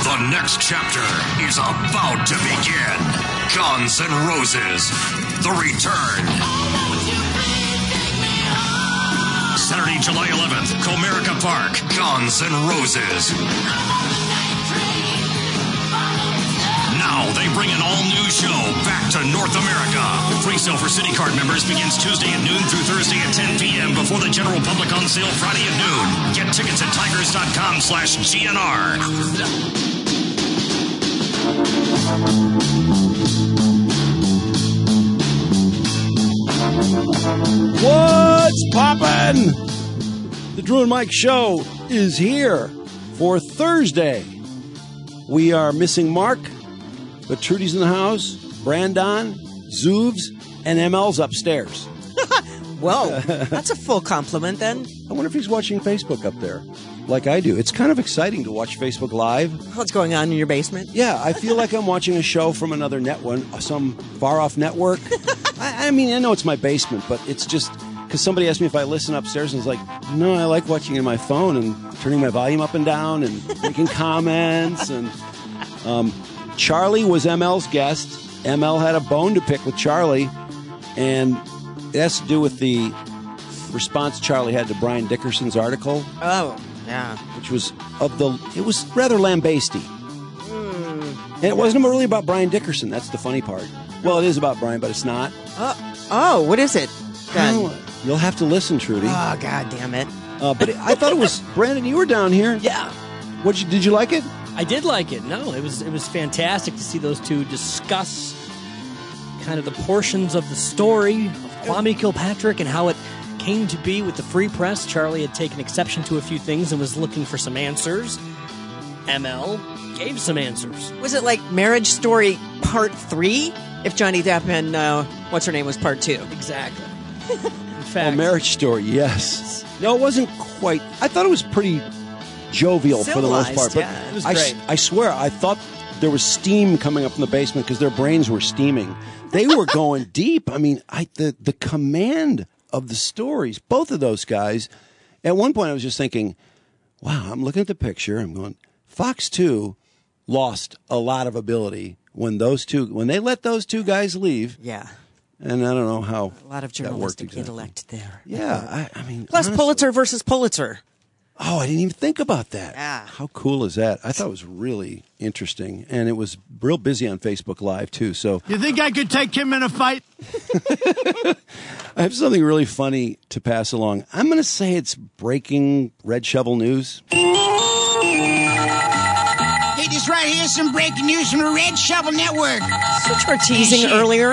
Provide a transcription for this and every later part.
The next chapter is about to begin. Guns N' Roses, The Return. Saturday, July 11th, Comerica Park, Guns N' Roses. Now they bring an all-new show back to North America. Pre-sale for City Card members begins Tuesday at noon through Thursday at 10 p.m. before the general public on sale Friday at noon. Get tickets at tigers.com/GNR. What's poppin'? The Drew and Mike Show is here for Thursday. We are missing Mark, but Trudy's in the house, Brandon, Zoovs, and ML's upstairs. Whoa, that's a full compliment then. I wonder if he's watching Facebook up there, like I do. It's kind of exciting to watch Facebook Live. What's going on in your basement? Yeah, I feel like I'm watching a show from another network, some far-off network. I mean, I know it's my basement, but it's just because somebody asked me if I listen upstairs, and I was like, no, I like watching it on my phone and turning my volume up and down and making comments. And Charlie was ML's guest. ML had a bone to pick with Charlie, and it has to do with the response Charlie had to Brian Dickerson's article. Oh, yeah. Which was it was rather lambasty. And it wasn't really about Brian Dickerson. That's the funny part. Well, it is about Brian, but it's not. Oh, what is it then? You'll have to listen, Trudy. Oh, God damn it. But I thought it was, Brandon, you were down here. Yeah. Did you like it? I did like it. No, it was fantastic to see those two discuss kind of the portions of the story of Kwame Kilpatrick and how it came to be with the Free Press. Charlie had taken exception to a few things and was looking for some answers. ML gave some answers. Was it like Marriage Story Part 3? If Johnny Depp and what's her name was Part 2? Exactly. In fact, Marriage Story, yes. No, it wasn't quite. I thought it was pretty jovial for the most part. But yeah, it was great. I swear, I thought there was steam coming up from the basement because their brains were steaming. They were going deep. I mean, the command of the stories, both of those guys. At one point, I was just thinking, wow, I'm looking at the picture. I'm going, Fox 2 lost a lot of ability when they let those two guys leave. Yeah. And I don't know how a lot of journalistic intellect there. Yeah, I mean, plus honestly, Pulitzer versus Pulitzer. Oh, I didn't even think about that. Yeah. How cool is that? I thought it was really interesting, and it was real busy on Facebook Live too. So you think I could take him in a fight? I have something really funny to pass along. I'm going to say it's breaking Red Shovel news. Hey, this right here is some breaking news from the Red Shovel Network. Which we're teasing earlier.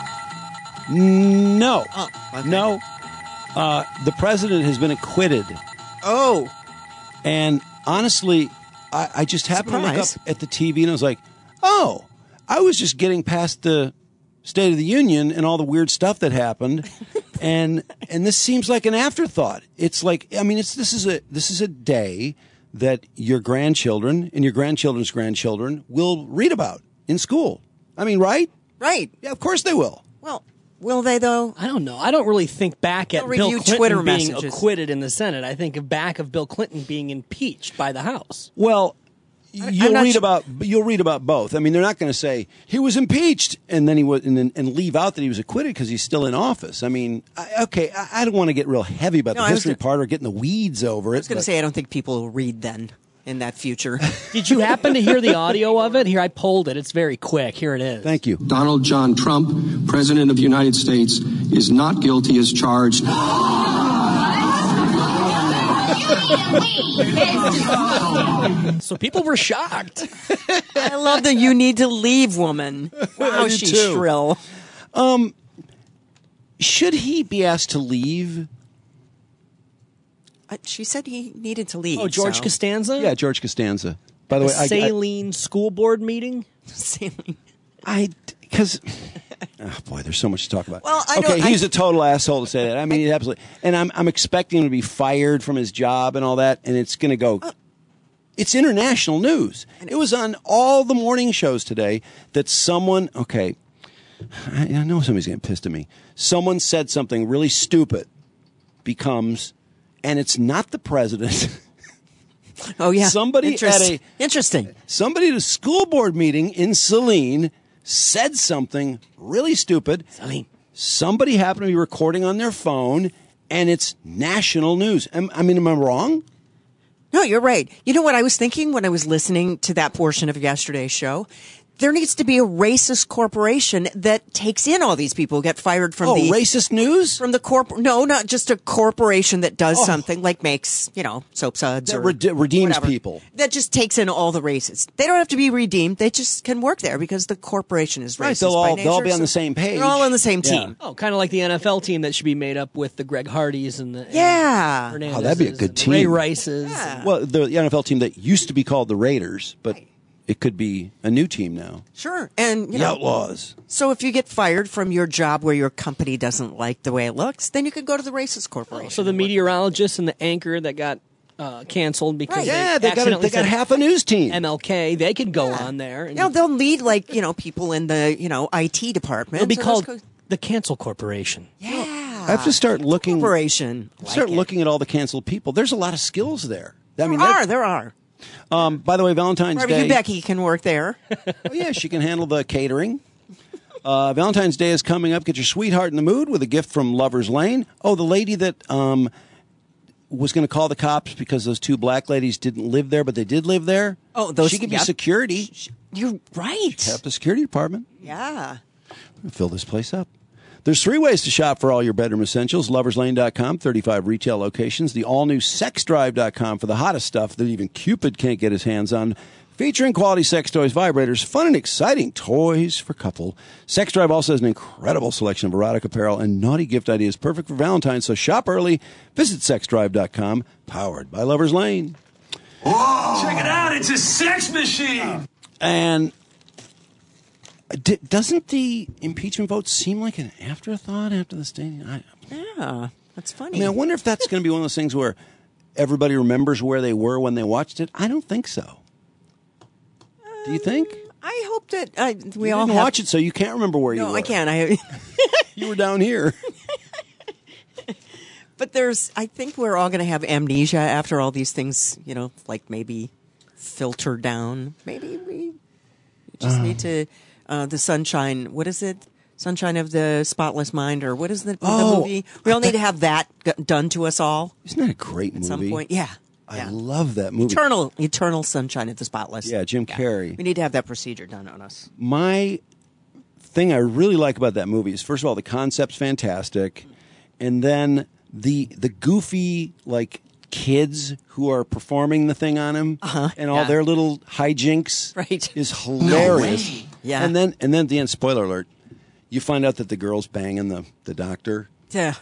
No. Oh, okay. No. The president has been acquitted. Oh. And honestly, I just happened to look up at the TV and I was like, oh, I was just getting past the State of the Union and all the weird stuff that happened. and this seems like an afterthought. It's like, I mean, this is a day that your grandchildren and your grandchildren's grandchildren will read about in school. I mean, right? Right. Yeah, of course they will. Well, will they, though? I don't know. I don't really think back at Bill Clinton Twitter being messages. acquitted in the Senate. I think back of Bill Clinton being impeached by the House. Well, you'll read about both. I mean, they're not going to say he was impeached and then and leave out that he was acquitted because he's still in office. I mean, I don't want to get real heavy about the history part or get in the weeds over it. I was going to say I don't think people will read then in that future. Did you happen to hear the audio of it? Here, I pulled it. It's very quick. Here it is. Thank you. Donald John Trump, President of the United States, is not guilty as charged. So people were shocked. I love the "you need to leave" woman. Wow, she's shrill. Should he be asked to leave? She said he needed to leave. Oh, George Costanza? Yeah, George Costanza. By the way, Saline school board meeting? Saline. Because, oh boy, there's so much to talk about. Well, he's a total asshole to say that. I mean, he's absolutely. And I'm expecting him to be fired from his job and all that, and it's going to go. It's international news. It was on all the morning shows today that someone. Okay, I know somebody's getting pissed at me. Someone said something really stupid. And it's not the president. Oh, yeah. Somebody Interesting. Somebody at a school board meeting in Saline said something really stupid. Saline. Somebody happened to be recording on their phone, and it's national news. Am I wrong? No, you're right. You know what I was thinking when I was listening to that portion of yesterday's show? There needs to be a racist corporation that takes in all these people who get fired from the racist news? From the No, not just a corporation that does something like makes, soap suds That or redeems whatever. people. That just takes in all the races. They don't have to be redeemed. They just can work there because the corporation is racist. Right, by they'll all be nature, on the same page. They're all on the same Yeah. team. Oh, kind of like the NFL team that should be made up with the Greg Hardys and the Yeah. Hernandezes Oh, that'd be a good and team. Ray Rices. Yeah. Well, the NFL team that used to be called the Raiders, but it could be a new team now. Sure. And, The Outlaws. so if you get fired from your job where your company doesn't like the way it looks, then you could go to the racist corporation. So the meteorologist and the anchor that got canceled because Right. Yeah, they got accidentally said half a news team. MLK, they could go on there. And They'll need people in the, IT department. it'll be So called let's go- the Cancel Corporation. Yeah. I have to start looking. Corporation. Looking at all the canceled people. There's a lot of skills there. There are. By the way, Valentine's Barbecue Day. Becky can work there. Oh, yeah, she can handle the catering. Valentine's Day is coming up. Get your sweetheart in the mood with a gift from Lover's Lane. Oh, the lady that was going to call the cops because those two black ladies didn't live there, but they did live there. Oh, those- She could be yep. security. You're right. Have the security department. Yeah. Fill this place up. There's 3 ways to shop for all your bedroom essentials. LoversLane.com, 35 retail locations. The all-new SexDrive.com for the hottest stuff that even Cupid can't get his hands on. Featuring quality sex toys, vibrators, fun and exciting toys for couple. Sex Drive also has an incredible selection of erotic apparel and naughty gift ideas perfect for Valentine's. So shop early. Visit SexDrive.com, powered by Lovers Lane. Whoa! Check it out, it's a sex machine! And doesn't the impeachment vote seem like an afterthought after the state? Yeah. That's funny. I wonder if that's going to be one of those things where everybody remembers where they were when they watched it. I don't think so. Do you think? I hope that we You all didn't have... watch it, so you can't remember where you were. No, I can't. You were down here. But I think we're all going to have amnesia after all these things, like maybe filter down. Maybe we just need to, the sunshine, what is it? Sunshine of the Spotless Mind, or what is the movie? We all need to have that done to us all Isn't that a great movie? at some point. Yeah. I love that movie. Eternal Sunshine of the Spotless. Yeah, Jim Carrey. We need to have that procedure done on us. My thing I really like about that movie is, first of all, the concept's fantastic, and then the goofy kids who are performing the thing on him and all their little hijinks is hilarious. Yeah. And then at the end, spoiler alert, you find out that the girl's banging the doctor. Yeah.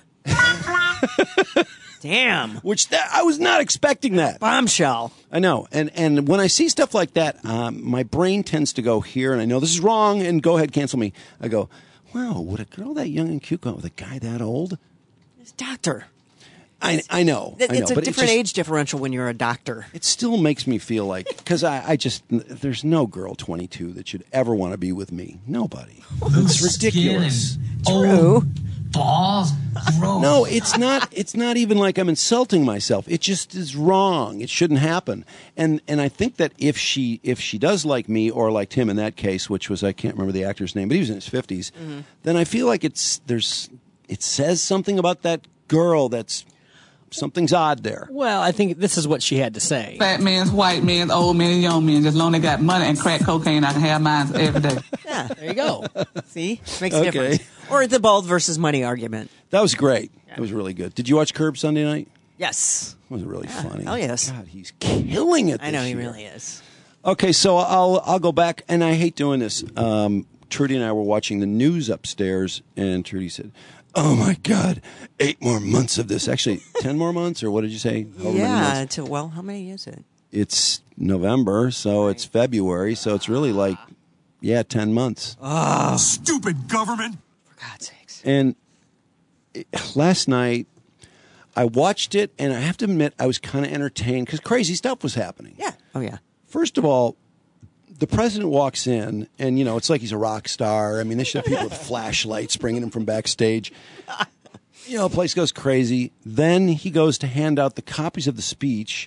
Damn. I was not expecting that. Bombshell. I know. And when I see stuff like that, my brain tends to go here, and I know this is wrong, and go ahead, cancel me. I go, wow, would a girl that young and cute go with a guy that old? It's doctor. I know. It's a but different age differential when you're a doctor. It still makes me feel like, because I just, there's no girl 22 that should ever want to be with me. Nobody. It's ridiculous. True. Balls. Gross. No, it's not even like I'm insulting myself. It just is wrong. It shouldn't happen. And I think that if she does like me or liked him in that case, which was, I can't remember the actor's name, but he was in his 50s, then I feel like it says something about that girl that's something's odd there. Well, I think this is what she had to say. Fat men's, white men's, old men, and young men. Just long they got money and crack cocaine, I can have mine every day. Yeah. There you go. See? Makes a difference. Or the bald versus money argument. That was great. It was really good. Did you watch Curb Sunday night? Yes. It was really funny. Oh, yes. God, he's killing it. I know this he year. really is. Okay, so I'll go back, and I hate doing this. Trudy and I were watching the news upstairs, and Trudy said, "Oh my God, 8 more months of this." Actually, 10 more months, or what did you say? However many months. How many is it? It's November, so it's February, so it's really 10 months. Stupid government. For God's sakes. And last night, I watched it, and I have to admit, I was kind of entertained because crazy stuff was happening. Yeah. Oh, yeah. First of all, the president walks in, and, it's like he's a rock star. I mean, they should have people with flashlights bringing him from backstage. The place goes crazy. Then he goes to hand out the copies of the speech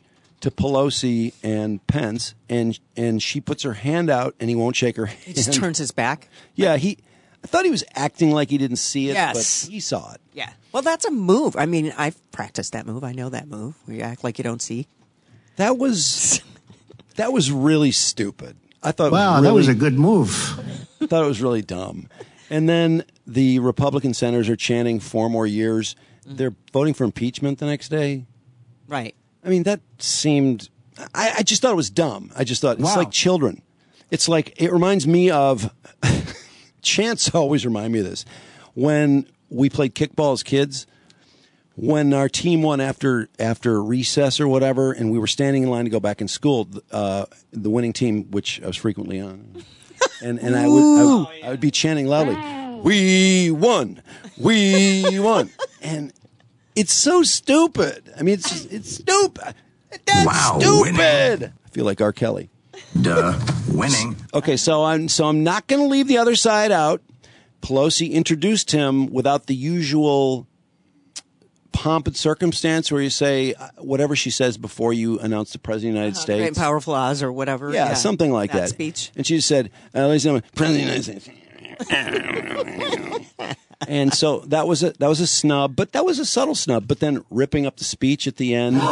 to Pelosi and Pence, and she puts her hand out, and he won't shake her hand. He just turns his back. Yeah, I thought he was acting like he didn't see it, Yes. but he saw it. Yeah. Well, that's a move. I mean, I've practiced that move. I know that move where you act like you don't see. That was really stupid. I thought, wow, that was a good move. I thought it was really dumb. And then the Republican senators are chanting 4 more years. They're voting for impeachment the next day. Right. I mean, that seemed... I just thought it was dumb. I just thought, it's like children. It's like, it reminds me of... Chants always remind me of this. When we played kickball as kids, when our team won after recess or whatever, and we were standing in line to go back in school, the winning team, which I was frequently on, and I would be chanting loudly, "We won! We won!" And it's so stupid. I mean, it's stupid. That's stupid. Winning. I feel like R. Kelly. Duh, winning. Okay, so I'm not going to leave the other side out. Pelosi introduced him without the usual pomp and circumstance where you say whatever she says before you announce the President of the United States. Great and powerful Oz or whatever. Yeah, something like that. Speech. And she said, ladies and gentlemen, President of the United States. And so that was a snub, but that was a subtle snub. But then ripping up the speech at the end.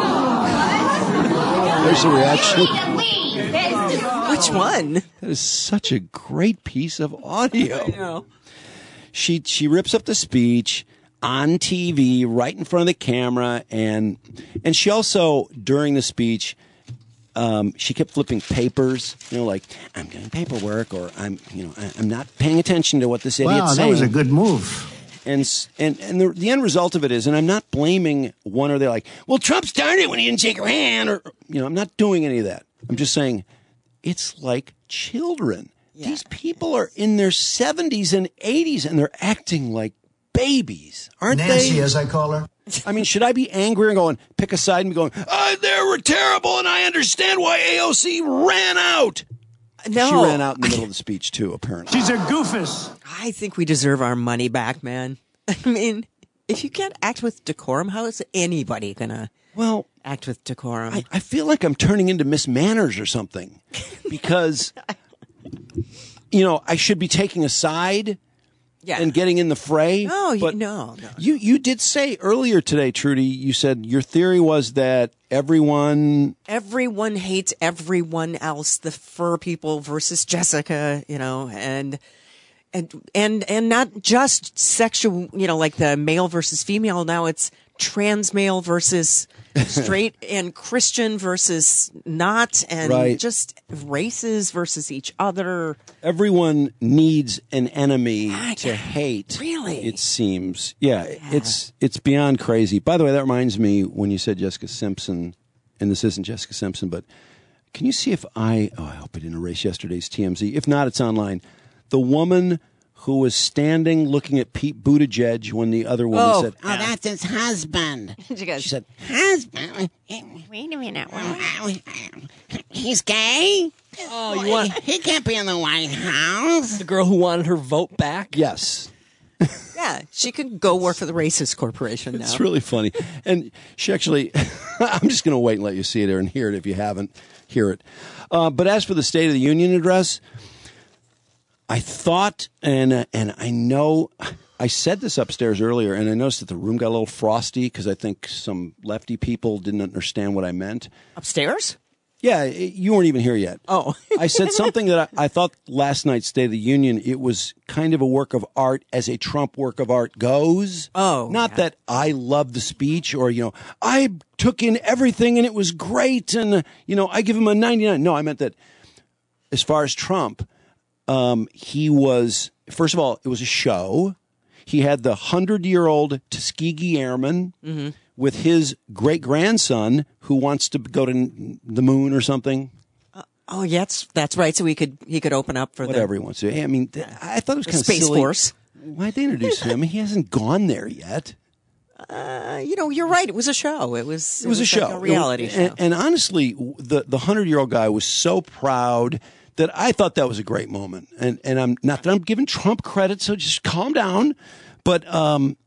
There's a reaction. Which one? That is such a great piece of audio. I know. She rips up the speech on TV right in front of the camera, and she also, during the speech, she kept flipping papers, like, I'm doing paperwork, or I'm not paying attention to what this idiot's saying. Wow, that was a good move. And the end result of it is, and I'm not blaming one or they're like, well, Trump started when he didn't shake her hand, or I'm not doing any of that. I'm just saying, it's like children. Yeah. These people are in their 70s and 80s, and they're acting like babies, aren't Nancy, they? as I call her. I mean, should I be angry and going, pick a side and be going, they were terrible, and I understand why AOC ran out? No. She ran out in the middle of the speech, too, apparently. She's a goofus. I think we deserve our money back, man. I mean, if you can't act with decorum, how is anybody going to act with decorum? I feel like I'm turning into Miss Manners or something because, I should be taking a side and getting in the fray. No, but no. You did say earlier today, Trudy, you said your theory was that everyone hates everyone else, the fur people versus Jessica, and not just sexual, like the male versus female. Now it's trans male versus straight and Christian versus not, and just races versus each other. Everyone needs an enemy to hate. Really? It seems. Yeah, it's beyond crazy. By the way, that reminds me when you said Jessica Simpson, and this isn't Jessica Simpson, but can you see if I hope I didn't erase yesterday's TMZ. If not, it's online. The woman who was standing looking at Pete Buttigieg when the other woman said, that's his husband. She said, husband? Wait a minute. He's gay? Oh, He can't be in the White House. The girl who wanted her vote back? yes. Yeah, she could go work for the Racist Corporation now. It's really funny. And she actually, I'm just going to wait and let you see it and hear it if you haven't, hear it. But as for the State of the Union address, I thought, and I know, I said this upstairs earlier, and I noticed that the room got a little frosty because I think some lefty people didn't understand what I meant. Upstairs? Yeah, you weren't even here yet. Oh. I said something that I thought last night's State of the Union, it was kind of a work of art as a Trump work of art goes. Oh. Not that I love the speech or, I took in everything and it was great and, I give him a 99. No, I meant that as far as Trump, he was, first of all, it was a show. He had the 100-year-old Tuskegee Airman with his great-grandson who wants to go to the moon or something. Oh, yeah, that's right. So he could open up for whatever he wants to. I mean, I thought it was kind of Space silly. Force. Why'd they introduce him? He hasn't gone there yet. You're right. It was a show. It was a show, like a reality show. And honestly, the 100-year-old guy was so proud that I thought that was a great moment. And I'm not that I'm giving Trump credit, so just calm down. But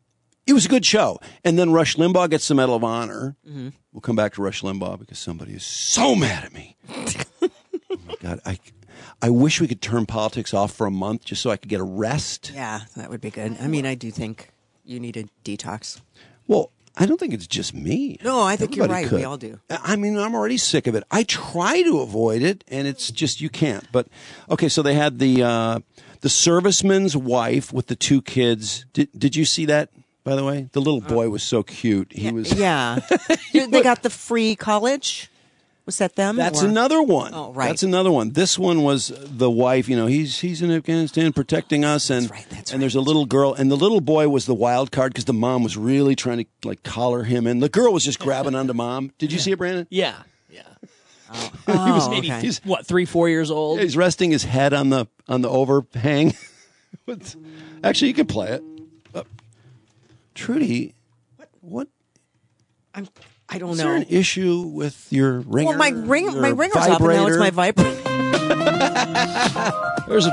it was a good show. And then Rush Limbaugh gets the Medal of Honor. Mm-hmm. We'll come back to Rush Limbaugh because somebody is so mad at me. Oh my God, I wish we could turn politics off for a month just so I could get a rest. Yeah, that would be good. I mean, I do think you need a detox. Well, I don't think it's just me. No, I think Everybody you're right. could. We all do. I mean, I'm already sick of it. I try to avoid it, and it's just you can't. But okay, so they had the serviceman's wife with the 2 kids. Did you see that? By the way, the little boy was so cute. He was. Yeah. They got the free college. Was that them? That's another one. Oh, right. That's another one. This one was the wife. You know, he's in Afghanistan protecting us, and there's a little girl, and the little boy was the wild card because the mom was really trying to like collar him, and the girl was just grabbing onto mom. Did you see it, Brandon? Yeah. Oh, He was maybe okay. he's 3-4 years old. He's resting his head on the overhang. Actually, you can play it. Trudy, what? I don't Is know. there an issue with your ringer? Well, my ringer's vibrator? up, and now it's my vibrator. There's a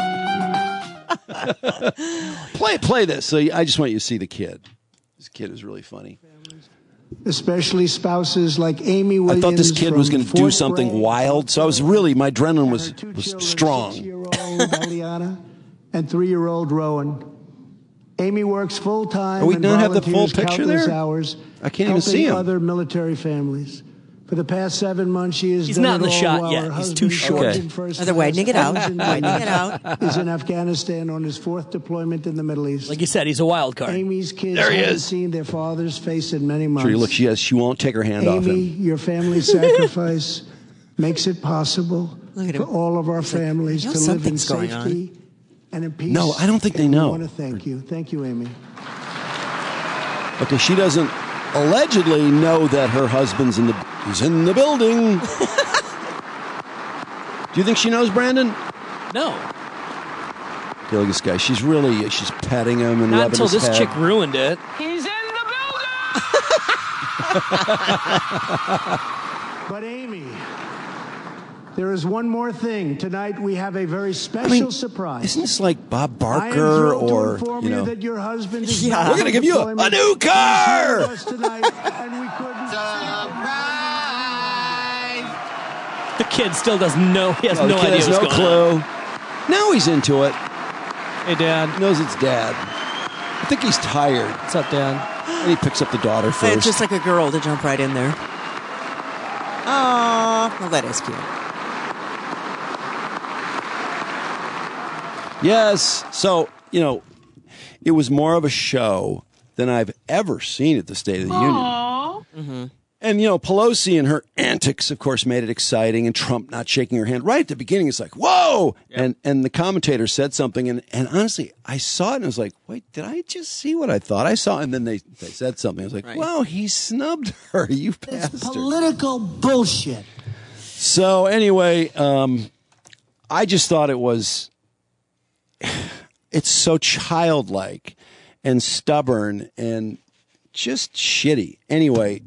drop. Play this. So I just want you to see the kid. This kid is really funny. Especially spouses like Amy Williams. I thought this kid was going to do Fort something Bragg, wild, so I was really, my adrenaline was and her 2 children, strong. 6-year-old Eliana and 3-year-old Rowan. Amy works full-time. Oh, we and don't have the full volunteers picture countless there? hours I can't even see helping him. other military families. For the past 7 months, she has He's done not in it the all shot while yet. her He's too husband, short. Sergeant First Other widening it out. Class Widening it out. is in Afghanistan on his 4th deployment in the Middle East. Like you said, he's a wild card. Amy's kids There he haven't is. seen their father's face in many months. Trudy, look, she won't take her hand off Amy, him. your family's sacrifice makes it possible Look at for him. all of our families you know to live in something's going safety and in peace. No, I don't think they And know. I want to thank you. Thank you, Amy. Okay, she doesn't allegedly know that her husband's he's in the building. Do you think she knows, Brandon? No. Okay, look at this guy. She's petting him and Not rubbing until his this head. chick ruined it. He's in the But Amy, there is one more thing. Tonight we have a very special surprise. Isn't this like Bob I am Barker thrilled to or, inform you know? that your husband is Yeah. back We're gonna on give you a deployment. new car! He's here with us tonight, and we couldn't. The kid still doesn't know. He has Oh, no the kid idea has what's no going clue. on. Now he's into it. Hey, Dad. He knows it's Dad. I think he's tired. What's up, Dad? And he picks up the daughter It's first. just like a girl to jump right in there. Oh, well, that is cute. Yes. So, you know, it was more of a show than I've ever seen at the State of the Union. Mm-hmm. And, you know, Pelosi and her antics, of course, made it exciting, and Trump not shaking her hand. Right at the beginning, it's like, whoa! Yep. And the commentator said something, and honestly, I saw it, and I was like, wait, did I just see what I thought I saw? And then they said something. I was like, wow, he snubbed her, you bastard. It's political bullshit. So, anyway, I just thought it was... It's so childlike and stubborn and just shitty. Anyway...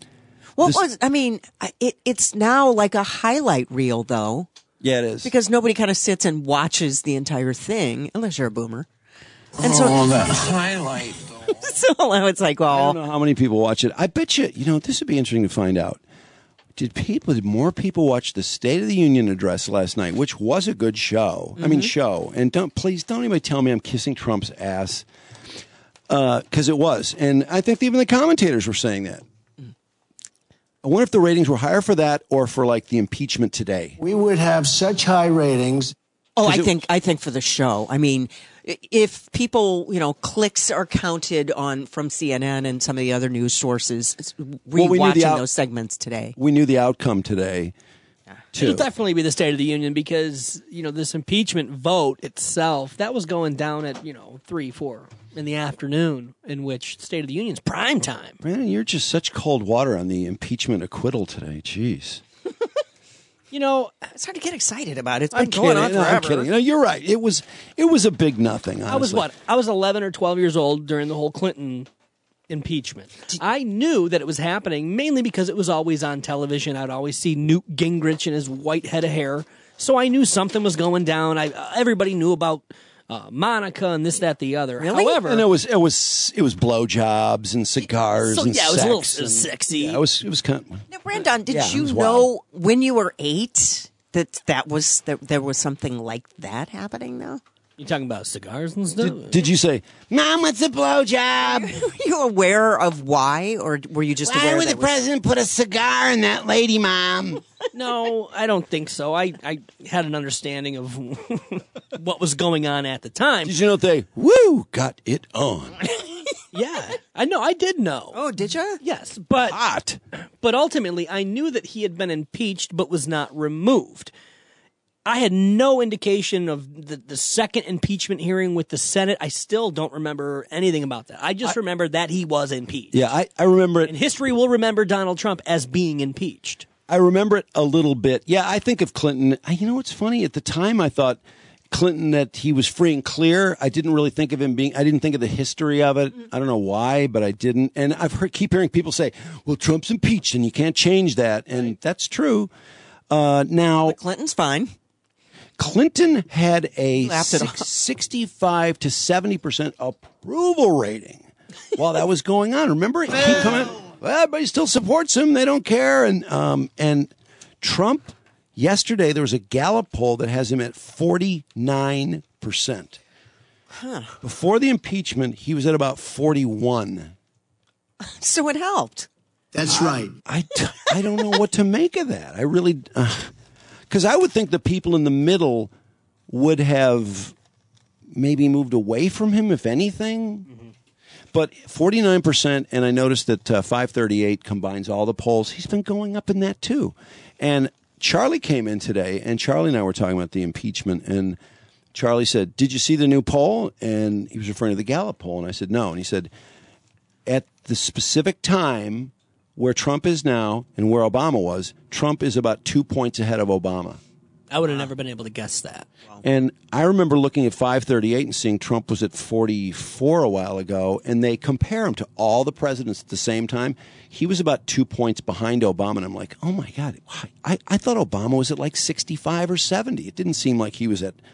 It's now like a highlight reel, though. Yeah, it is. Because nobody kind of sits and watches the entire thing, unless you're a boomer. And so, that highlight, though. so it's like, I well, don't know how many people watch it. I bet you, this would be interesting to find out. Did more people watch the State of the Union address last night, which was a good show? Mm-hmm. I mean, show. And please don't anybody tell me I'm kissing Trump's ass. Because it was. And I think even the commentators were saying that. I wonder if the ratings were higher for that or for like the impeachment today. We would have such high ratings. oh, I think for the show. I mean, if people, clicks are counted from CNN and some of the other news sources, rewatching those segments today. We knew the outcome today. It'll definitely be the State of the Union because, this impeachment vote itself, that was going down at, 3, 4 in the afternoon, in which State of the Union's prime time. Brandon, you're just such cold water on the impeachment acquittal today. Jeez. It's hard to get excited about it. It's been I'm going kidding. on No, forever. I'm kidding. No, you're right. It was a big nothing, honestly. I was 11 or 12 years old during the whole Clinton impeachment. I knew that it was happening mainly because it was always on television. I'd always see Newt Gingrich and his white head of hair. So I knew something was going down. Everybody knew about Monica and this, that, the other. Really? However, And it was blowjobs and cigars and it was a sex little and- sexy. Yeah, it was kind of. Now, Brandon, did Yeah, it you was know wild. when you were 8 that there was something like that happening now? You talking about cigars and stuff? Did you say, Mom, what's a blowjob? Were you aware of why, or were you just aware that president put a cigar in that lady, Mom? No, I don't think so. I had an understanding of what was going on at the time. Did you know got it on? Yeah, I know. I did know. Oh, did you? Yes, but Hot. But ultimately, I knew that he had been impeached but was not removed. I had no indication of the second impeachment hearing with the Senate. I still don't remember anything about that. I just remember that he was impeached. Yeah, I remember it. And history will remember Donald Trump as being impeached. I remember it a little bit. Yeah, I think of Clinton. You know what's funny? At the time, I thought Clinton that he was free and clear. I didn't really think of him being. I didn't think of the history of it. I don't know why, but I didn't. And I've keep hearing people say, "Well, Trump's impeached, and you can't change that," and that's true. Now, Clinton's fine. Clinton had a Laughed it off. 65 to 70% approval rating while that was going on. Remember, it keep coming. Well, everybody still supports him. They don't care. And Trump, yesterday, there was a Gallup poll that has him at 49%. Before the impeachment, he was at about 41. So it helped. That's right. I don't know what to make of that. I really, because I would think the people in the middle would have maybe moved away from him, if anything. Mm-hmm. But 49%, and I noticed that 538 combines all the polls. He's been going up in that too. And Charlie came in today, and Charlie and I were talking about the impeachment, and Charlie said, "Did you see the new poll?" And he was referring to the Gallup poll, and I said, "No." And he said, "At the specific time where Trump is now and where Obama was, Trump is about 2 points ahead of Obama." I would have never been able to guess that. And I remember looking at 538 and seeing Trump was at 44 a while ago, and they compare him to all the presidents at the same time. He was about 2 points behind Obama, and I'm like, oh my God, I thought Obama was at like 65 or 70. It didn't seem like he was at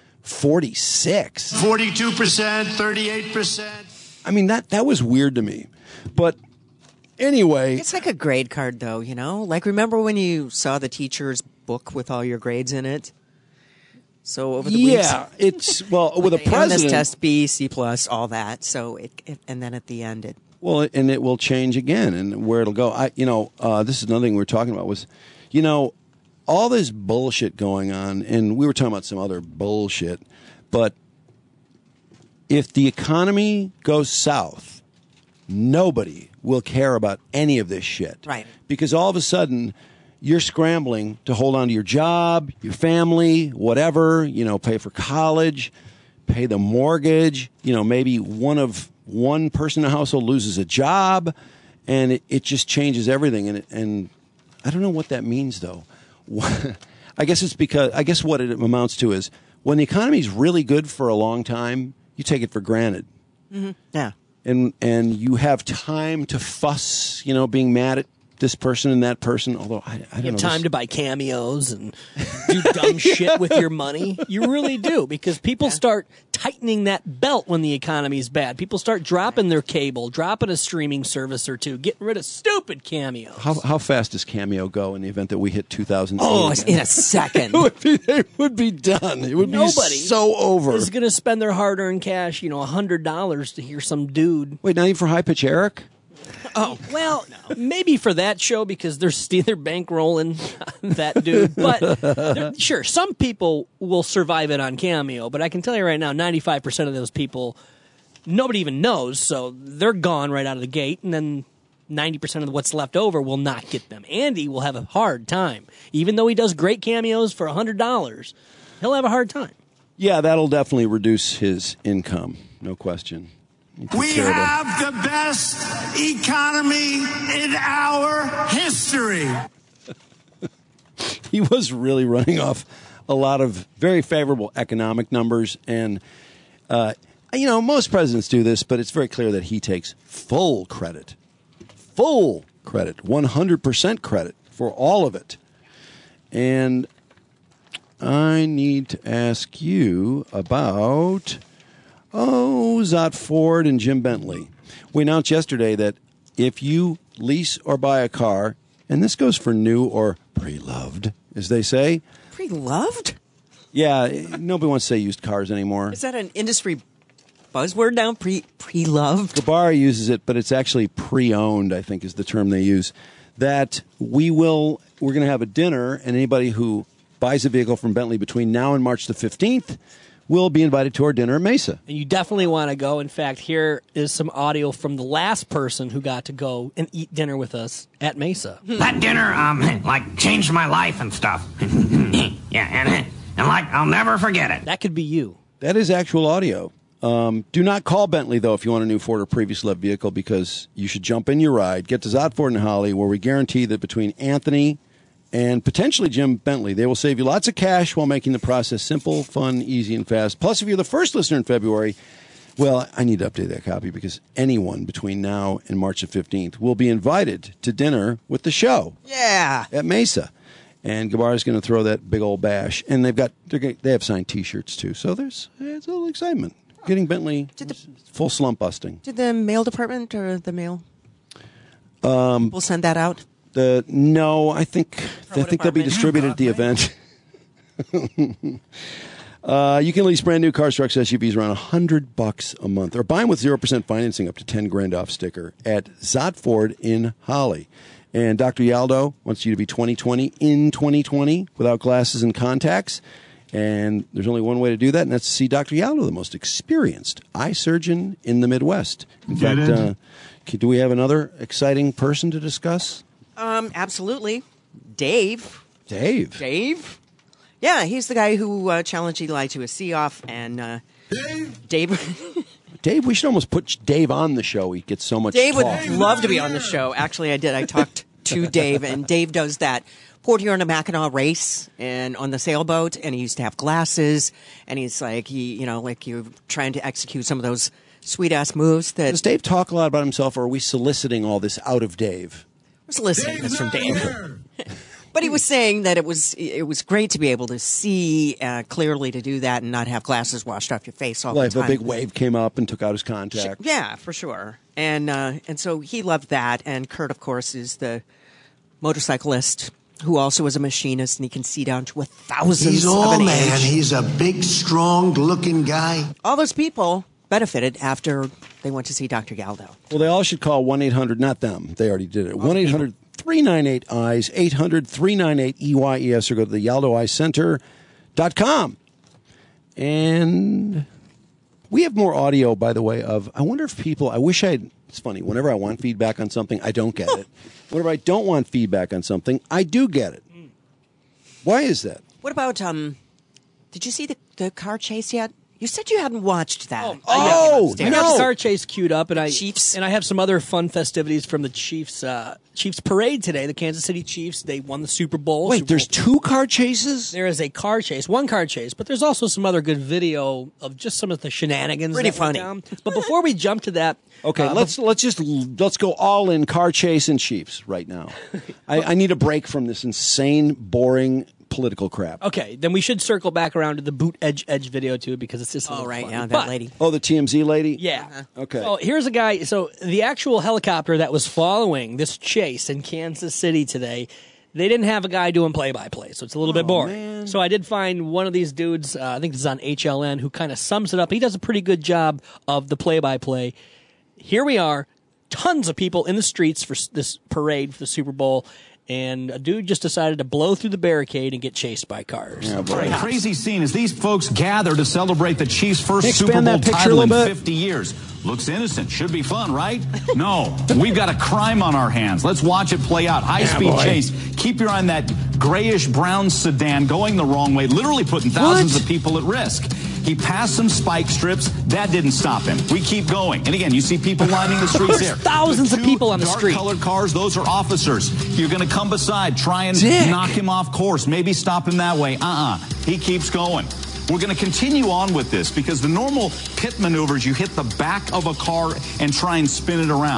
46. 42%, 38%. I mean, that was weird to me. But anyway, It's like a grade card, though, you know? Like, remember when you saw the teacher's book with all your grades in it? So over the weeks, it's, well, with a on this president. test, B, C+, all that. So and then at the end, it. Well, and it will change again, and where it'll go. This is another thing we were talking about was, all this bullshit going on, and we were talking about some other bullshit, but if the economy goes south, nobody will care about any of this shit. Right. Because all of a sudden, you're scrambling to hold on to your job, your family, whatever, pay for college, pay the mortgage, maybe one person in a household loses a job, and it just changes everything. And I don't know what that means, though. I guess what it amounts to is when the economy is really good for a long time, you take it for granted. Mm-hmm. Yeah. And you have time to fuss, being mad at this person and that person. Although I don't know. You have time to buy cameos and do dumb shit with your money. You really do, because people start tightening that belt when the economy's bad. People start dropping their cable, dropping a streaming service or two, getting rid of stupid cameos. How fast does Cameo go in the event that we hit 2008? Oh, in a second. It would be done. It would Nobody be so over. is going to spend their hard-earned cash, $100 to hear some dude. Wait, not even for High Pitch Eric? Oh, well, maybe for that show because they're bankrolling that dude. But sure, some people will survive it on Cameo. But I can tell you right now, 95% of those people, nobody even knows. So they're gone right out of the gate. And then 90% of what's left over will not get them. Andy will have a hard time. Even though he does great cameos for $100, he'll have a hard time. Yeah, that'll definitely reduce his income. No question. We have the best economy in our history. He was really running off a lot of very favorable economic numbers. And, most presidents do this, but it's very clear that he takes full credit, 100% credit for all of it. And I need to ask you about Oh, Zott Ford and Jim Bentley. We announced yesterday that if you lease or buy a car, and this goes for new or pre-loved, as they say. Pre-loved? Yeah, nobody wants to say used cars anymore. Is that an industry buzzword now? Pre-loved? Gabar uses it, but it's actually pre-owned, I think is the term they use. That we're going to have a dinner, and anybody who buys a vehicle from Bentley between now and March the 15th will be invited to our dinner at Mesa. And you definitely want to go. In fact, here is some audio from the last person who got to go and eat dinner with us at Mesa. That dinner, changed my life and stuff. Yeah, and I'll never forget it. That could be you. That is actual audio. Do not call Bentley, though, if you want a new Ford or previous loved vehicle, because you should jump in your ride. Get to Zott Ford and Holly, where we guarantee that between Anthony and potentially Jim Bentley, they will save you lots of cash while making the process simple, fun, easy, and fast. Plus, if you're the first listener in February, well, I need to update that copy because anyone between now and March the 15th will be invited to dinner with the show. Yeah. At Mesa. And Gabar is going to throw that big old bash. And they have signed T-shirts, too. So it's a little excitement. Getting Bentley full slump busting. Did the mail department or the mail people send that out? No, I think they'll be distributed at the event. You can lease brand new cars, trucks, SUVs around $100 a month, or buy them with 0% financing up to $10,000 off sticker at Zott Ford in Holly. And Dr. Yaldo wants you to be 20/20 in 2020 without glasses and contacts. And there's only one way to do that, and that's to see Dr. Yaldo, the most experienced eye surgeon in the Midwest. In fact, do we have another exciting person to discuss? Absolutely. Dave. Yeah, he's the guy who challenged Eli to a see-off, and Dave. Dave, we should almost put Dave on the show. He gets so much Dave talk. would love to be on the show. Actually, I did. I talked to Dave, and Dave does that Port Huron to Mackinac race and on the sailboat, and he used to have glasses, and he's like, you're trying to execute some of those sweet-ass moves. Does Dave talk a lot about himself, or are we soliciting all this out of Dave? We're soliciting this from Dave. But he was saying that it was great to be able to see clearly to do that and not have glasses washed off your face all the time. Like a big wave came up and took out his contact. Yeah, for sure. And so he loved that. And Kurt, of course, is the motorcyclist who also is a machinist, and he can see down to 1,000th He's of all an man. inch. He's a big, strong-looking guy. All those people benefited after they went to see Dr. Yaldo. Well, they all should call 1-800, not them. They already did it. 1-800-398-EYES, 800-398-EYES, or go to the YaldoEyeCenter.com. And we have more audio, by the way, of, I wonder if people, it's funny, whenever I want feedback on something, I don't get it. Whenever I don't want feedback on something, I do get it. Why is that? What about, did you see the car chase yet? You said you hadn't watched that. I got the car chase queued up, and Chiefs. And I have some other fun festivities from the Chiefs parade today. The Kansas City Chiefs, they won the Super Bowl. Wait, there's two car chases? There is one car chase, but there's also some other good video of just some of the shenanigans. Pretty that went funny. down. But before we jump to that, okay, let's go all in car chase and Chiefs right now. I need a break from this insane, boring political crap. Okay, then we should circle back around to the boot edge video too, because it's just a little right, funny. yeah, that lady. Oh, the TMZ lady? Yeah. Okay. So here's a guy. So the actual helicopter that was following this chase in Kansas City today, they didn't have a guy doing play-by-play, so it's a little bit boring. Man. So I did find one of these dudes, I think this is on HLN, who kind of sums it up. He does a pretty good job of the play-by-play. Here we are, tons of people in the streets for this parade for the Super Bowl, and a dude just decided to blow through the barricade and get chased by cars. Yeah, boy. A crazy scene as these folks gather to celebrate the Chiefs' first Expand Super Bowl that picture title a in little bit. 50 years. Looks innocent. Should be fun, right? No. We've got a crime on our hands. Let's watch it play out. High-speed chase. Keep your eye on that grayish-brown sedan going the wrong way, literally putting thousands of people at risk. He passed some spike strips. That didn't stop him. We keep going. And again, you see people lining the streets there. Thousands of people on the street. Dark-colored cars, those are officers. You're going to come beside, try and knock him off course, maybe stop him that way. He keeps going. We're going to continue on with this because the normal pit maneuvers, you hit the back of a car and try and spin it around.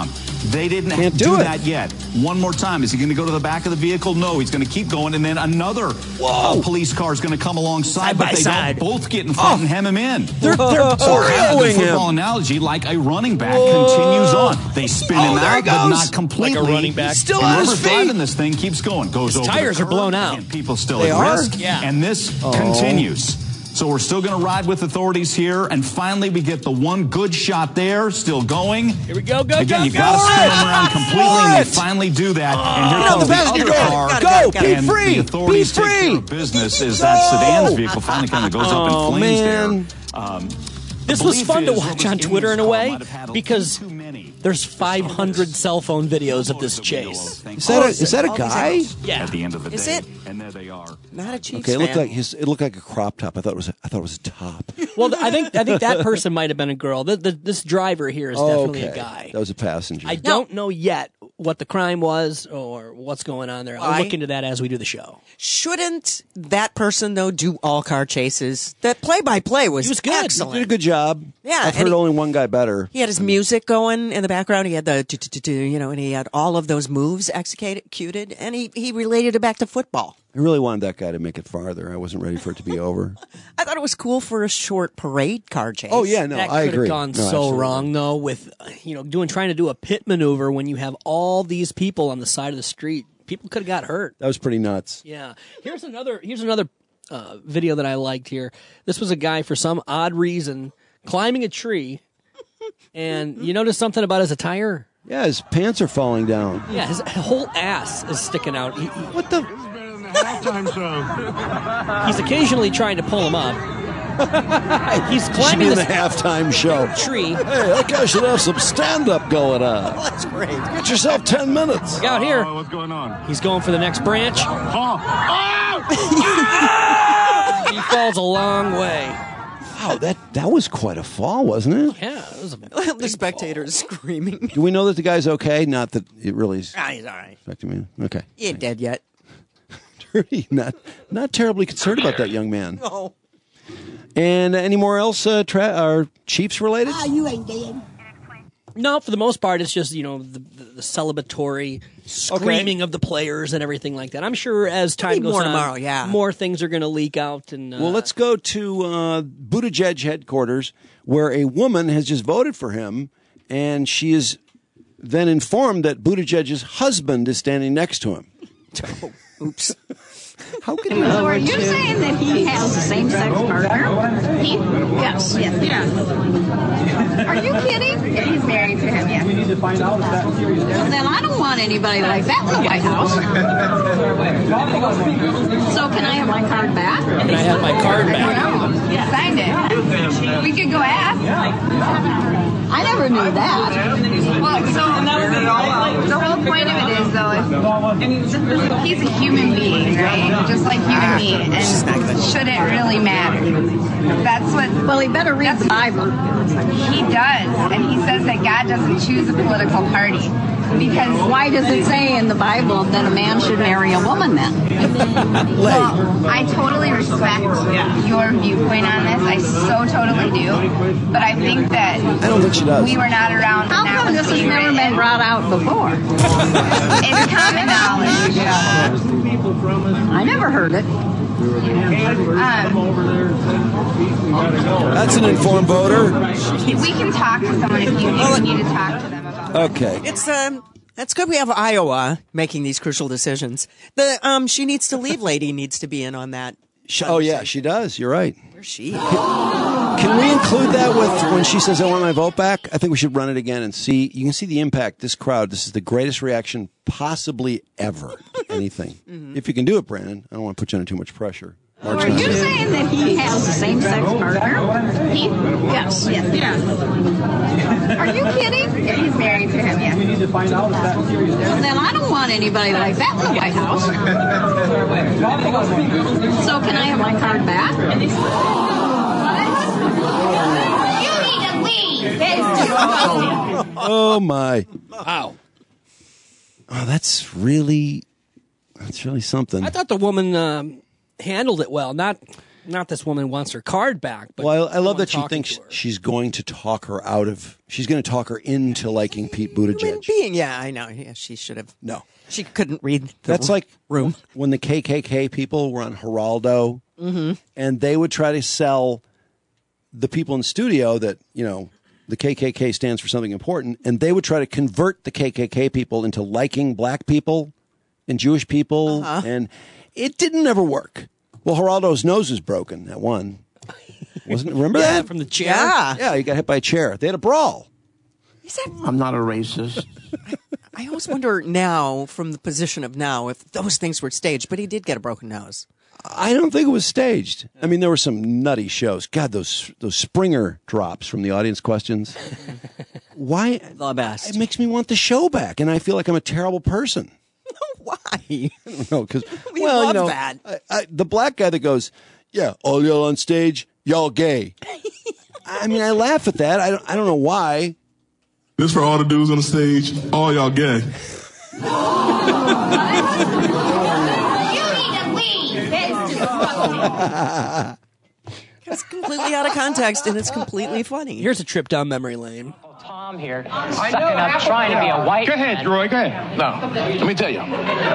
They didn't Can't do do it. that yet. One more time. Is he going to go to the back of the vehicle? No, he's going to keep going, and then another police car is going to come alongside, Side but by they side. don't both get in front and hem him in. They're Or have the following football him. analogy, like a running back continues on. They spin him there he out, but goes. not completely. Like a running back. He's still And on his whoever's feet. driving this thing keeps going. Goes over tires the are blown curb, out. and people still They at are? risk. Yeah. And this continues. So we're still going to ride with authorities here, and finally we get the one good shot there, still going. Here we go, Again, you've go. got to spin them around completely, and they It. finally do that. And here Get on comes the the passenger other door. car. Go, be and free. the authorities Be take care free. of business as that sedan's vehicle finally kind of goes up in flames man. there. This The was belief fun to is watch whoever's on in Twitter this in a car way might have had a because little too many. there's 500 cell phone videos of this chase. Is that a guy? Yeah. At the end of the Is day, it? and there they are. Not a Chiefs Okay, fan. it looked like a crop top. I thought it was a top. Well, I think that person might have been a girl. This driver here is definitely okay. a guy. That was a passenger. I don't know yet what the crime was or what's going on there. I'll look into that as we do the show. Shouldn't that person, though, do all car chases? That play-by-play was, He was good. excellent. He did a good job. Yeah, I've and heard only one guy better. He had his music going in the background. He had the, and he had all of those moves executed, and he related it back to football. I really wanted that guy to make it farther. I wasn't ready for it to be over. I thought it was cool for a short parade car chase. Oh yeah, no, That I could agree. have gone No, so absolutely. wrong though with trying to do a pit maneuver when you have all these people on the side of the street. People could have got hurt. That was pretty nuts. Yeah. Here's another video that I liked here. This was a guy for some odd reason climbing a tree, and you notice something about his attire? Yeah, his pants are falling down. Yeah, his whole ass is sticking out. What the? He's occasionally trying to pull him up. He's Should climbing be in this the halftime show. tree. Hey, that guy should have some stand-up going on. That's great. Get yourself 10 minutes. Out here. What's going on? He's going for the next branch. He falls a long way. Wow, that was quite a fall, wasn't it? Yeah, it was a The spectators screaming. Do we know that the guy's okay? Not that it really is He's all right. affecting me. Okay. He ain't dead yet. Not terribly concerned about that young man. Oh. And any more else are Chiefs related? You ain't dead. No, for the most part, it's just, the celebratory screaming of the players and everything like that. I'm sure as time goes more on, tomorrow, yeah. more things are going to leak out. And Well, let's go to Buttigieg headquarters, where a woman has just voted for him, and she is then informed that Buttigieg's husband is standing next to him. Oops. How can So you? are you saying that he has a same-sex partner? Yes. Are you kidding? If he's married to him, yes. We need to find out if that's serious. Well, then I don't want anybody like that in the White House. So can I have my card back? Can I have my card back? He signed it. We could go ask. I never knew that. Well, so the whole point of it is, though, he's a human being, right? Just like you and me, and shouldn't really matter. That's what. Well, he better read the Bible. He does, and he says that God doesn't choose a political party. Because why does it say in the Bible that a man should marry a woman then? Well, I totally respect your viewpoint on this. I so totally do. But I think that I don't think she does. we were not around. How come this has never been brought out before? It's common knowledge. I never heard it. That's an informed voter. We can talk to someone if you need to talk to them about that. Okay. It's that's good. We have Iowa making these crucial decisions. The she needs to leave lady needs to be in on that. Oh yeah, she does. You're right. Where's she? Can we include that with when she says, "I want my vote back"? I think we should run it again and see. You can see the impact. This crowd. This is the greatest reaction possibly ever to anything. If you can do it, Brandon. I don't want to put you under too much pressure. Are you saying that he has a same-sex partner? Yes. Are you kidding? If he's married to him, yes. We need to find out if that's serious. Well, then I don't want anybody like that in the White House. So can I have my card back? You need to leave. Oh my! Wow. Oh, that's really something. I thought the woman handled it well. Not Not this woman wants her card back. But Well, I love that she talking thinks to her. she's going to talk her out of. She's going to talk her into liking Pete Buttigieg. Yeah, I know. Yeah, she should have. No. She couldn't read the That's like room. when the KKK people were on Geraldo, and they would try to sell the people in the studio that, you know, the KKK stands for something important, and they would try to convert the KKK people into liking black people and Jewish people, and it didn't ever work. Well, Geraldo's nose was broken at one. Wasn't remember that? From the chair? Yeah, he got hit by a chair. They had a brawl. I'm not a racist. I always wonder now, from the position of now, if those things were staged, but he did get a broken nose. I don't think it was staged. I mean, there were some nutty shows. God, those Springer drops from the audience questions. Why? The best. It makes me want the show back, and I feel like I'm a terrible person. Why? I don't know, because We well, love you know, that. the black guy that goes, "Yeah, all y'all on stage, y'all gay." I mean, I laugh at that. I don't know why. This for all the dudes on the stage. All y'all gay. It's completely out of context, and it's completely funny. Here's a trip down memory lane. Tom here, sucking up, trying to be a white. Go ahead, Roy. Go ahead. No, let me tell you.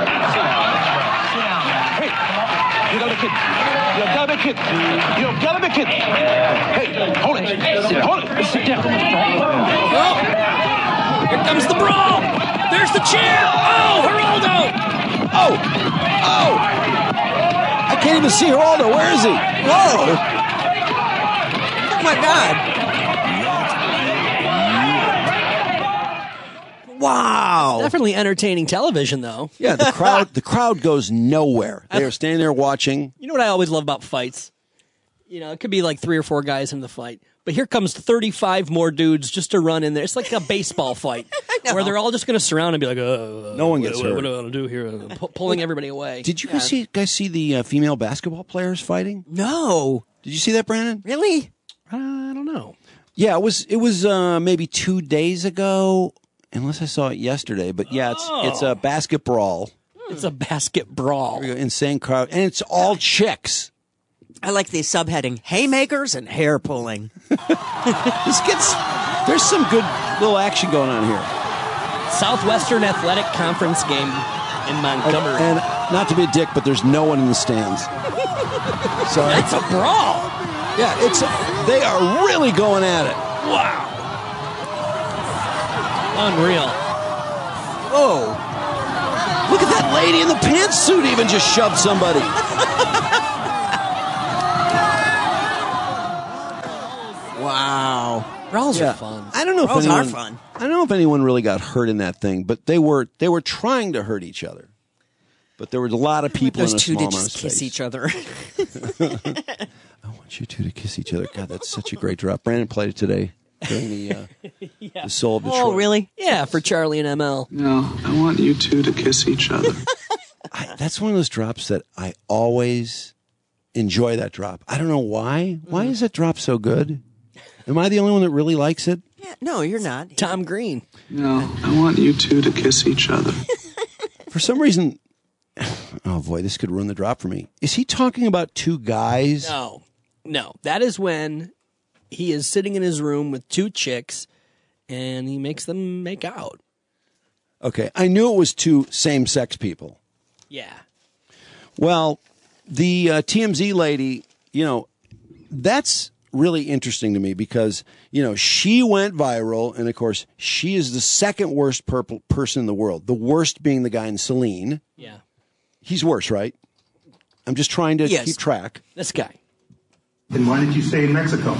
Hey, you gotta be kidding. You gotta be kidding. You gotta be kidding. Hey, hold it. Hold it. Sit down. Oh, here comes the brawl. There's the chair. Oh, Geraldo. Oh! I can't even see Geraldo. Where is he? Whoa! Oh my God! Wow! Definitely entertaining television, though. Yeah, the crowd goes nowhere. They are standing there watching. You know what I always love about fights? You know, it could be like 3 or 4 guys in the fight, but here comes 35 more dudes just to run in there. It's like a baseball fight where they're all just going to surround and be like, no one gets hurt. What do I want to do here? Pulling everybody away. Did you guys see the female basketball players fighting? No. Did you see that, Brandon? Really? I don't know. Yeah, it was maybe 2 days ago, unless I saw it yesterday. But yeah, it's a basket brawl. It's a basket brawl. Insane crowd, and it's all chicks. I like the subheading: haymakers and hair pulling. There's some good little action going on here. Southwestern Athletic Conference game in Montgomery. And not to be a dick, but there's no one in the stands. So it's a brawl. Yeah, they are really going at it. Wow. Unreal. Oh. Look at that lady in the pantsuit even just shoved somebody. Wow. Brawls are fun. I don't know Brawls if anyone, are fun. I don't know if anyone really got hurt in that thing, but they were trying to hurt each other. But there were a lot of people in a Those two small to amount of just kiss space. each other. I want you two to kiss each other. God, that's such a great drop. Brandon played it today during the Soul of Detroit. Oh, really? Yeah, for Charlie and ML. No, I want you two to kiss each other. That's one of those drops that I always enjoy that drop. I don't know why. Why is that drop so good? Am I the only one that really likes it? Yeah, no, you're not. Tom Green. No, I want you two to kiss each other. For some reason, oh boy, this could ruin the drop for me. Is he talking about two guys? No. That is when he is sitting in his room with 2 chicks and he makes them make out. Okay, I knew it was 2 same-sex people. Yeah. Well, the TMZ lady, that's really interesting to me because, she went viral, and of course, she is the second worst person in the world. The worst being the guy in Celine. Yeah. He's worse, right? I'm just trying to Yes. keep track. This guy. Then why did you stay in Mexico?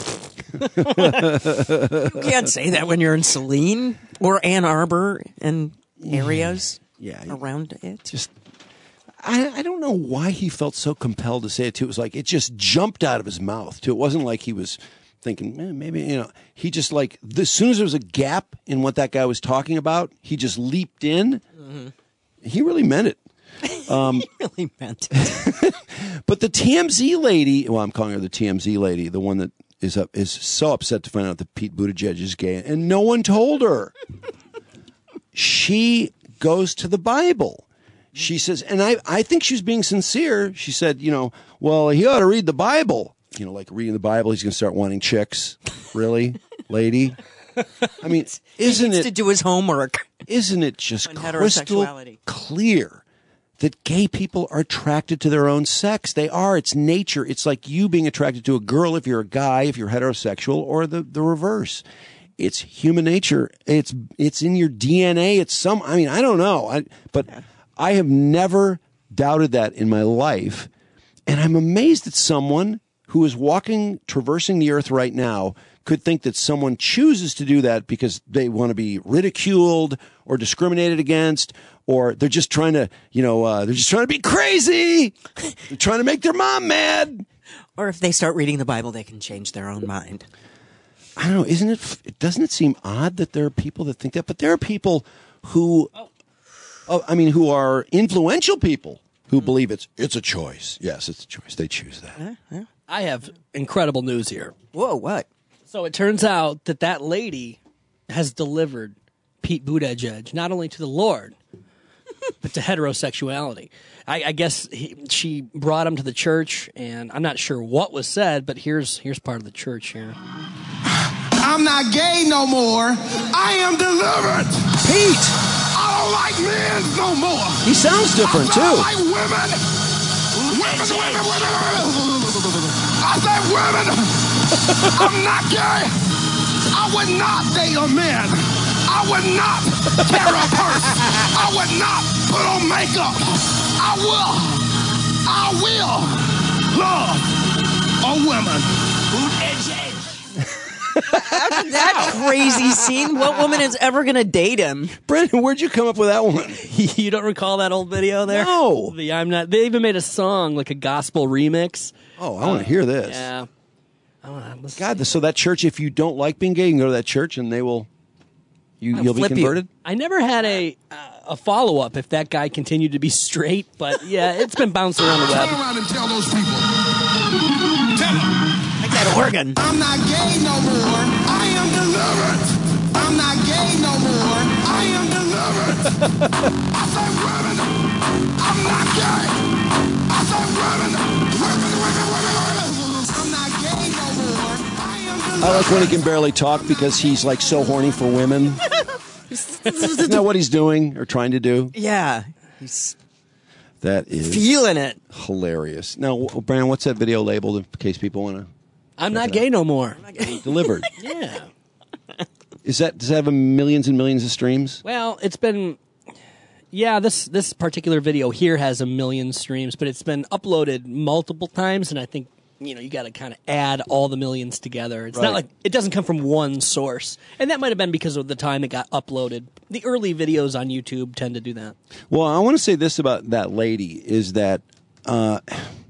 You can't say that when you're in Saline or Ann Arbor and areas around it. Just, I don't know why he felt so compelled to say it too. It was like it just jumped out of his mouth too. It wasn't like he was thinking, maybe, he just like, as soon as there was a gap in what that guy was talking about, he just leaped in. Mm-hmm. He really meant it. He really meant it. But the TMZ lady, well, I'm calling her the TMZ lady, the one that is so upset to find out that Pete Buttigieg is gay, and no one told her. She goes to the Bible. She says, and I think she's being sincere. She said, well, he ought to read the Bible. Like reading the Bible, he's going to start wanting chicks. Really, lady? I mean, he needs to do his homework? Isn't it just crystal clear that gay people are attracted to their own sex? They are. It's nature. It's like you being attracted to a girl if you're a guy, if you're heterosexual, or the reverse. It's human nature. It's in your DNA. I don't know. But I have never doubted that in my life. And I'm amazed that someone who is traversing the earth right now could think that someone chooses to do that because they want to be ridiculed or discriminated against, or they're just trying to, be crazy. They're trying to make their mom mad. Or if they start reading the Bible, they can change their own mind. I don't know. Doesn't it seem odd that there are people that think that? But there are people who, who are influential people who believe it's a choice. Yes, it's a choice. They choose that. I have incredible news here. Whoa, what? So it turns out that lady has delivered Pete Buttigieg not only to the Lord, but to heterosexuality. I guess she brought him to the church, and I'm not sure what was said, but here's part of the church here. I'm not gay no more. I am delivered. Pete! I don't like men no more. He sounds different, too. I like women. I said women. I'm not gay. I would not date a man. I would not carry a purse. I would not put on makeup. I will love a woman. After that crazy scene, what woman is ever going to date him? Brendan, where'd you come up with that one? You don't recall that old video there? No. They even made a song, like a gospel remix. Oh, I want to hear this. Yeah. God, so that church, if you don't like being gay, you can go to that church and they will... You'll be converted? I never had a follow-up if that guy continued to be straight, but yeah, it's been bouncing around the web. Turn around and tell those people. Tell them. Like that organ. I'm not gay no more. I am delivered. I'm not gay no more. I am delivered. I said women. I'm not gay. I said women. I'm not gay no more. I am delivered. I like when he can barely talk because he's like so horny for women. Isn't that what he's doing or trying to do? Yeah. He's that is feeling it. Hilarious. Now, Brandon, what's that video labeled in case people want to? I'm not gay no more. Delivered. Yeah. Does that have millions and millions of streams? Well, it's been... Yeah, this particular video here has 1 million streams, but it's been uploaded multiple times, and I think you got to kind of add all the millions together. It's not like it doesn't come from one source, and that might have been because of the time it got uploaded. The early videos on YouTube tend to do that. Well, I want to say this about that lady is that, and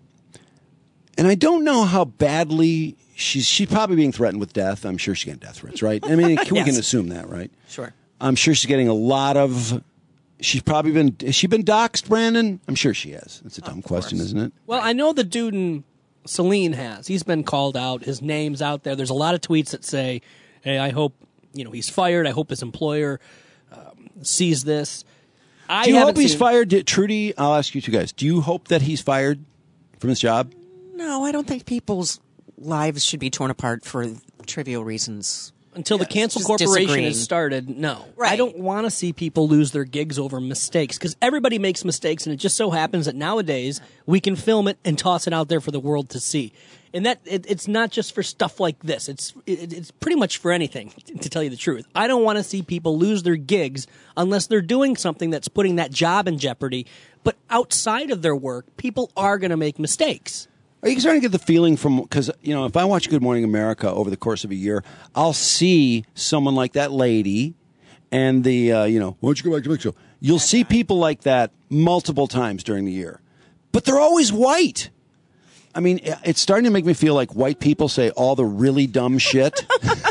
I don't know how badly she's probably being threatened with death. I'm sure she's getting death threats, right? I mean, we can assume that, right? Sure. I'm sure she's getting a lot of. She's probably been. Has she been doxxed, Brandon? I'm sure she has. That's a dumb question, isn't it? Well, I know the dude in Celine has. He's been called out. His name's out there. There's a lot of tweets that say, "Hey, I hope he's fired. I hope his employer sees this." Do you hope he's fired, Trudy? I'll ask you two guys. Do you hope that he's fired from his job? No, I don't think people's lives should be torn apart for trivial reasons. Until the cancel corporation has started, no. Right. I don't want to see people lose their gigs over mistakes, because everybody makes mistakes, and it just so happens that nowadays we can film it and toss it out there for the world to see. And that it's not just for stuff like this. It's pretty much for anything, to tell you the truth. I don't want to see people lose their gigs unless they're doing something that's putting that job in jeopardy. But outside of their work, people are going to make mistakes. Are you starting to get the feeling from, because, if I watch Good Morning America over the course of a year, I'll see someone like that lady and the, why don't you go back to Mexico? You'll see people like that multiple times during the year. But they're always white. I mean, it's starting to make me feel like white people say all the really dumb shit.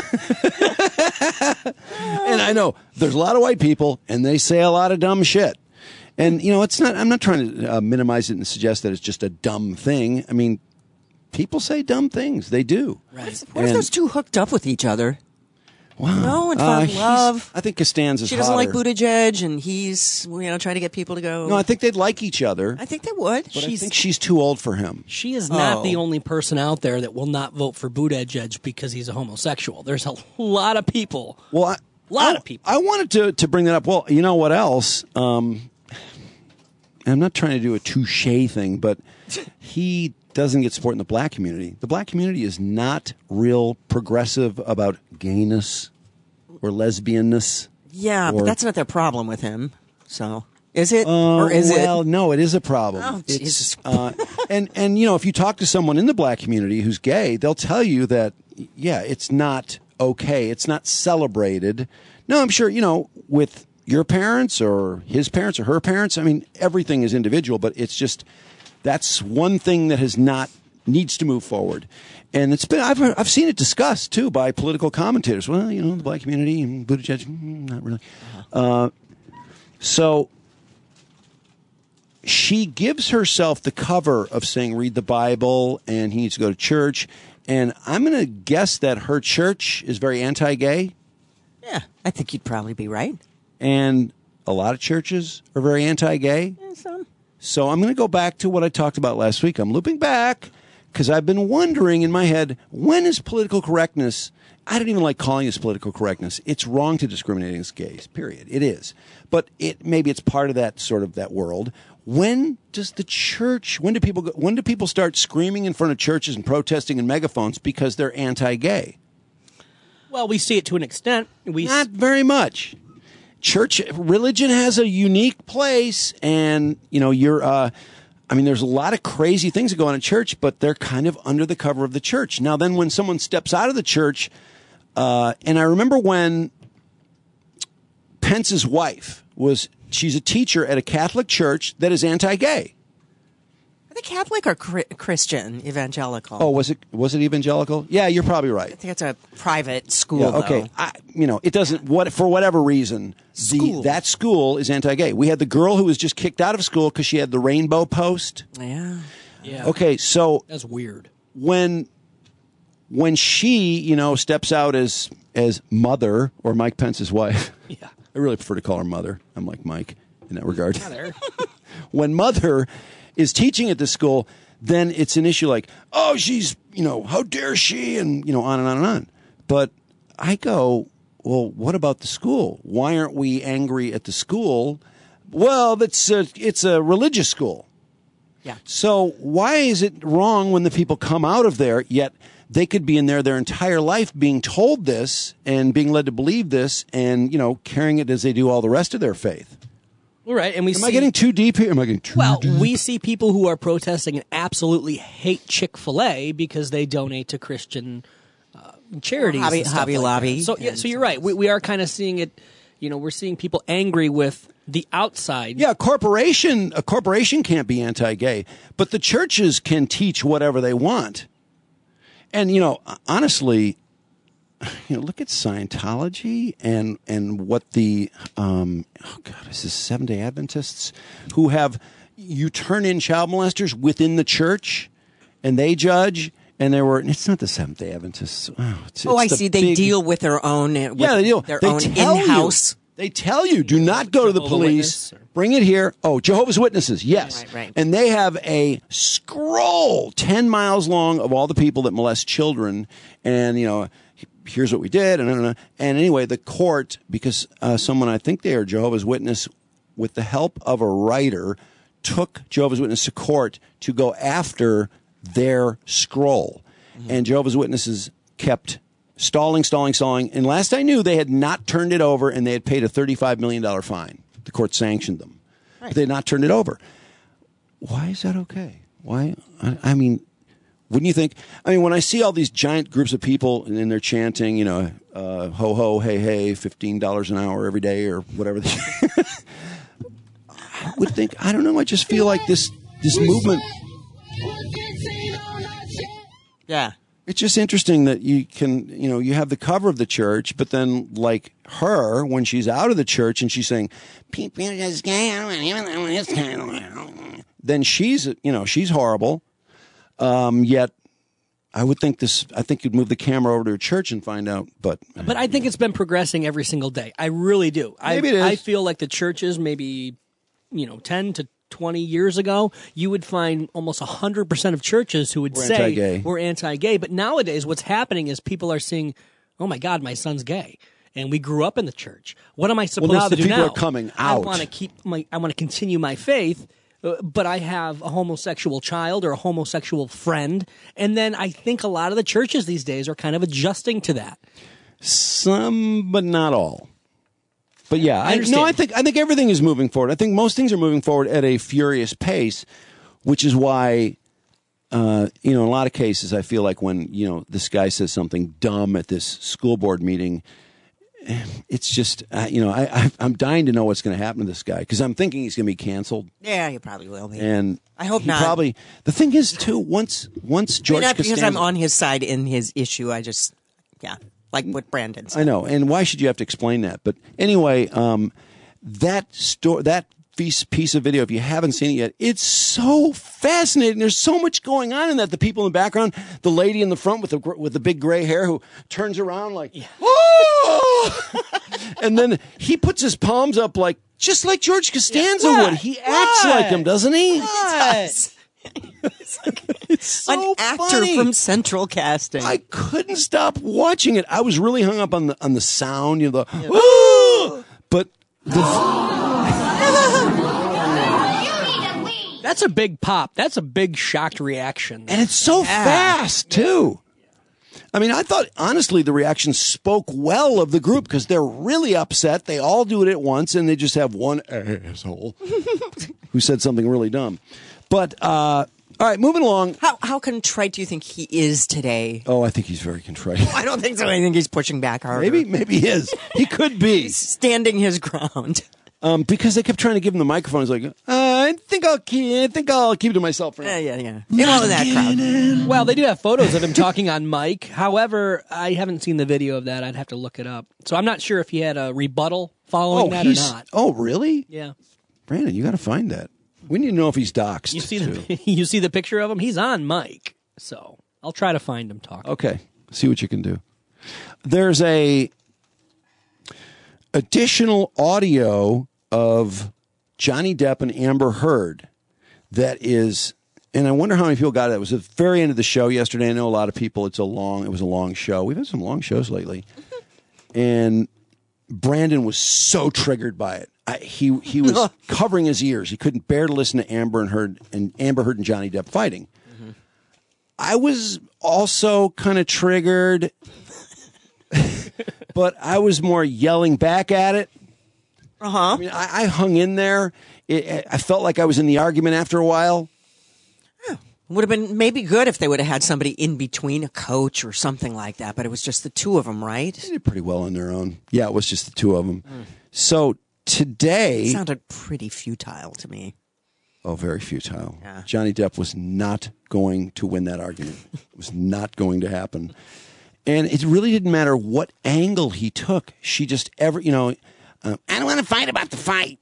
And I know there's a lot of white people, and they say a lot of dumb shit. And, it's not, I'm not trying to minimize it and suggest that it's just a dumb thing. I mean, people say dumb things. They do. Right. What if those two hooked up with each other? Wow. No, and fall in love. I think Costanza's She doesn't like hotter. Buttigieg, and he's trying to get people to go. No, I think they'd like each other. I think they would. But I think she's too old for him. She is not the only person out there that will not vote for Buttigieg because he's a homosexual. There's a lot of people. Well, I wanted to bring that up. Well, you know what else? I'm not trying to do a touche thing, but he doesn't get support in the black community. The black community is not real progressive about gayness or lesbianness. Yeah, but that's not their problem with him. So is it or is it? Well, no, it is a problem. Oh, Jesus. And if you talk to someone in the black community who's gay, they'll tell you that it's not okay. It's not celebrated. No, I'm sure with your parents or his parents or her parents. I mean, everything is individual, but it's just. That's one thing that needs to move forward, and I've seen it discussed too by political commentators. Well, the black community and Buttigieg, not really. So she gives herself the cover of saying read the Bible and he needs to go to church, and I'm going to guess that her church is very anti-gay. Yeah, I think you'd probably be right. And a lot of churches are very anti-gay. Some. So I'm going to go back to what I talked about last week. I'm looping back because I've been wondering in my head, when is political correctness? I don't even like calling this political correctness. It's wrong to discriminate against gays, period. It is. But maybe it's part of that world. When does the church, when do people start screaming in front of churches and protesting in megaphones because they're anti-gay? Well, we see it to an extent. Not very much. Church religion has a unique place, and there's a lot of crazy things that go on in church, but they're kind of under the cover of the church. Now, then, when someone steps out of the church, and I remember when Pence's wife she's a teacher at a Catholic church that is anti-gay. Are they Catholic or Christian evangelical? Oh, was it evangelical? Yeah, you're probably right. I think it's a private school. Yeah, okay. It doesn't. For whatever reason, that school is anti-gay. We had the girl who was just kicked out of school because she had the rainbow post. Yeah. Okay, so that's weird. When she steps out as mother or Mike Pence's wife. Yeah. I really prefer to call her mother. I'm like Mike in that regard. When mother is teaching at this school, then it's an issue like, oh, she's, how dare she, and, on and on and on. But I go, well, what about the school? Why aren't we angry at the school? Well, it's a religious school. Yeah. So why is it wrong when the people come out of there, yet they could be in there their entire life being told this and being led to believe this and, carrying it as they do all the rest of their faith? Right, and Am I getting too deep here? Am I getting too deep? We see people who are protesting and absolutely hate Chick-fil-A because they donate to Christian charities. Hobby Lobby. So you're right. We are kind of seeing it. We're seeing people angry with the outside. Yeah, a corporation can't be anti-gay, but the churches can teach whatever they want. And honestly, look at Scientology and what the this is Seventh-day Adventists who you turn in child molesters within the church, and they judge. And it's not the Seventh-day Adventists. I see. They deal with their own. They deal. Their own in-house. They tell you, do not go to the police. Bring it here. Oh, Jehovah's Witnesses, yes. Right. And they have a scroll 10 miles long of all the people that molest children. And, here's what we did. And anyway, the court, because someone, I think they are Jehovah's Witness, with the help of a writer, took Jehovah's Witness to court to go after their scroll. Mm-hmm. And Jehovah's Witnesses kept stalling. And last I knew, they had not turned it over, and they had paid a $35 million fine. The court sanctioned them. Right. But they had not turned it over. Why is that okay? Why? I mean, wouldn't you think? I mean, when I see all these giant groups of people and they're chanting, ho, ho, hey, hey, $15 an hour every day or whatever. I would think, I don't know, I just feel like this movement. Yeah. It's just interesting that you can, you have the cover of the church, but then like her, when she's out of the church and she's saying, people are just gay, I don't even know this kind of, then she's horrible. Yet I would think I think you'd move the camera over to a church and find out, but I think it's been progressing every single day. I really do. Maybe it is. I feel like the churches, maybe 10 to 20 years ago, you would find almost 100% of churches who would say anti-gay. we're anti-gay. But nowadays, what's happening is people are seeing, oh my God, my son's gay, and we grew up in the church. What am I supposed now to the do people now? are coming out. I want to continue my faith. But I have a homosexual child or a homosexual friend, and then I think a lot of the churches these days are kind of adjusting to that. Some, but not all. But yeah, I understand. I think everything is moving forward. I think most things are moving forward at a furious pace, which is why, in a lot of cases, I feel like when this guy says something dumb at this school board meeting, it's just I'm dying to know what's going to happen to this guy because I'm thinking he's going to be canceled. Yeah, he probably will be. And I hope not. Probably. The thing is, too, once George not because Costanza, I'm on his side in his issue. I just, like what Brandon said. I know, and why should you have to explain that? But anyway, that piece of video, if you haven't seen it yet, it's so fascinating. There's so much going on in that. The people in the background, the lady in the front with the big gray hair who turns around like, oh! And then he puts his palms up just like George Costanza would. He acts like him, doesn't he? He does. It's so an actor funny. from Central Casting. I couldn't stop watching it. I was really hung up on the sound, but That's a big pop. That's a big shocked reaction. And it's so fast, too. I mean, I thought, honestly, the reaction spoke well of the group because they're really upset. They all do it at once, and they just have one asshole who said something really dumb. But, all right, moving along. How contrite do you think he is today? Oh, I think he's very contrite. I don't think so. I think he's pushing back harder. Maybe he is. He could be. He's standing his ground. Because they kept trying to give him the microphone. He's like, I think I'll keep it to myself for now. Yeah. He went with that crowd. Well, they do have photos of him talking on mic. However, I haven't seen the video of that. I'd have to look it up. So I'm not sure if he had a rebuttal following that or not. Oh, really? Yeah. Brandon, you got to find that. We need to know if he's doxxed. You see the picture of him? He's on mic. So I'll try to find him talking. Okay. See what you can do. There's a additional audio of Johnny Depp and Amber Heard that is, and I wonder how many people got it. It was at the very end of the show yesterday. I know a lot of people. It was a long show. We've had some long shows lately. And Brandon was so triggered by it. He was covering his ears. He couldn't bear to listen to Amber Heard and Johnny Depp fighting. Mm-hmm. I was also kind of triggered, but I was more yelling back at it. Uh-huh. I mean, I hung in there. I felt like I was in the argument after a while. Would have been maybe good if they would have had somebody in between, a coach or something like that, but it was just the two of them, right? They did pretty well on their own. Yeah, it was just the two of them. So today... It sounded pretty futile to me. Oh, very futile. Yeah. Johnny Depp was not going to win that argument. It was not going to happen. And it really didn't matter what angle he took. She just I don't want to fight about the fight.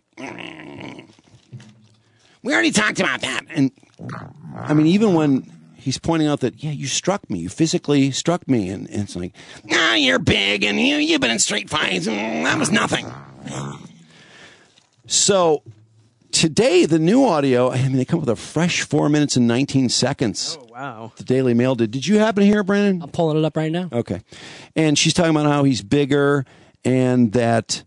We already talked about that. And I mean, even when he's pointing out that, you struck me, you physically struck me, and it's like, you're big, and you've been in street fights, and that was nothing. So today, the new audio, they come with a fresh 4 minutes and 19 seconds. Oh, wow. The Daily Mail did. Did you happen to hear it, Brandon? I'm pulling it up right now. Okay. And she's talking about how he's bigger and that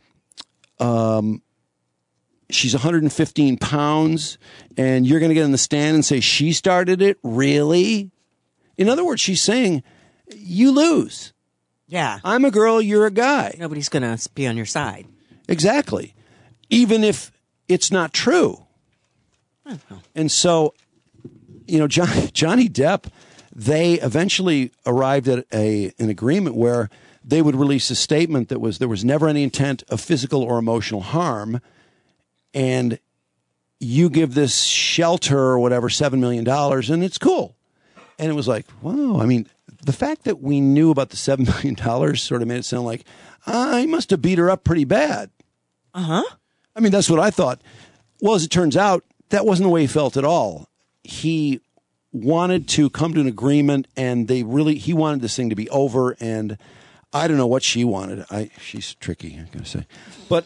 she's 115 pounds, and you're going to get in the stand and say she started it? Really? In other words, she's saying, you lose. Yeah. I'm a girl, you're a guy. Nobody's going to be on your side. Exactly. Even if it's not true. And so, Johnny Depp, they eventually arrived at an agreement where they would release a statement that there was never any intent of physical or emotional harm, and you give this shelter or whatever $7 million, and it's cool. And it was like, wow. I mean, the fact that we knew about the $7 million sort of made it sound like, he must have beat her up pretty bad. Uh-huh. I mean, that's what I thought. Well, as it turns out, that wasn't the way he felt at all. He wanted to come to an agreement, and he wanted this thing to be over, and I don't know what she wanted. She's tricky, I gotta say. But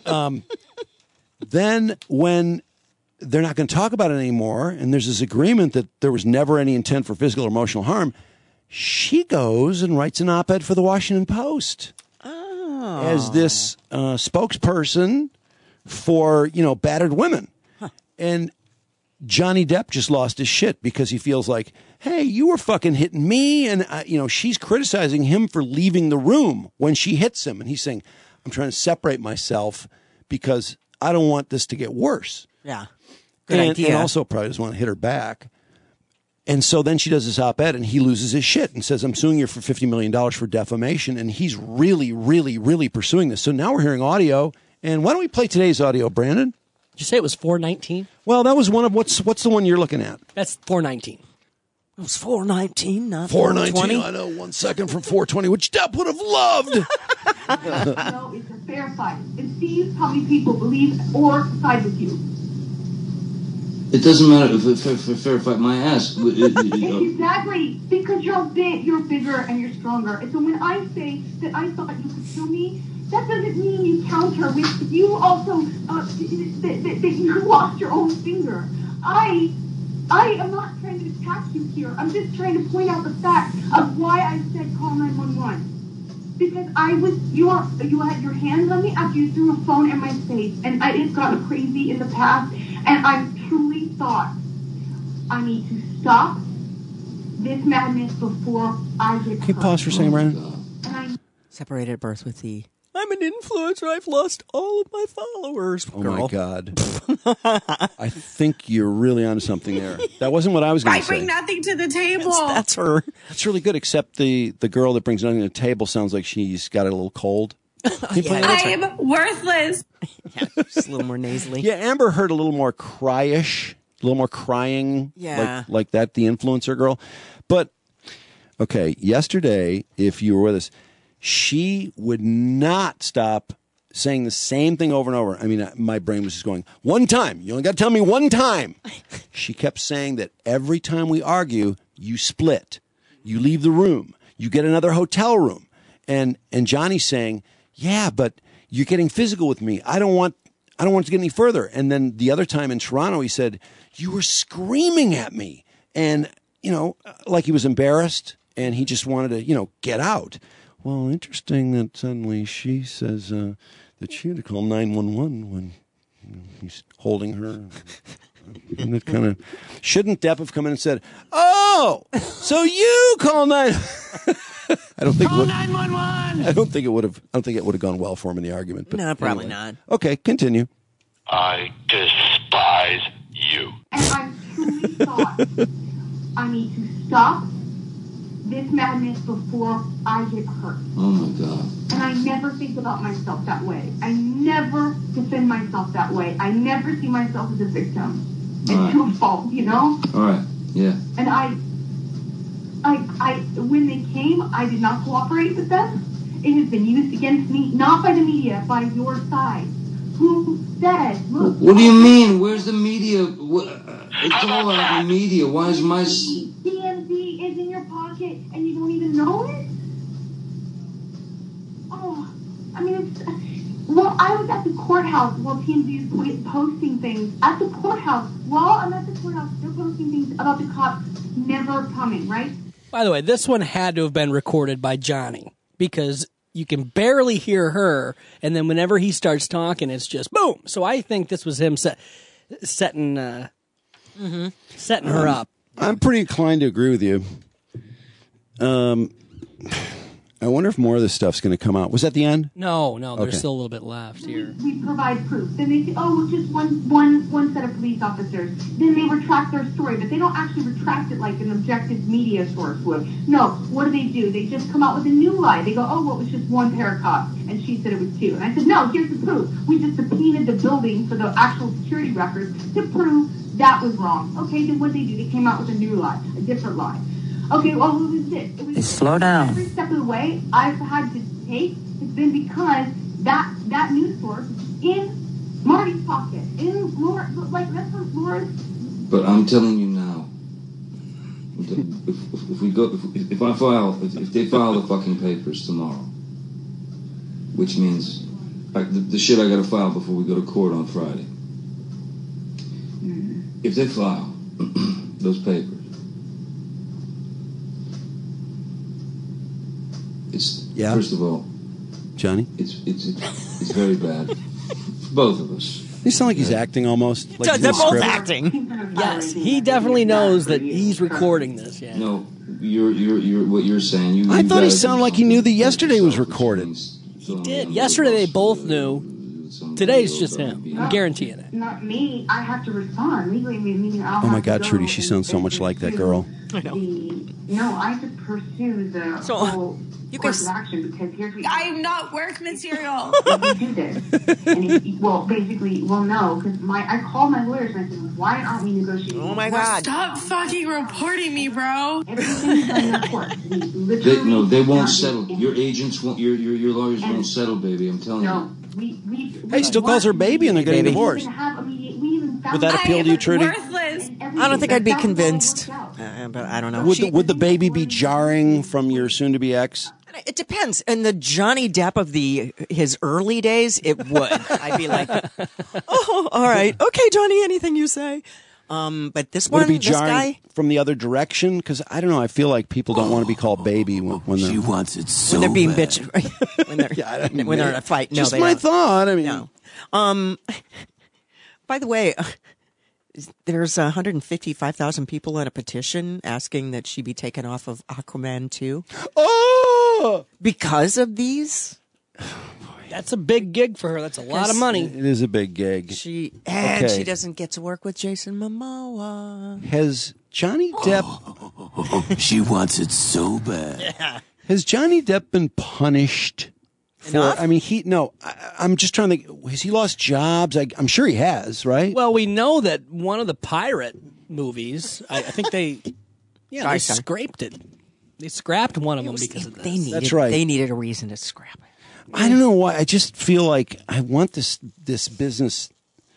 then when they're not going to talk about it anymore, and there's this agreement that there was never any intent for physical or emotional harm, she goes and writes an op-ed for the Washington Post as this spokesperson for, battered women. Huh. And Johnny Depp just lost his shit because he feels like, hey, you were fucking hitting me. And, she's criticizing him for leaving the room when she hits him. And he's saying, I'm trying to separate myself because I don't want this to get worse. Yeah. Good idea. And also probably doesn't want to hit her back. And so then she does this op-ed and he loses his shit and says, I'm suing you for $50 million for defamation. And he's really, really, really pursuing this. So now we're hearing audio. And why don't we play today's audio, Brandon? Did you say it was 419? Well, that was one of what's the one you're looking at? That's 419. It was 419, not 419. I know, 1 second from 420, which Depp would have loved. No, it's a fair fight. And see how many people believe or side with you. It doesn't matter if for fair fight my ass. Exactly, because you're bigger and you're stronger. And so when I say that I thought you could kill me, that doesn't mean you counter with you also that you lost your own finger. I am not trying to attack you here. I'm just trying to point out the fact of why I said call 911. Because you had your hands on me after you threw a phone in my face, and it's gotten crazy in the past, and I truly thought I need to stop this madness before I get Can you pause for a second, Brandon? Separated at birth with the I'm an influencer. I've lost all of my followers. Oh, my God. I think you're really onto something there. That wasn't what I was going to say. I bring nothing to the table. That's her. That's really good, except the girl that brings nothing to the table sounds like she's got it a little cold. I am worthless. Yeah, just a little more nasally. Yeah, Amber heard a little more cryish, a little more crying. Yeah. Like that, the influencer girl. But, okay, yesterday, if you were with us, she would not stop saying the same thing over and over. I mean, my brain was just going, one time. You only got to tell me one time. She kept saying that every time we argue, you split. You leave the room. You get another hotel room. And Johnny's saying, yeah, but you're getting physical with me. I don't want it to get any further. And then the other time in Toronto, he said, you were screaming at me. And, like he was embarrassed and he just wanted to, get out. Well, interesting that suddenly she says that she had to call 911 when he's holding her. And it kind of shouldn't Depp have come in and said, "Oh, so you call 911?" I don't think call 911. I don't think it would have gone well for him in the argument. But no, probably anyway. not. Okay, continue. I despise you. And I truly thought I need to stop this madness before I get hurt. Oh my God. And I never think about myself that way. I never defend myself that way. I never see myself as a victim and to a fault, All right. Yeah. And I when they came, I did not cooperate with them. It has been used against me, not by the media, by your side. Who said, look. What do you mean? Where's the media? It's all about the media. Why is my... TMZ is in your pocket and you don't even know it? Oh, I mean, I was at the courthouse while TMZ is posting things. At the courthouse, while I'm at the courthouse, they're posting things about the cops never coming, right? By the way, this one had to have been recorded by Johnny because you can barely hear her, and then whenever he starts talking, it's just boom. So I think this was him setting her up. I'm pretty inclined to agree with you. I wonder if more of this stuff's going to come out. Was that the end? No, there's Okay. still a little bit left here. We provide proof. Then they say, oh, just one set of police officers. Then they retract their story, but they don't actually retract it like an objective media source would. No, what do? They just come out with a new lie. They go, oh, well, it was just one pair of cops, and she said it was two. And I said, no, here's the proof. We just subpoenaed the building for the actual security records to prove that was wrong. Okay, then what did they do? They came out with a new lie, a different lie. Okay, well, who was this? It was slow down. Every step of the way I've had to take has been because that news source is in Marty's pocket, in Laura, like that's what Laura's. But I'm telling you now, If they file the fucking papers tomorrow, which means the shit I got to file before we go to court on Friday. If they file those papers, first of all, Johnny, it's very bad for both of us. You sound like he's acting almost. Like They're he's in both script. acting. Yes, he definitely knows that he's recording this. Yeah. No, you're what you're saying. I thought he sounded like he knew that yesterday was recorded. He did. Yesterday they both knew. Today's just him. I'm guaranteeing it. Not me. I have to respond legally. Meaning I'll Oh my have God, to Trudy, go she sounds so much like that girl. I know. I have to pursue the whole course of action because here's what I'm not work material. if you do this. And basically, no, because I called my lawyers and I said, why aren't we negotiating? Oh my God. Stop fucking reporting me, bro. Everything's on your court. They won't settle. Your agents won't. Your lawyers won't settle, baby. I'm telling you. Hey, he still calls her baby and they're getting divorced. Would that appeal to you, Trudy? Worthless. I don't think I'd be convinced, but I don't know. Would the baby be jarring from your soon-to-be ex? It depends. In the Johnny Depp of his early days, it would. I'd be like, oh, all right, okay, Johnny, anything you say. But this Would one, it be this jarring guy, from the other direction? Because I don't know. I feel like people don't want to be called baby when She wants it so when they're being bad. bitch, when they're in a fight. No, just they my don't. thought. I mean, No. By the way, there's 155,000 people in a petition asking that she be taken off of Aquaman 2. Oh, because of these. That's a big gig for her. That's a lot of money. it is a big gig. She Okay. doesn't get to work with Jason Momoa. Has Johnny Depp? She wants it so bad. Yeah. Has Johnny Depp been punished? Enough? I mean, I'm just trying to think. Has he lost jobs? I'm sure he has, right? Well, we know that one of the pirate movies, I think they scraped it. They scrapped one of them because of this. That's right. They needed a reason to scrap it. I don't know why. I just feel like I want this business.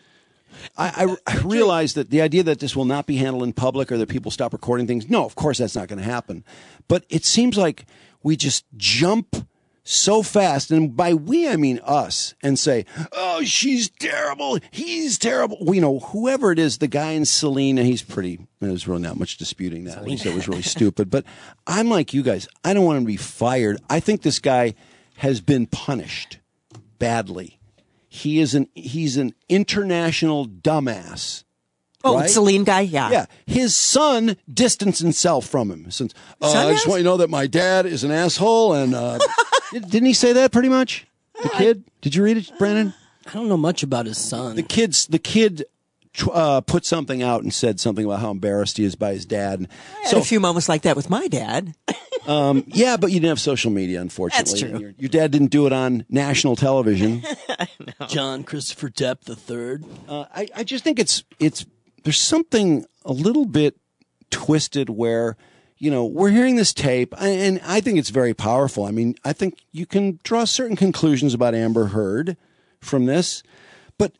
I realize that the idea that this will not be handled in public or that people stop recording things. No, of course that's not going to happen. But it seems like we just jump so fast, and by we I mean us, and say, "Oh, she's terrible. He's terrible." Whoever it is, the guy in Selena, he's pretty. There's really not much disputing that. He said it was really stupid. But I'm like you guys. I don't want him to be fired. I think this guy has been punished badly. He's an international dumbass. Oh, right? Celine guy, yeah. Yeah. His son distanced himself from him. Since I just want you to know that my dad is an asshole. And didn't he say that pretty much? The kid? Did you read it, Brandon? I don't know much about his son. The kid put something out and said something about how embarrassed he is by his dad. I had a few moments like that with my dad. Yeah, but you didn't have social media, unfortunately. That's true. Your dad didn't do it on national television. No. John Christopher Depp III. I just think it's there's something a little bit twisted where, we're hearing this tape, and I think it's very powerful. I mean, I think you can draw certain conclusions about Amber Heard from this, but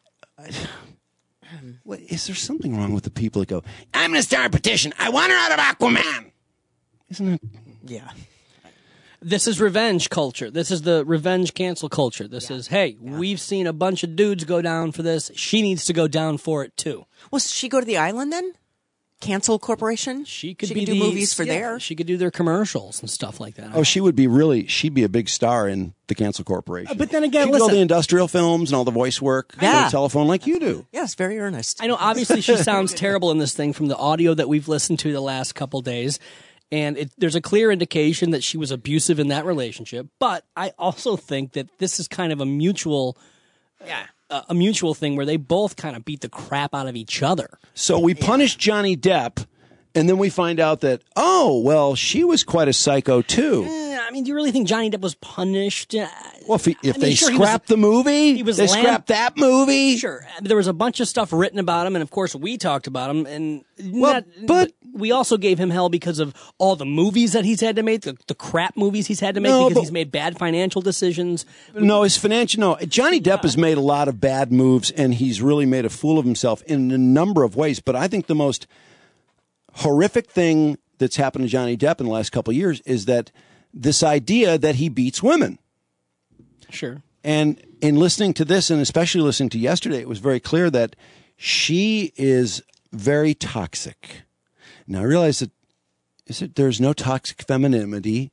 is there something wrong with the people that go, I'm going to start a petition. I want her out of Aquaman. Isn't it? Yeah. This is revenge culture. This is the revenge cancel culture. This is, hey, we've seen a bunch of dudes go down for this. She needs to go down for it, too. Well, she go to the island then? Cancel Corporation? She could do movies for there. She could do their commercials and stuff like that. Oh, she'd be a big star in the Cancel Corporation. But then again, she'd do all the industrial films and all the voice work on the telephone like you do. Yes, very earnest. I know, obviously, she sounds terrible in this thing from the audio that we've listened to the last couple days. And there's a clear indication that she was abusive in that relationship. But I also think that this is kind of a mutual thing where they both kind of beat the crap out of each other. So we punish Johnny Depp, and then we find out that, she was quite a psycho, too. I mean, do you really think Johnny Depp was punished? Well, if they scrapped the movie, they scrapped that movie. Sure. There was a bunch of stuff written about him, and of course we talked about him. And but we also gave him hell because of all the movies that he's had to make, the crap movies he's had to make because he's made bad financial decisions. Johnny Depp has made a lot of bad moves, and he's really made a fool of himself in a number of ways. But I think the most horrific thing that's happened to Johnny Depp in the last couple of years is that this idea that he beats women. Sure. And in listening to this, and especially listening to yesterday, it was very clear that she is very toxic. Now, I realize that there's no toxic femininity,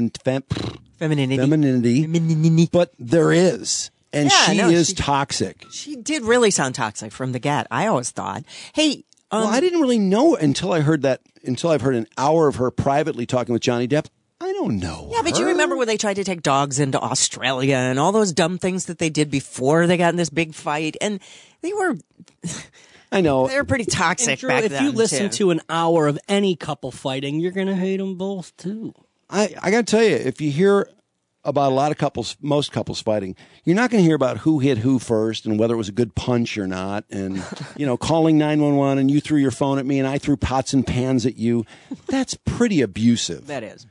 but there is. And she is toxic. She did really sound toxic from the get, I always thought. Hey, well, I didn't really know until I've heard an hour of her privately talking with Johnny Depp. I don't know. Yeah, but you remember when they tried to take dogs into Australia and all those dumb things that they did before they got in this big fight, and they were. I know. They were pretty toxic Drew, back if then. you listen too. to an hour of any couple fighting, you're going to hate them both too. I got to tell you, if you hear about a lot of most couples fighting, you're not going to hear about who hit who first and whether it was a good punch or not. And, calling 911 and you threw your phone at me and I threw pots and pans at you. That's pretty abusive. That is.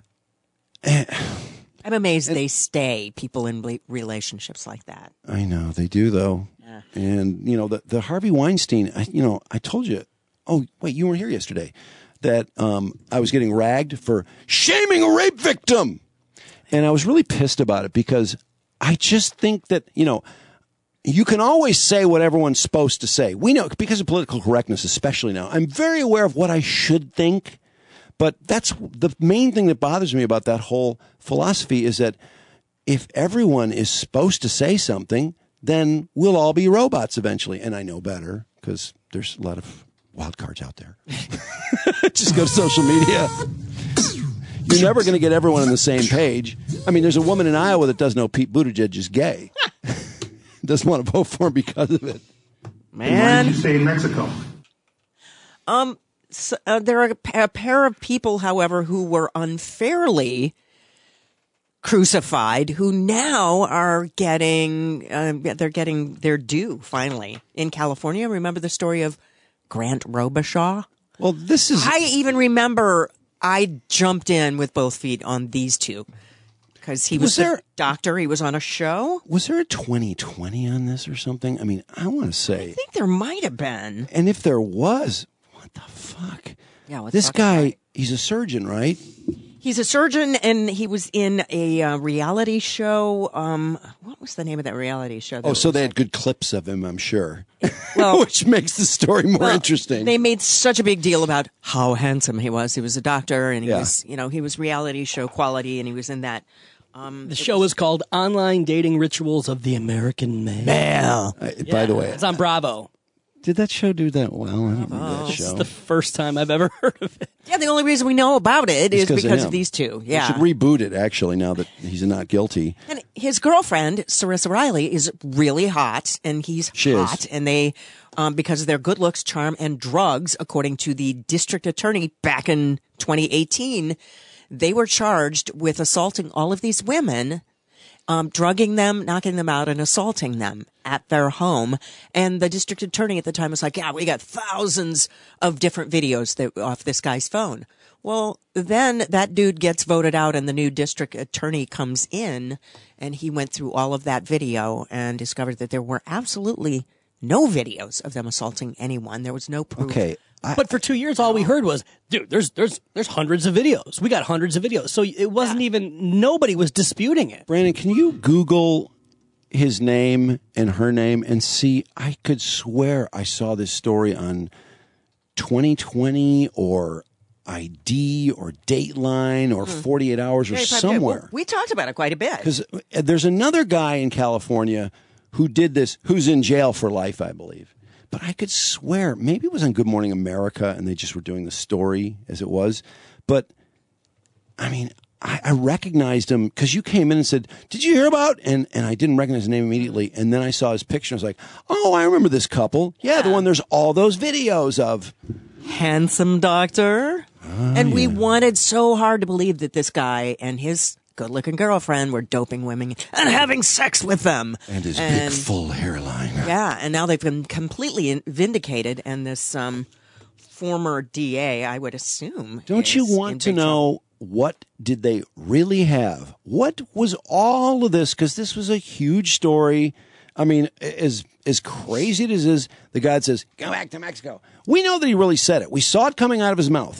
I'm amazed they stay, people in relationships like that. I know. They do, though. Yeah. And, the Harvey Weinstein, I told you, oh, wait, you weren't here yesterday, that I was getting ragged for shaming a rape victim. And I was really pissed about it because I just think that, you can always say what everyone's supposed to say. We know, because of political correctness, especially now, I'm very aware of what I should think. But that's the main thing that bothers me about that whole philosophy is that if everyone is supposed to say something, then we'll all be robots eventually. And I know better because there's a lot of wild cards out there. Just go to social media. You're never going to get everyone on the same page. I mean, there's a woman in Iowa that doesn't know Pete Buttigieg is gay. Doesn't want to vote for him because of it. Man. Why did you say Mexico? So, there are a pair of people, however, who were unfairly crucified, who now are getting their due finally in California. Remember the story of Grant Robichaud? Well, I even remember I jumped in with both feet on these two because he was a doctor. He was on a show. Was there a 2020 on this or something? I mean, I want to say. I think there might have been. And if there was, what the fuck? Yeah, this guy, he's a surgeon, right? He's a surgeon, and he was in a reality show. What was the name of that reality show? So they had good clips of him, I'm sure. Well, which makes the story more interesting. They made such a big deal about how handsome he was. He was a doctor, and he was reality show quality, and he was in that. The show is called Online Dating Rituals of the American Male. By the way, it's on Bravo. Did that show do that well? I don't remember that show. It's the first time I've ever heard of it. Yeah, the only reason we know about it is because of these two. Yeah. We should reboot it, actually, now that he's not guilty. And his girlfriend, Sarissa Riley, is really hot, and he's hot. And they, because of their good looks, charm, and drugs, according to the district attorney back in 2018, they were charged with assaulting all of these women, drugging them, knocking them out, and assaulting them at their home. And the district attorney at the time was like, yeah, we got thousands of different videos off this guy's phone. Well, then that dude gets voted out and the new district attorney comes in, and he went through all of that video and discovered that there were absolutely no videos of them assaulting anyone. There was no proof. Okay. But for 2 years, all we heard was, dude, there's hundreds of videos. We got hundreds of videos. So it wasn't even, nobody was disputing it. Brandon, can you Google his name and her name and see? I could swear I saw this story on 2020 or ID or Dateline or 48 Hours or somewhere. Well, we talked about it quite a bit. Because there's another guy in California who did this, who's in jail for life, I believe. But I could swear, maybe it was on Good Morning America and they just were doing the story as it was. But, I mean, I recognized him because you came in and said, did you hear about? And I didn't recognize his name immediately. And then I saw his picture. I was like, oh, I remember this couple. Yeah, the one there's all those videos of. Handsome doctor. And we wanted so hard to believe that this guy and his good-looking girlfriend were doping women and having sex with them. And his big, full hairline. Yeah, and now they've been completely vindicated, and this former DA, I would assume. Don't you want to know what did they really have? What was all of this? Because this was a huge story. I mean, as crazy as it is, the guy says, go back to Mexico. We know that he really said it. We saw it coming out of his mouth.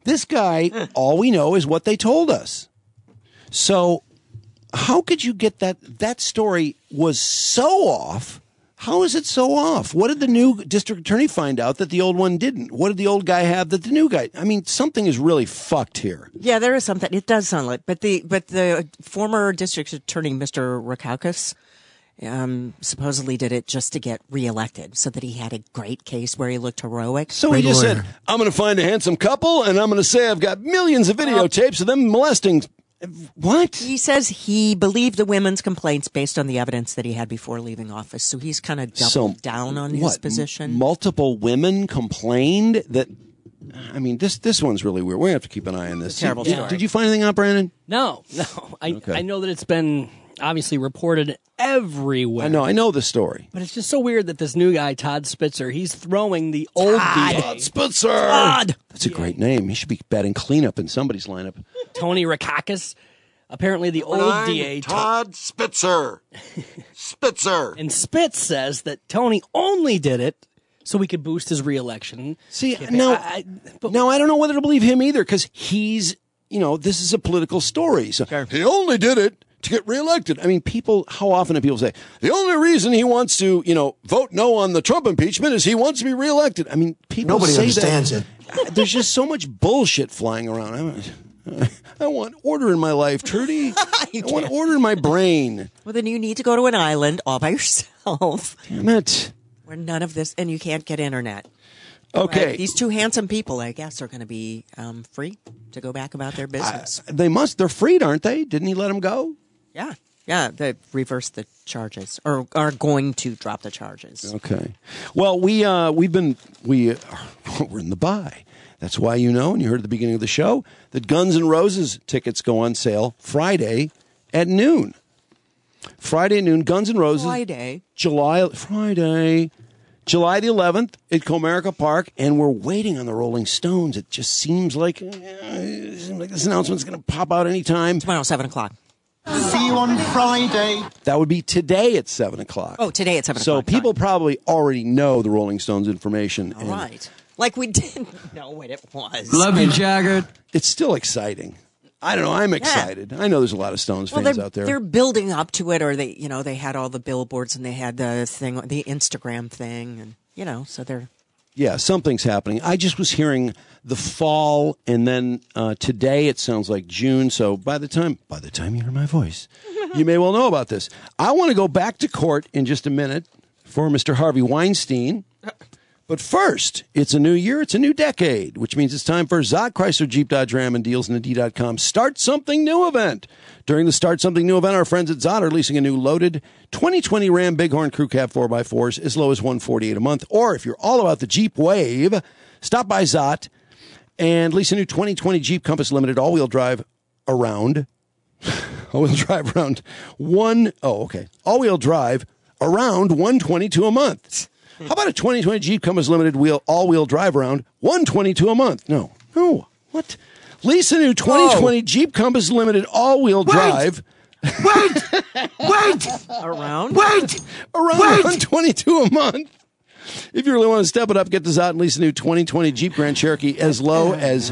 This guy, all we know is what they told us. So how could you get that story was so off? How is it so off? What did the new district attorney find out that the old one didn't? What did the old guy have that the new guy? I mean, something is really fucked here. Yeah, there is something. It does sound like, but the former district attorney, Mr. Rakakis, supposedly did it just to get reelected, so that he had a great case where he looked heroic. So he just said, "I'm going to find a handsome couple, and I'm going to say I've got millions of videotapes of them molesting." What? He says he believed the women's complaints based on the evidence that he had before leaving office. So he's kind of doubled down on his position. Multiple women complained that. I mean, this one's really weird. We have to keep an eye on this. Terrible story. Did you find anything out, Brandon? No. I know that it's been obviously reported everywhere. I know the story. But it's just so weird that this new guy, Todd Spitzer, he's throwing the old DA. Todd Spitzer! Todd! That's a great name. He should be batting cleanup in somebody's lineup. Tony Rakakis. Apparently the old DA. Todd Spitzer. Spitzer. And Spitz says that Tony only did it so he could boost his reelection. See, I don't know whether to believe him either, because he's, this is a political story. So he only did it to get reelected. I mean, how often do people say, the only reason he wants to, vote no on the Trump impeachment is he wants to be reelected? I mean, people Nobody say understands that. There's just so much bullshit flying around. I want order in my life, Trudy. I want order in my brain. Well, then you need to go to an island all by yourself. Damn it. Where none of this, and you can't get internet. Okay. Right? These two handsome people, I guess, are going to be free to go back about their business. They must. They're freed, aren't they? Didn't he let them go? Yeah. Yeah, they reversed the charges, or are going to drop the charges. Okay. Well, we're in the buy. That's why and you heard at the beginning of the show, that Guns N' Roses tickets go on sale Friday at noon. Friday at noon, Guns N' Roses. July the 11th at Comerica Park, and we're waiting on the Rolling Stones. It just seems like this announcement's going to pop out anytime. Tomorrow, 7 o'clock. See you on Friday. That would be today at 7 o'clock. Oh, today at 7 o'clock. So people probably already know the Rolling Stones information. All right. Like we didn't know what it was. Love you, Jagger. It's still exciting. I don't know. I'm excited. I know there's a lot of Stones fans out there. They're building up to it, or they had all the billboards and they had the Instagram thing, and so they're. Yeah, something's happening. I just was hearing the fall, and then today it sounds like June. So by the time you hear my voice, you may well know about this. I want to go back to court in just a minute for Mr. Harvey Weinstein. But first, it's a new year, it's a new decade, which means it's time for Zott Chrysler Jeep Dodge Ram and DealsInTheD.com Start Something New event. During the Start Something New event, our friends at Zott are leasing a new loaded 2020 Ram Bighorn Crew Cab 4x4s as low as $148 a month. Or if you're all about the Jeep Wave, stop by Zott and lease a new 2020 Jeep Compass Limited all-wheel drive around. All-wheel drive around all-wheel drive around $122 a month. How about a 2020 Jeep Compass Limited all-wheel drive around $122 a month? No. What? Lease a new 2020 Jeep Compass Limited all-wheel drive. Wait! Around $122 a month. If you really want to step it up, get this out and lease a new 2020 Jeep Grand Cherokee as low as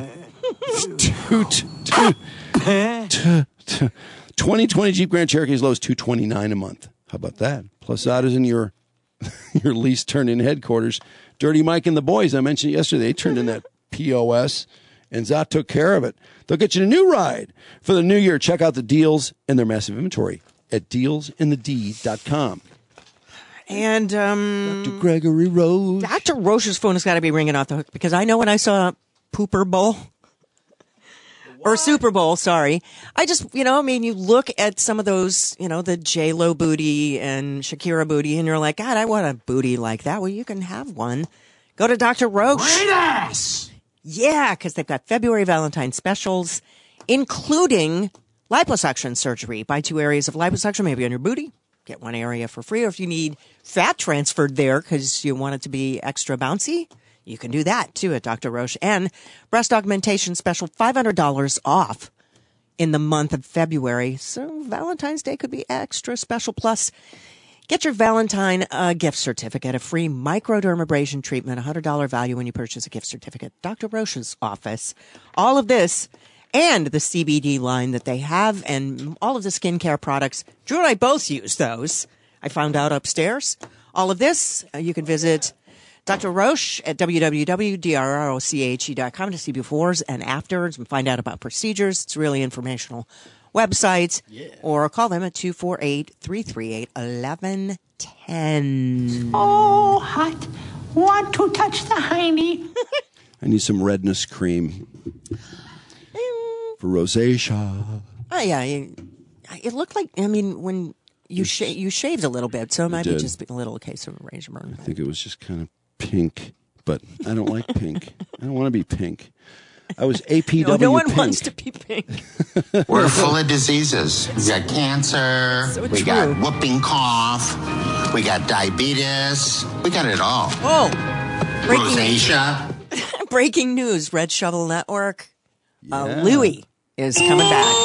2020 Jeep Grand Cherokee as low as $229 a month. How about that? Plus, that is in your lease turned in headquarters. Dirty Mike and the boys, I mentioned yesterday, they turned in that POS, and Zott took care of it. They'll get you a new ride for the new year. Check out the deals and their massive inventory at DealsInTheD.com. And Dr. Gregory Roche. Dr. Roche's phone has got to be ringing off the hook, because I know when I saw Pooper Bowl. Or Super Bowl, sorry. I just, you look at some of those, the J-Lo booty and Shakira booty, and you're like, God, I want a booty like that. Well, you can have one. Go to Dr. Roche. Great ass! Yeah, because they've got February Valentine specials, including liposuction surgery. Buy 2 areas of liposuction, maybe on your booty. Get 1 area for free. Or if you need fat transferred there because you want it to be extra bouncy, you can do that, too, at Dr. Roche. And breast augmentation special, $500 off in the month of February. So Valentine's Day could be extra special. Plus, Get your Valentine gift certificate, a free microdermabrasion treatment, $100 value when you purchase a gift certificate. Dr. Roche's office. All of this and the CBD line that they have and all of the skincare products. Drew and I both use those. I found out upstairs. All of this, you can visit Dr. Roche at www.drroche.com to see befores and afters and find out about procedures. It's really informational website. Yeah. Or call them at 248-338-1110. Oh, hot. Want to touch the hiney? I need some redness cream for rosacea. Oh, yeah. It looked like, when you shaved a little bit, so it might be just a little case of razor burn. I think it was just kind of pink, but I don't like pink. I don't want to be pink. I was APW no one pink. wants to be pink. We're full of diseases. We got cancer. We got whooping cough. We got diabetes. We got it all. Oh, rosacea. Breaking news: Red Shovel Network. Louie is coming back.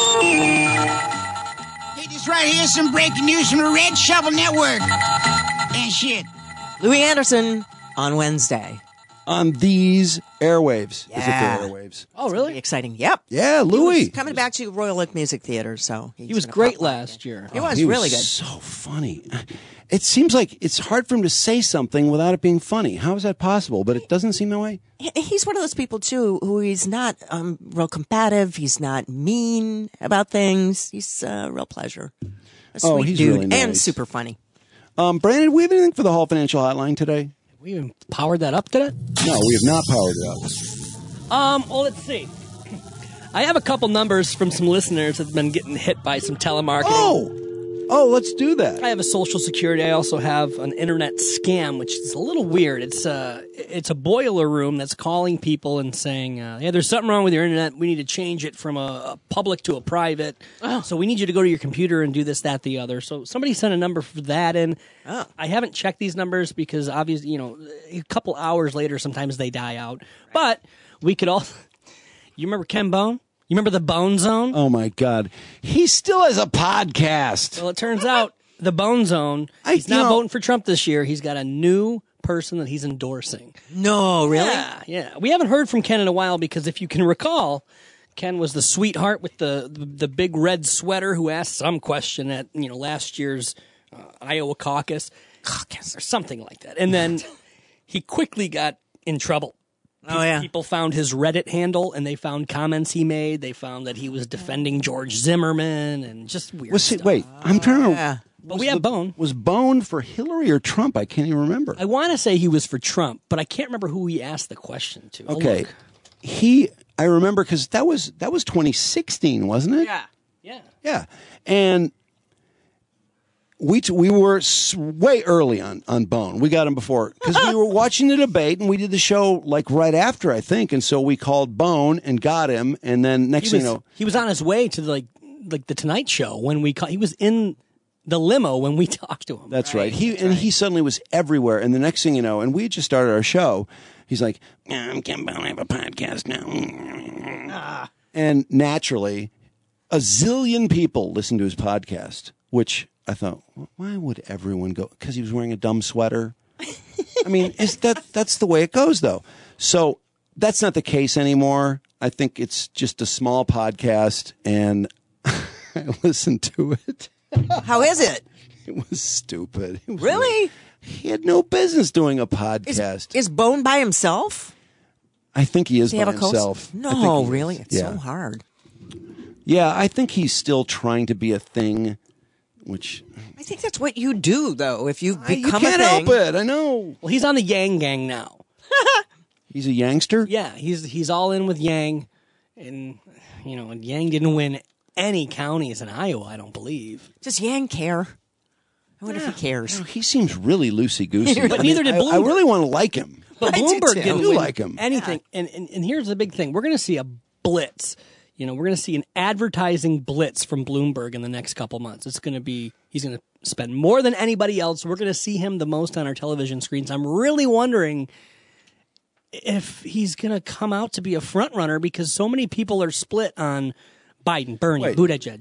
Hey, this right here is some breaking news from the Red Shovel Network. And shit. Louie Anderson on Wednesday. On these airwaves. Yeah. Is it the airwaves? Oh, really? Exciting. Yep. Yeah, Louie. He was coming back to Royal Oak Music Theater, so he was great last year. He was he really was good. So funny. It seems like it's hard for him to say something without it being funny. How is that possible? But it doesn't seem that way. He's one of those people too who he's not real combative. He's not mean about things. He's a real pleasure. A sweet he's dude really nice. and super funny. Brandon, do we have anything for the Hall Financial Hotline today? We even powered that up today? No, we have not powered it up. Well, let's see. I have a couple numbers from some listeners that have been getting hit by some telemarketing. Oh, let's do that. I have a Social Security. I also have an internet scam, which is a little weird. It's a boiler room that's calling people and saying, "Hey, there's something wrong with your internet. We need to change it from a public to a private. So we need you to go to your computer and do this, that, the other." So somebody sent a number for that in. I haven't checked these numbers because obviously, a couple hours later, sometimes they die out. But we could all. You remember Ken Bone? You remember the Bone Zone? Oh, my God. He still has a podcast. Well, it turns out the Bone Zone, he's not voting for Trump this year. He's got a new person that he's endorsing. No, really? Yeah. We haven't heard from Ken in a while because if you can recall, Ken was the sweetheart with the big red sweater who asked some question at last year's Iowa caucus or something like that. And then he quickly got in trouble. Oh, yeah. People found his Reddit handle, and they found comments he made. They found that he was defending George Zimmerman and just weird stuff. Wait, I'm trying to... But we have Bone. Was Bone for Hillary or Trump? I can't even remember. I want to say he was for Trump, but I can't remember who he asked the question to. Okay. I remember because that was 2016, wasn't it? Yeah. And we were way early on Bone. We got him before because we were watching the debate and we did the show like right after, I think. And so we called Bone and got him. And then next thing you know, he was on his way to like the Tonight Show when he was in the limo when we talked to him. That's right. He suddenly was everywhere. And the next thing you know, and we had just started our show. He's like, I'm Ken Bone. I have a podcast now. And naturally, a zillion people listen to his podcast, which I thought, why would everyone go? Because he was wearing a dumb sweater. I mean, that's the way it goes, though. So that's not the case anymore. I think it's just a small podcast, and I listened to it. How is it? It was stupid. It was really? He had no business doing a podcast. Is Bone by himself? I think he is Does he by have a himself. No, really? It's so hard. Yeah, I think he's still trying to be a thing. Which I think that's what you do, though. If you become you can't a thing, help it. I know. Well, he's on the Yang Gang now. He's a Yangster? Yeah, he's all in with Yang, and and Yang didn't win any counties in Iowa, I don't believe. Does Yang care? I wonder if he cares. He seems really loosey-goosey. But neither did Bloomberg. I really want to like him. But Bloomberg didn't win like him. anything. And here's the big thing. We're going to see a blitz. We're going to see an advertising blitz from Bloomberg in the next couple months. He's going to spend more than anybody else. We're going to see him the most on our television screens. I'm really wondering if he's going to come out to be a front runner because so many people are split on Biden, Bernie, Buttigieg.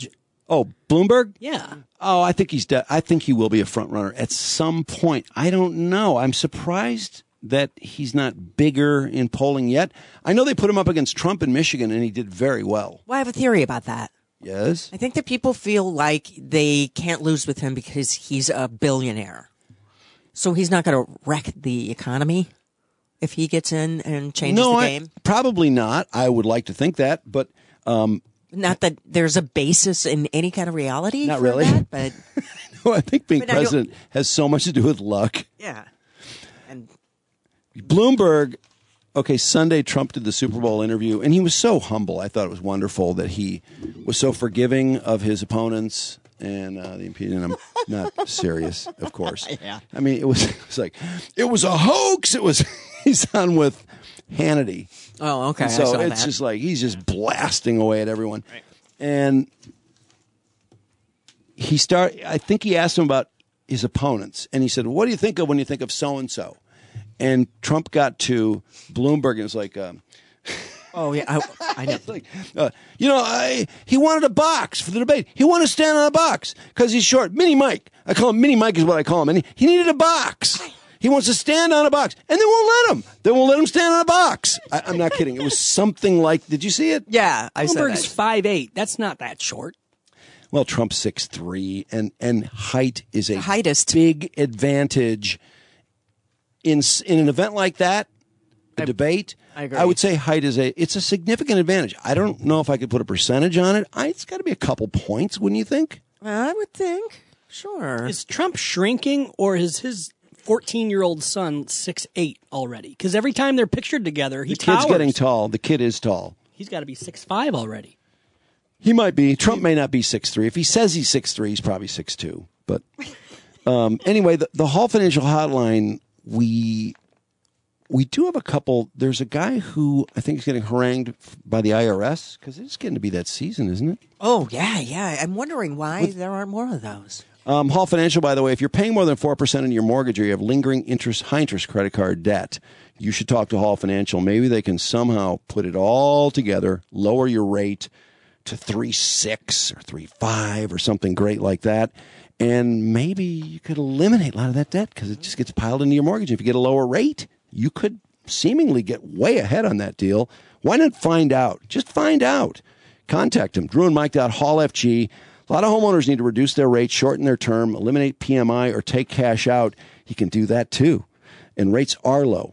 Oh, Bloomberg? Yeah. Oh, I think I think he will be a front runner at some point. I don't know. I'm surprised that he's not bigger in polling yet. I know they put him up against Trump in Michigan, and he did very well. Well, I have a theory about that. Yes? I think that people feel like they can't lose with him because he's a billionaire. So he's not going to wreck the economy if he gets in and changes the game? Probably not. I would like to think that, but... not that there's a basis in any kind of reality. Not for really. That, but no, I think being president has so much to do with luck. Yeah. And Bloomberg, okay, Sunday Trump did the Super Bowl interview, and he was so humble. I thought it was wonderful that he was so forgiving of his opponents and the impeachment. I'm not serious, of course. Yeah. I mean, it was like, it was a hoax. He's on with Hannity. Oh, okay. And so I saw it's that. just like he's just blasting away at everyone. Right. And I think he asked him about his opponents, and he said, "What do you think of when you think of so and so?" And Trump got to Bloomberg and was like, "Oh yeah, I know." Like, he wanted a box for the debate. He wanted to stand on a box because he's short. Mini Mike. I call him Mini Mike is what I call him, and he needed a box. He wants to stand on a box, and they won't let him. They won't let him stand on a box. I'm not kidding. It was something like, did you see it? Yeah, I saw Bloomberg's 5'8". That's not that short. Well, Trump's 6'3", and height is a heightest big advantage in an event like that. A debate. I agree. I would say height it's a significant advantage. I don't know if I could put a percentage on it. It's got to be a couple points, wouldn't you think? I would think. Sure. Is Trump shrinking, or is his 14-year-old son 6'8" already? Because every time they're pictured together, he The kid's towers. getting tall. The kid is tall. He's got to be 6'5" already. He might be. Trump may not be 6'3". If he says he's 6'3", he's probably 6'2". But anyway, the Hall Financial Hotline, we do have a couple. There's a guy who I think is getting harangued by the IRS because it's getting to be that season, isn't it? Oh, yeah. I'm wondering why there aren't more of those. Hall Financial, by the way, if you're paying more than 4% on your mortgage or you have lingering high-interest credit card debt, you should talk to Hall Financial. Maybe they can somehow put it all together, lower your rate to 3.6 or 3.5 or something great like that, and maybe you could eliminate a lot of that debt because it just gets piled into your mortgage. If you get a lower rate, you could seemingly get way ahead on that deal. Why not find out? Just find out. Contact them, DrewandMike.HallFG. A lot of homeowners need to reduce their rate, shorten their term, eliminate PMI, or take cash out. You can do that too. And rates are low.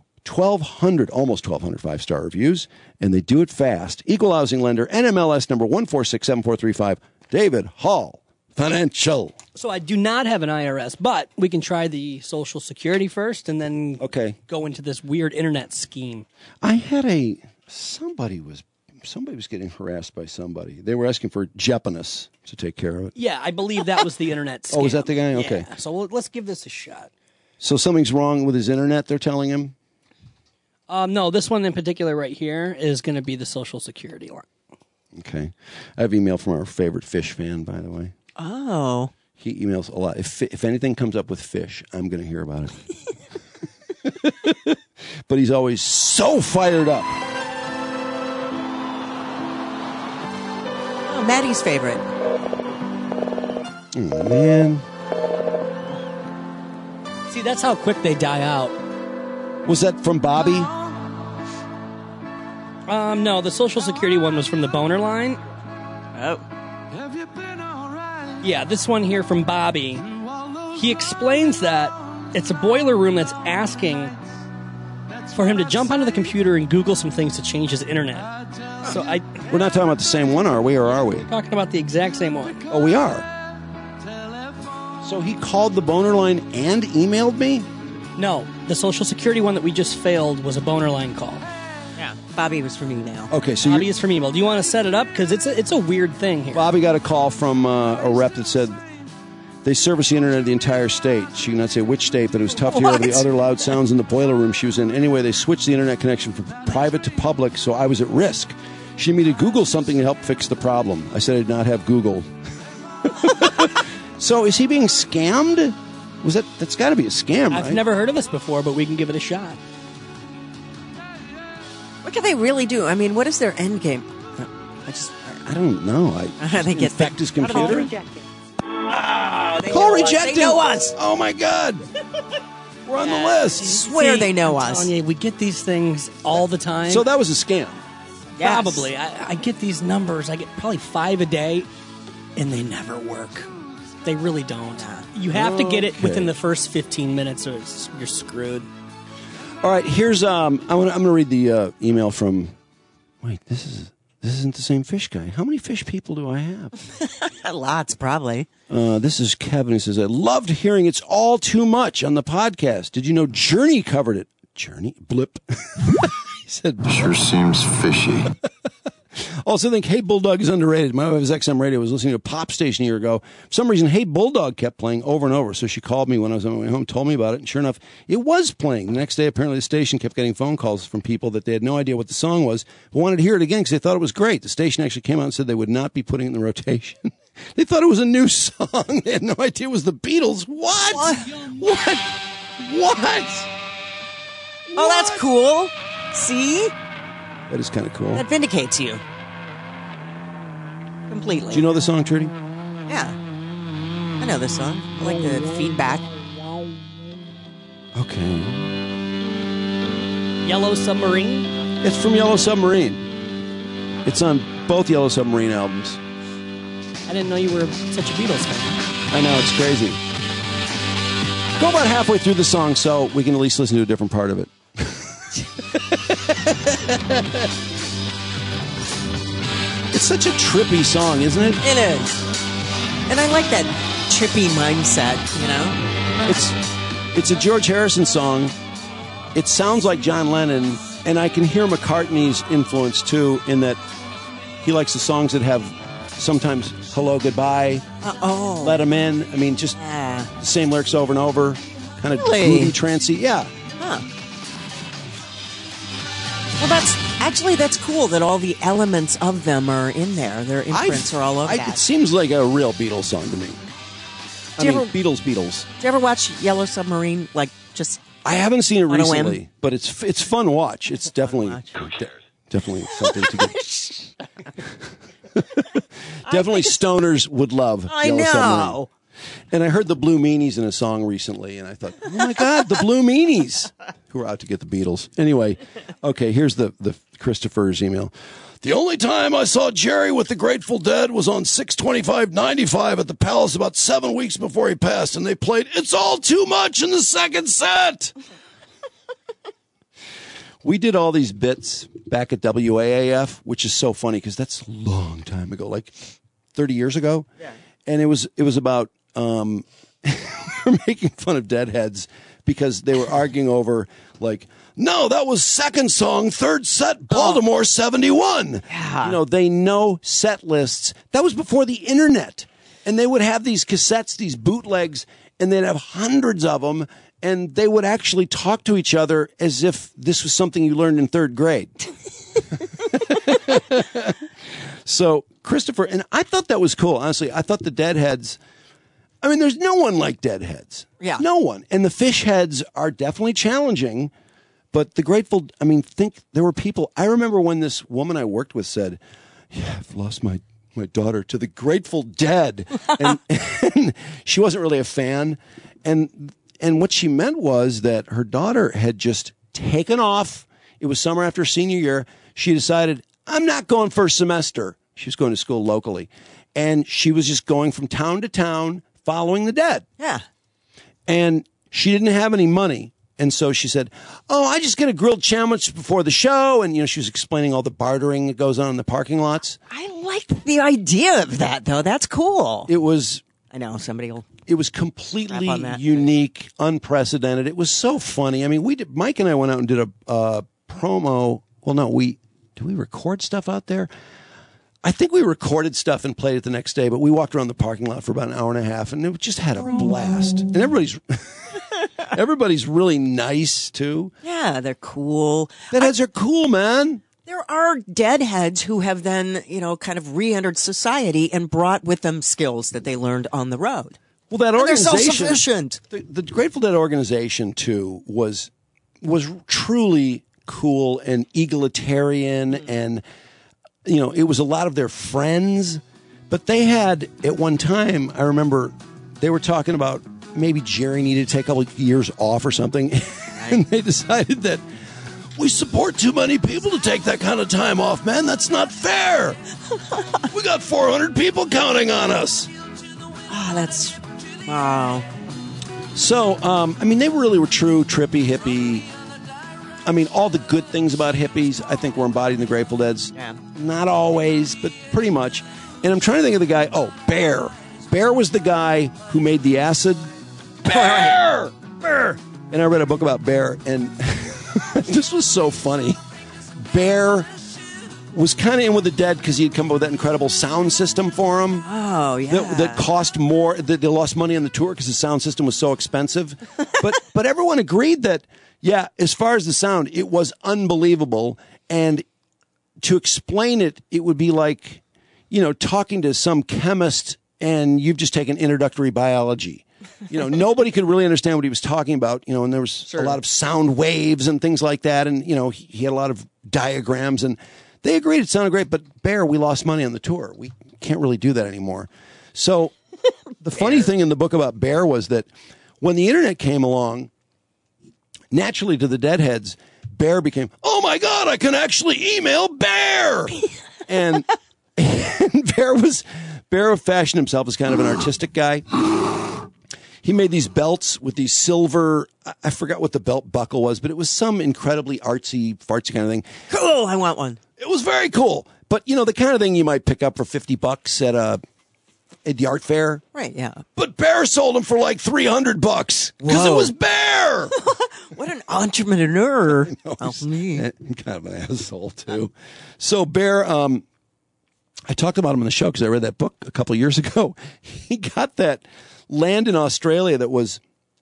Almost 1,200 five-star reviews, and they do it fast. Equal housing lender, NMLS number 1467435. David Hall Financial. So I do not have an IRS, but we can try the Social Security first and then go into this weird internet scheme. I had somebody was getting harassed by somebody. They were asking for Jeopardy to take care of it. Yeah, I believe that was the internet scam. Oh, was that the guy? Okay. Yeah, so let's give this a shot. So something's wrong with his internet, they're telling him? No, this one in particular right here is going to be the Social Security one. Okay. I have email from our favorite fish fan, by the way. Oh. He emails a lot. If anything comes up with fish, I'm going to hear about it. But he's always so fired up. Oh, Maddie's favorite. Oh, man. See, that's how quick they die out. Was that from Bobby? No, the Social Security one was from the Boner line. Oh. Yeah, this one here from Bobby. He explains that it's a boiler room that's asking for him to jump onto the computer and Google some things to change his internet. So We're not talking about the same one, are we, or are we? Talking about the exact same one. Oh, we are. So he called the Boner line and emailed me? No, the Social Security one that we just failed was a Boner line call. Yeah, Bobby was from email. Okay, so Bobby is from email. Do you want to set it up? Because it's a weird thing here. Bobby got a call from a rep that said they service the internet of the entire state. She did not say which state, but it was tough to hear all the other loud sounds in the boiler room she was in. Anyway, they switched the internet connection from private to public, so I was at risk. She made me to Google something to help fix the problem. I said I did not have Google. So is he being scammed? That's got to be a scam, right? I've never heard of this before, but we can give it a shot. What can they really do? I mean, what is their end game? I don't know. They get infect his computer. Call rejected. They know us. Oh my God. We're on the list. Swear they know us. Telling you, we get these things all the time. So that was a scam. Yes. Probably. I get these numbers. I get probably 5 a day, and they never work. They really don't. You have to get it within the first 15 minutes, or you're screwed. All right, here's I'm going to read the email from. Wait, this isn't the same fish guy. How many fish people do I have? Lots, probably. This is Kevin. He says, I loved hearing It's All Too Much on the podcast. Did you know Journey covered it? Journey? Blip. He said, sure seems fishy. Also think Hey Bulldog is underrated. My wife was XM Radio, was listening to a pop station a year ago. For some reason, Hey Bulldog kept playing over and over. So she called me when I was on my way home, told me about it, and sure enough, it was playing. The next day, apparently the station kept getting phone calls from people that they had no idea what the song was, but wanted to hear it again because they thought it was great. The station actually came out and said they would not be putting it in the rotation. They thought it was a new song. They had no idea it was the Beatles. What? Oh, that's cool. See? That is kind of cool. That vindicates you. Completely. Do you know the song, Trudy? Yeah. I know this song. I like the feedback. Okay. Yellow Submarine? It's from Yellow Submarine. It's on both Yellow Submarine albums. I didn't know you were such a Beatles fan. I know, it's crazy. Go about halfway through the song so we can at least listen to a different part of it. It's such a trippy song, isn't it? It is. And I like that trippy mindset, you know? It's a George Harrison song. It sounds like John Lennon, and I can hear McCartney's influence too, in that he likes the songs that have sometimes hello, goodbye, let them in. I mean, just the same lyrics over and over. Kind of groovy, trancey. Yeah. Huh. Well, that's cool that all the elements of them are in there. Their imprints are all over that. It seems like a real Beatles song to me. Beatles. Did you ever watch Yellow Submarine? Like, just I haven't seen it recently, but it's fun to watch. It's definitely something to get. Definitely stoners would love. I Yellow know. Submarine. And I heard the Blue Meanies in a song recently, and I thought, oh my God, the Blue Meanies, who are out to get the Beatles. Anyway, okay, here's the Christopher's email. The only time I saw Jerry with the Grateful Dead was on 6/25/95 at the Palace about 7 weeks before he passed, and they played It's All Too Much in the second set. We did all these bits back at WAAF, which is so funny because that's a long time ago, like 30 years ago. Yeah. And it was about we're making fun of Deadheads because they were arguing over like, no, that was second song, third set, Baltimore 71. Yeah. You know, they know set lists. That was before the internet. And they would have these cassettes, these bootlegs, and they'd have hundreds of them. And they would actually talk to each other as if this was something you learned in third grade. So, Christopher, and I thought that was cool. Honestly, I thought the Deadheads, I mean, there's no one like Deadheads. Yeah. No one. And the Fish Heads are definitely challenging. But the Grateful, I mean, there were people, I remember when this woman I worked with said, yeah, I've lost my daughter to the Grateful Dead. and she wasn't really a fan. And what she meant was that her daughter had just taken off. It was summer after senior year. She decided, I'm not going first semester. She was going to school locally. And she was just going from town to town following the Dead. Yeah. And she didn't have any money. And so she said, oh, I just get a grilled sandwich before the show. And, you know, she was explaining all the bartering that goes on in the parking lots. I like the idea of that, though. That's cool. It was... I know, somebody will... It was completely unique, unprecedented. It was so funny. I mean, Mike and I went out and did a promo. Well, no, did we record stuff out there? I think we recorded stuff and played it the next day, but we walked around the parking lot for about an hour and a half, and it just had a blast. And everybody's really nice, too. Yeah, they're cool. Deadheads are cool, man. There are Deadheads who have then, you know, kind of re-entered society and brought with them skills that they learned on the road. Well, that organization, they're self-sufficient. The Grateful Dead organization too was truly cool and egalitarian, and it was a lot of their friends. But they had, at one time, I remember they were talking about maybe Jerry needed to take a couple of years off or something. And they decided that we support too many people to take that kind of time off, man. That's not fair. We got 400 people counting on us. Wow. So, they really were true, trippy, hippie. All the good things about hippies, I think, were embodied in the Grateful Dead's. Yeah. Not always, but pretty much. And I'm trying to think of the guy. Oh, Bear. Bear was the guy who made the acid. Bear! Bear! And I read a book about Bear, and this was so funny. Bear was kind of in with the Dead because he had come up with that incredible sound system for him. Oh, yeah. That cost more. That they lost money on the tour because the sound system was so expensive. But everyone agreed that, yeah, as far as the sound, it was unbelievable. And to explain it, it would be like, talking to some chemist and you've just taken introductory biology. Nobody could really understand what he was talking about, and there was a lot of sound waves and things like that. And, he had a lot of diagrams and they agreed it sounded great. But Bear, we lost money on the tour. We can't really do that anymore. So the funny thing in the book about Bear was that when the internet came along, naturally to the Deadheads, Bear became, oh my God, I can actually email Bear. And Bear fashioned himself as kind of an artistic guy. He made these belts with these silver, I forgot what the belt buckle was, but it was some incredibly artsy kind of thing. Cool, I want one. It was very cool. But, the kind of thing you might pick up for $50 at the art fair. Right, yeah. But Bear sold them for like $300 because it was Bear. What an entrepreneur. He's kind of an asshole, too. So Bear, I talked about him on the show because I read that book a couple of years ago. He got that land in Australia it was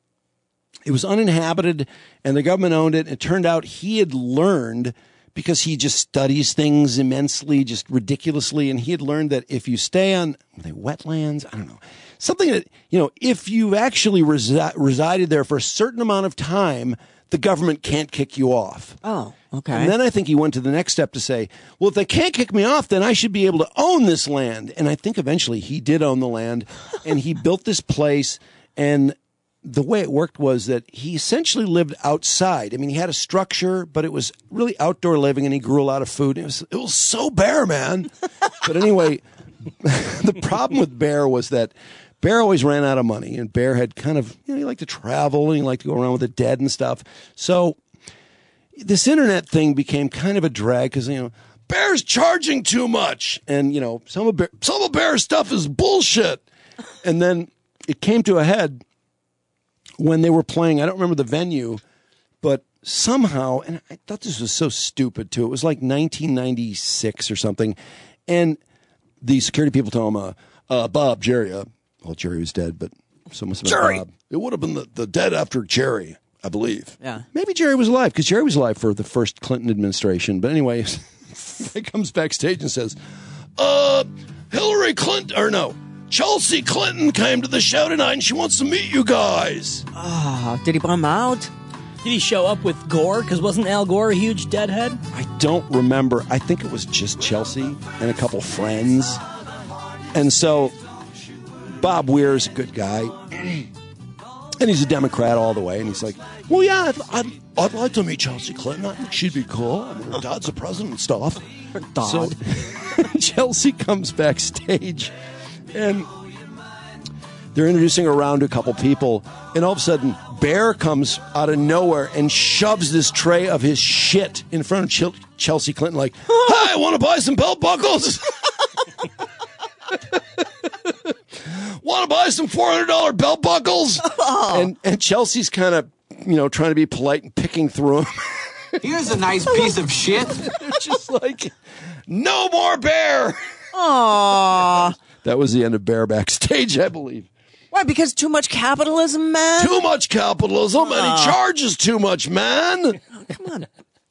uninhabited and the government owned it. It turned out he had learned, because he just studies things immensely, just ridiculously, and he had learned that if you stay on the wetlands, I don't know, something that, if you've actually resided there for a certain amount of time, the government can't kick you off. Oh, okay. And then I think he went to the next step to say, well, if they can't kick me off, then I should be able to own this land. And I think eventually he did own the land, and he built this place. And the way it worked was that he essentially lived outside. He had a structure, but it was really outdoor living, and he grew a lot of food. It was so Bear, man. But anyway, the problem with Bear was that Bear always ran out of money, and Bear had kind of, he liked to travel, and he liked to go around with the Dead and stuff. So this internet thing became kind of a drag because, Bear's charging too much. And, some of Bear's stuff is bullshit. And then it came to a head when they were playing, I don't remember the venue, but somehow, and I thought this was so stupid too, it was like 1996 or something, and the security people told him, Bob, Jerry, well, Jerry was dead, but so must have been Jerry. Bob. It would have been the Dead after Jerry, I believe. Yeah. Maybe Jerry was alive, because Jerry was alive for the first Clinton administration. But anyway, he comes backstage and says, Hillary Clinton, or no, Chelsea Clinton came to the show tonight and she wants to meet you guys. Did he bum out? Did he show up with Gore? Because wasn't Al Gore a huge Deadhead? I don't remember. I think it was just Chelsea and a couple friends. And so Bob Weir's a good guy. And he's a Democrat all the way. And he's like, well, yeah, I'd like to meet Chelsea Clinton. I think she'd be cool. Her dad's the president and stuff. Her dad. So Chelsea comes backstage, and they're introducing her around to a couple people. And all of a sudden, Bear comes out of nowhere and shoves this tray of his shit in front of Chelsea Clinton like, hi, want to buy some belt buckles? Want to buy some $400 belt buckles? Oh. And Chelsea's kind of, trying to be polite and picking through them. Here's a nice piece of shit. They're just like, no more Bear. Aww. That was the end of Bear backstage, I believe. Why? Because too much capitalism, man? Too much capitalism, and he charges too much, man. Oh, come on.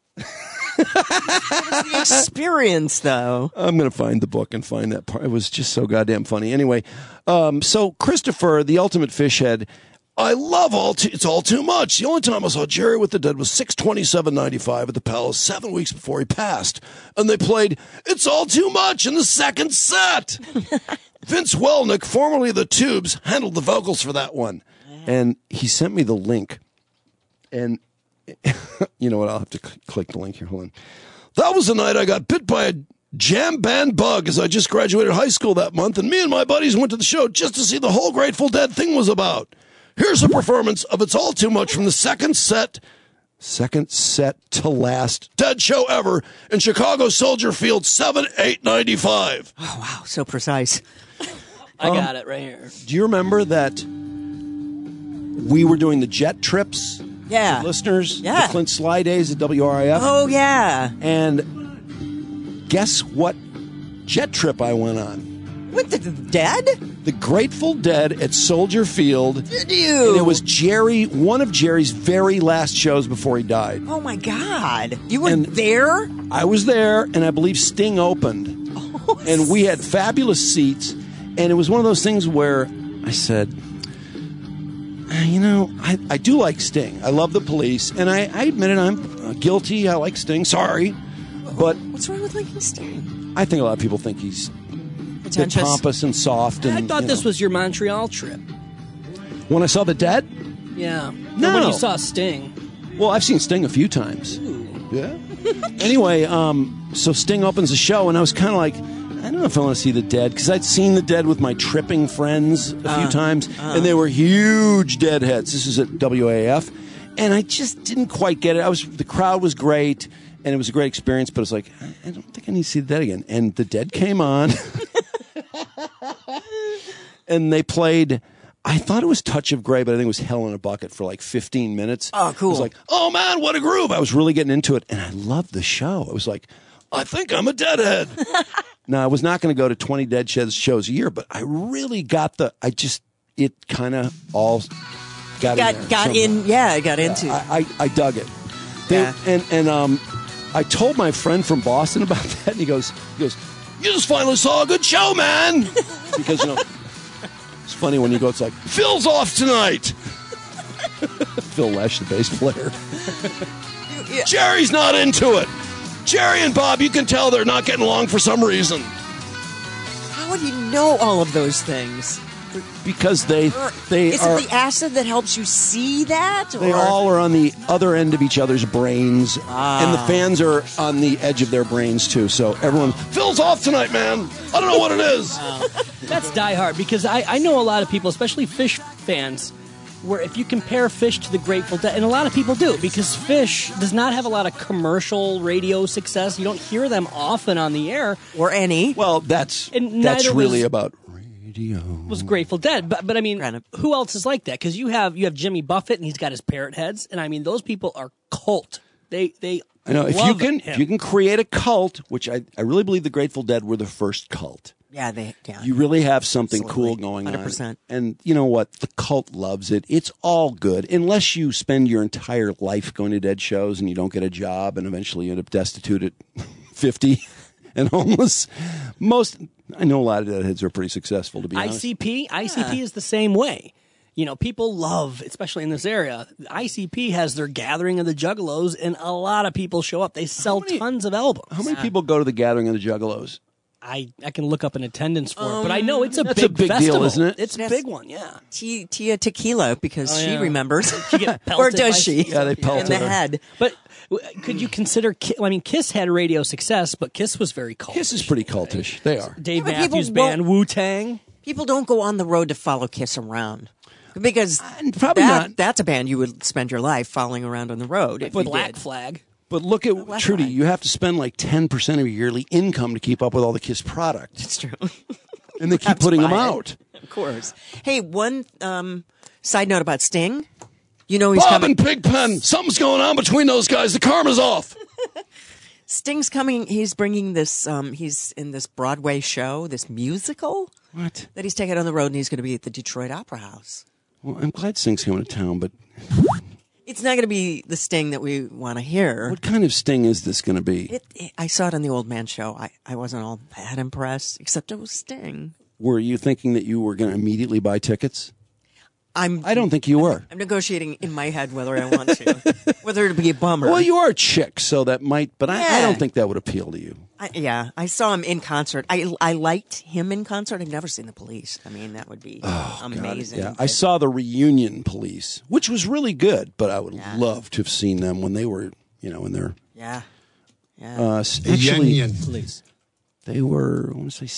The experience, though. I'm going to find the book and find that part. It was just so goddamn funny. Anyway, so Christopher, the ultimate fish head, I love It's All Too Much. The only time I saw Jerry with the Dead was 6/27/95 at the Palace 7 weeks before he passed. And they played It's All Too Much in the second set. Vince Welnick, formerly the Tubes, handled the vocals for that one. And he sent me the link. And you know what? I'll have to click the link here. Hold on. That was the night I got bit by a jam band bug as I just graduated high school that month, and me and my buddies went to the show just to see the whole Grateful Dead thing was about. Here's a performance of It's All Too Much from the second set to last Dead show ever in Chicago Soldier Field 7/8/95. Oh, wow. So precise. I got it right here. Do you remember that we were doing the jet trips? Yeah. Listeners? Yeah. The Clint Sly days at WRIF? Oh, yeah. And guess what jet trip I went on? With the Dead? The Grateful Dead at Soldier Field. Did you? And it was one of Jerry's very last shows before he died. Oh, my God. You were there? I was there, and I believe Sting opened. Oh, and we had fabulous seats. And it was one of those things where I said, you know, I do like Sting. I love the Police. And I admit it, I'm guilty. I like Sting. Sorry. But what's wrong with liking Sting? I think a lot of people think he's a bit pompous and soft. And, I thought this was your Montreal trip. When I saw the Dead? Yeah. No. When you saw Sting. Well, I've seen Sting a few times. Ooh. Yeah. Anyway, so Sting opens the show, and I was kind of like, I don't know if I want to see the Dead, because I'd seen the Dead with my tripping friends a few times, and they were huge Deadheads. This is at WAF, and I just didn't quite get it. The crowd was great, and it was a great experience, but I was like, I don't think I need to see the Dead again. And the Dead came on, and they played. I thought it was Touch of Grey, but I think it was Hell in a Bucket for like 15 minutes. Oh, cool. I was like, oh man, what a groove. I was really getting into it, and I loved the show. I was like, I think I'm a Deadhead. Now, I was not going to go to 20 Dead shows a year, but I really got it kind of all got in there. I got into it. I dug it. And I told my friend from Boston about that, and he goes, you just finally saw a good show, man. Because, it's funny when you go, it's like, Phil's off tonight. Phil Lesh, the bass player. Jerry's not into it. Jerry and Bob, you can tell they're not getting along for some reason. How would you know all of those things? Because they Is are. it the acid that helps you see that? They all are on the other end of each other's brains, and the fans are on the edge of their brains too. So everyone, Phil's off tonight, man. I don't know what it is. That's diehard, because I know a lot of people, especially Fish fans, where if you compare Fish to the Grateful Dead, and a lot of people do, because Fish does not have a lot of commercial radio success. You don't hear them often on the air. Or any. Well, that's really about radio. Was Grateful Dead. But I mean, who else is like that? Because you have Jimmy Buffett, and he's got his parrot heads, and I mean, those people are cult. They I know, if you can create a cult, which I really believe the Grateful Dead were the first cult. Yeah, you really have something cool going 100%. on. And you know what? The cult loves it. It's all good. Unless you spend your entire life going to Dead shows and you don't get a job and eventually you end up destitute at 50 and homeless. I know a lot of Deadheads are pretty successful, to be honest. ICP is the same way. People love, especially in this area, ICP has their Gathering of the Juggalos, and a lot of people show up. They sell tons of albums. How many people go to the Gathering of the Juggalos? I can look up an attendance for it, but I know it's a That's big a big festival. deal, isn't it? It's a big one, yeah. Tia Tequila, because she yeah. remembers. She get Or pelted does by- she? Yeah, they pelted In the her. head. But could you consider? Kiss had radio success, but Kiss was very cultish. Kiss is pretty cultish. They are. Dave Yeah, but people Matthews Band, won't- Wu-Tang. People don't go on the road to follow Kiss around. Because probably not. That's a band you would spend your life following around on the road. If With you Black did. Flag. But look at Trudy. You have to spend like 10% of your yearly income to keep up with all the Kiss product. It's true. And they keep putting them out. Of course. Hey, one side note about Sting. He's Bob coming. and Pigpen, something's going on between those guys. The karma's off. Sting's coming. He's bringing this. He's in this Broadway show, this musical. What? That he's taking on the road, and he's going to be at the Detroit Opera House. Well, I'm glad Sting's coming to town, but It's not going to be the Sting that we want to hear. what kind of Sting is this going to be? I saw it on the Old Man Show. I wasn't all that impressed, except it was Sting. Were you thinking that you were going to immediately buy tickets? I don't think you were. I'm negotiating in my head whether I want to, whether it'd be a bummer. Well, you are a chick, so that might, but I Yeah. don't think that would appeal to you. I saw him in concert. I liked him in concert. I've never seen the Police. I mean, that would be amazing. Yeah, I saw the Reunion Police, which was really good, but I would love to have seen them when they were, in their actually, Police. They were, I want to say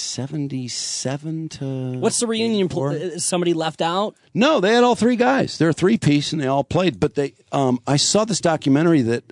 77 to. What's the reunion? Is somebody left out? No, they had all three guys. They're a three-piece, and they all played. But they, I saw this documentary that,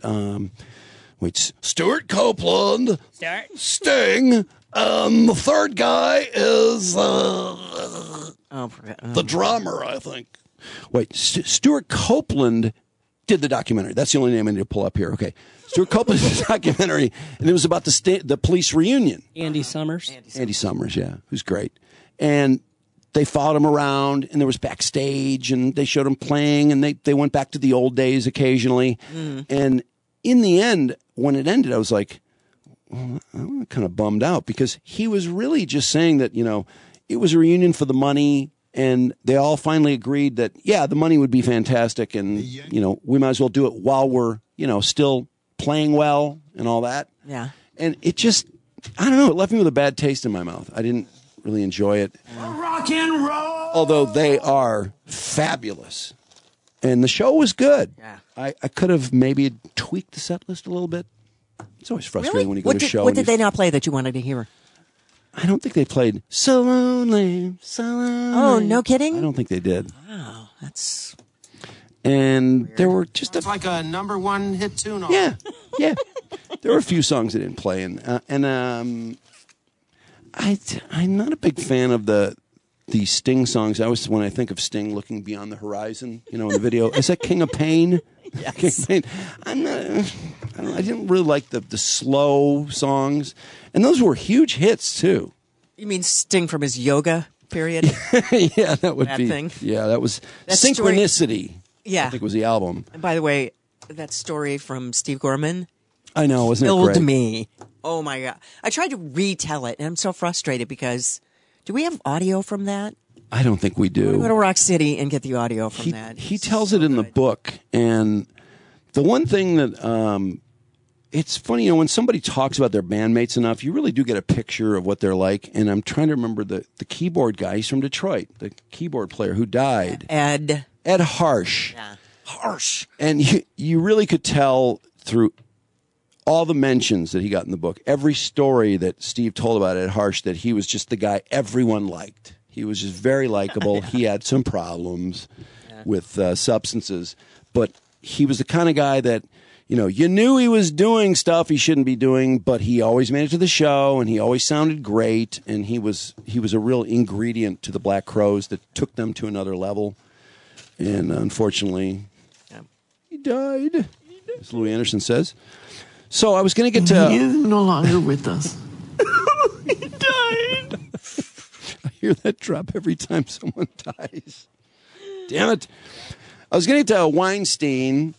Stuart Copeland, Sting, the third guy is the drummer, I think. Wait, Stuart Copeland did the documentary. That's the only name I need to pull up here. Okay. Stuart Copeland did the documentary, and it was about the Police reunion. Andy Summers. Andy Summers, yeah, who's great. And they followed him around, and there was backstage, and they showed him playing, and they went back to the old days occasionally. And in the end, when it ended, I was like, well, I'm kind of bummed out, because he was really just saying that, it was a reunion for the money, and they all finally agreed that, yeah, the money would be fantastic, and, we might as well do it while we're, still playing well and all that. Yeah. And it just, I don't know, it left me with a bad taste in my mouth. I didn't really enjoy it. Rock and roll. Although they are fabulous. And the show was good. Yeah. I could have maybe tweaked the set list a little bit. It's always frustrating when you go to a show. What did they not play that you wanted to hear? I don't think they played So Lonely, So Lonely. Oh, no kidding? I don't think they did. Wow, that's... And there were just It's like a number one hit tune. Yeah. There were a few songs they didn't play, and I'm not a big fan of the Sting songs. When I think of Sting looking beyond the horizon, in the video, is that King of Pain? Yes. King of Pain. I didn't really like the slow songs, and those were huge hits too. You mean Sting from his yoga period? Yeah, that would be. Thing? Yeah, that was That Synchronicity. Yeah. I think was the album. And by the way, that story from Steve Gorman I know, wasn't it killed great? me. Oh my God. I tried to retell it, and I'm so frustrated because do we have audio from that? I don't think we do. Go to Rock City and get the audio from that. He tells it in the book, and the one thing that it's funny, when somebody talks about their bandmates enough, you really do get a picture of what they're like. And I'm trying to remember the keyboard guy. He's from Detroit, the keyboard player who died. Ed Harsh. Yeah. Harsh. And you really could tell through all the mentions that he got in the book, every story that Steve told about Ed Harsh, that he was just the guy everyone liked. He was just very likable. Yeah. He had some problems with substances, but he was the kind of guy that, you knew he was doing stuff he shouldn't be doing, but he always made it to the show, and he always sounded great, and he was a real ingredient to the Black Crowes that took them to another level. And unfortunately, he died, as Louis Anderson says. So I was going to get to... He is no longer with us. He died. I hear that drop every time someone dies. Damn it. I was going to get to Weinstein,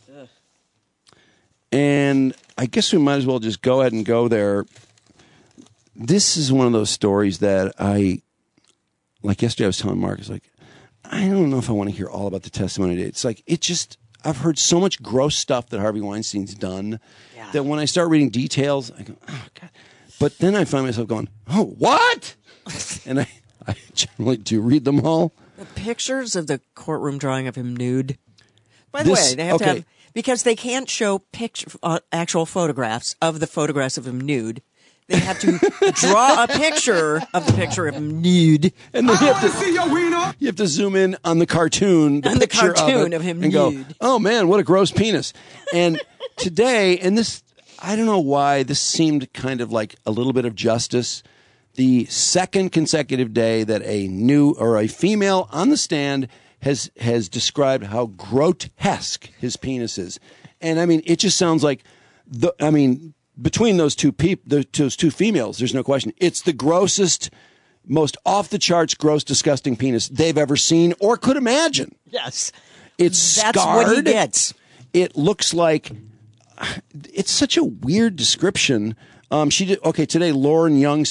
and I guess we might as well just go ahead and go there. This is one of those stories that like yesterday I was telling Mark, I don't know if I want to hear all about the testimony. It's I've heard so much gross stuff that Harvey Weinstein's done that when I start reading details, I go, oh, God. But then I find myself going, oh, what? And I generally do read them all. The pictures of the courtroom drawing of him nude. By the way, they have to have, because they can't show actual photographs of the photographs of him nude. They have to draw a picture of him nude. And then you have to zoom in on the cartoon, the cartoon of him and nude. Go, oh man, what a gross penis. And today, and this, I don't know why, this seemed kind of like a little bit of justice. The second consecutive day that a female on the stand has described how grotesque his penis is. And I mean, it just sounds like between those two those two females, there's no question. It's the grossest, most off-the-charts, gross, disgusting penis they've ever seen or could imagine. Yes. It's scarred. That's what he gets. It looks like... It's such a weird description. Today, Lauren Young said,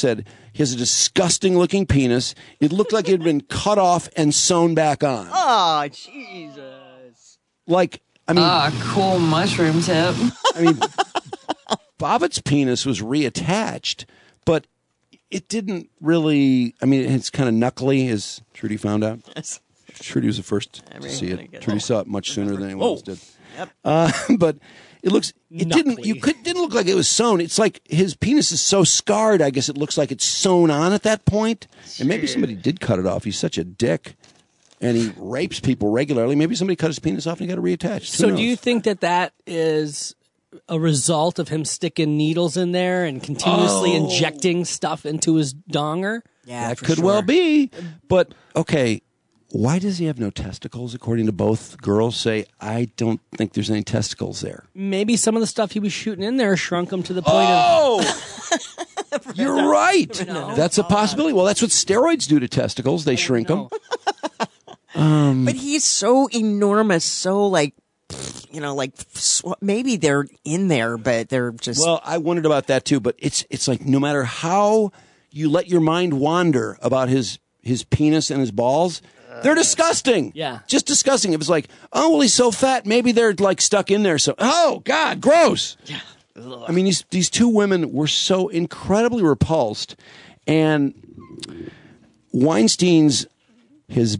He has a disgusting looking penis. It looked like it had been cut off and sewn back on. Oh, Jesus. Like, I mean, cool mushroom tip. I mean, Bobbitt's penis was reattached, but it didn't really. I mean, it's kind of knuckly, as Trudy found out. Yes. Trudy was the first to see it. Trudy saw it much sooner than anyone else did. Yep. But it looks. It didn't look like it was sewn. It's like his penis is so scarred. I guess it looks like it's sewn on at that point. And maybe somebody did cut it off. He's such a dick, and he rapes people regularly. Maybe somebody cut his penis off and he got it reattached. So do you think that is a result of him sticking needles in there and continuously injecting stuff into his donger? Yeah, that could well be. But okay, why does he have no testicles? According to both girls, say I don't think there's any testicles there. Maybe some of the stuff he was shooting in there shrunk him to the point of. You're right. That's a possibility. Well, that's what steroids do to testicles. They shrink them. But he's so enormous, so like, maybe they're in there, but they're just. Well, I wondered about that too, but it's like no matter how you let your mind wander about his penis and his balls, they're disgusting. Yeah. Just disgusting. It was like, oh, well, he's so fat. Maybe they're like stuck in there. So, oh, God, gross. Yeah. Ugh. I mean, these two women were so incredibly repulsed. And Weinstein's, his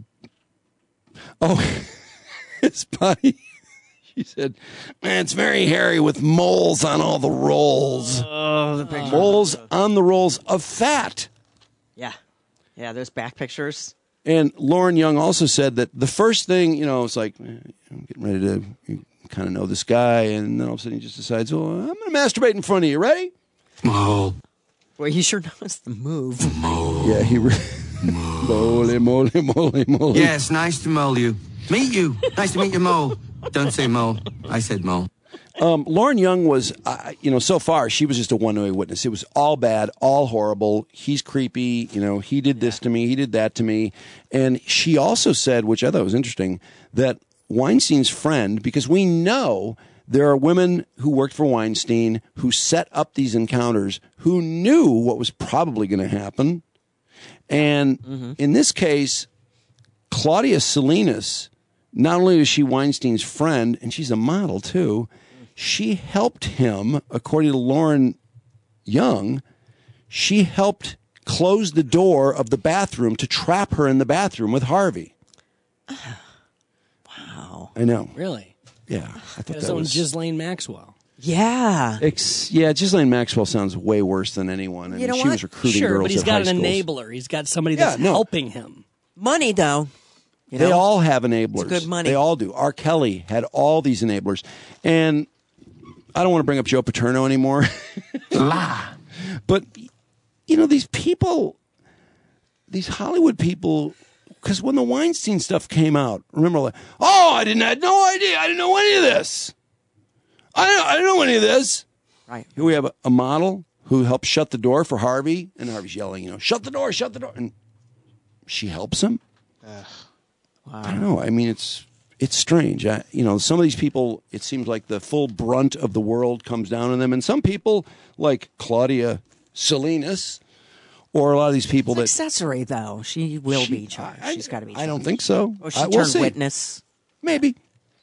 body, she said, man, it's very hairy with moles on all the rolls. Oh, the picture. Moles on the rolls of fat. Yeah. Yeah, there's back pictures. And Lauren Young also said that the first thing, it's like, I'm getting ready to kind of know this guy, and then all of a sudden he just decides, well, I'm going to masturbate in front of you. Ready? Well, he sure knows the move. Yeah, he moly, moly, moly, moly. Yes, nice to mole you. Meet you. Nice to meet you, Mole. Don't say Mole. I said Mole. Lauren Young was, so far, she was just a one-way witness. It was all bad, all horrible. He's creepy. He did this to me. He did that to me. And she also said, which I thought was interesting, that Weinstein's friend, because we know there are women who worked for Weinstein who set up these encounters, who knew what was probably going to happen. And in this case, Claudia Salinas, not only is she Weinstein's friend, and she's a model too, she helped him, according to Lauren Young, she helped close the door of the bathroom to trap her in the bathroom with Harvey. Wow. I know. Really? Yeah. I thought His that own was... Ghislaine Maxwell. Yeah. Ghislaine Maxwell sounds way worse than anyone. I mean, she was recruiting girls but he's at got high an schools. enabler. He's got somebody that's helping him. Money, though. They all have enablers. It's good money. They all do. R. Kelly had all these enablers. And I don't want to bring up Joe Paterno anymore. But, these people, these Hollywood people, because when the Weinstein stuff came out, remember, like, I had no idea. I didn't know any of this. I didn't know any of this. Right. Here we have a model who helped shut the door for Harvey, and Harvey's yelling, shut the door, shut the door. And she helps him. Wow. I don't know. I mean, it's strange. Some of these people, it seems like the full brunt of the world comes down on them. And some people, like Claudia Salinas, or a lot of these people that... accessory, though. She will be charged. She's got to be charged. I don't think so. Or she turned witness. Maybe.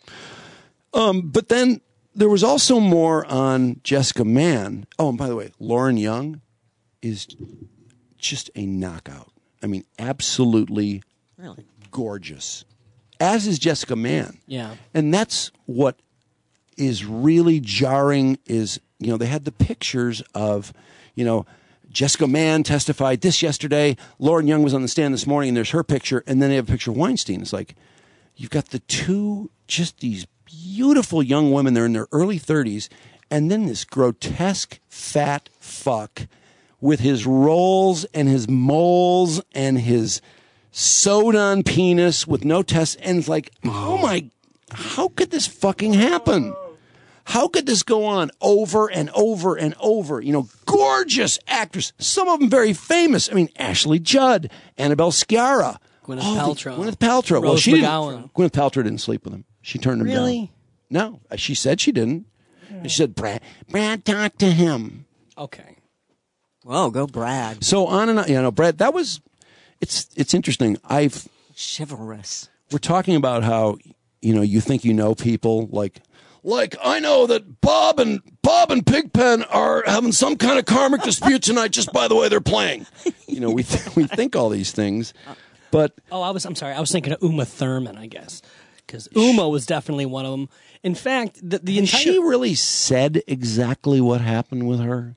But then there was also more on Jessica Mann. Oh, and by the way, Lauren Young is just a knockout. I mean, absolutely gorgeous. As is Jessica Mann. Yeah. And that's what is really jarring is, they had the pictures of, Jessica Mann testified this yesterday. Lauren Young was on the stand this morning, and there's her picture. And then they have a picture of Weinstein. It's like, you've got the two, just these beautiful young women. They're in their early 30s. And then this grotesque fat fuck with his rolls and his moles and his sewed on penis with no tests. And it's like, how could this fucking happen? How could this go on over and over and over? Gorgeous actors, some of them very famous. I mean, Ashley Judd, Annabelle Sciarra, Gwyneth Paltrow. Gwyneth Paltrow. Rose McGowan. Gwyneth Paltrow didn't sleep with him. She turned him down. Really? No, she said she didn't. And she said, Brad, talk to him. Okay. Whoa, go Brad. So on and on, Brad, that was, it's interesting. Chivalrous. We're talking about how, you think you know people, like I know that Bob and Pigpen are having some kind of karmic dispute tonight just by the way they're playing. We think all these things, but I'm sorry. I was thinking of Uma Thurman, I guess, because Uma was definitely one of them. In fact, the entire... She really said exactly what happened with her.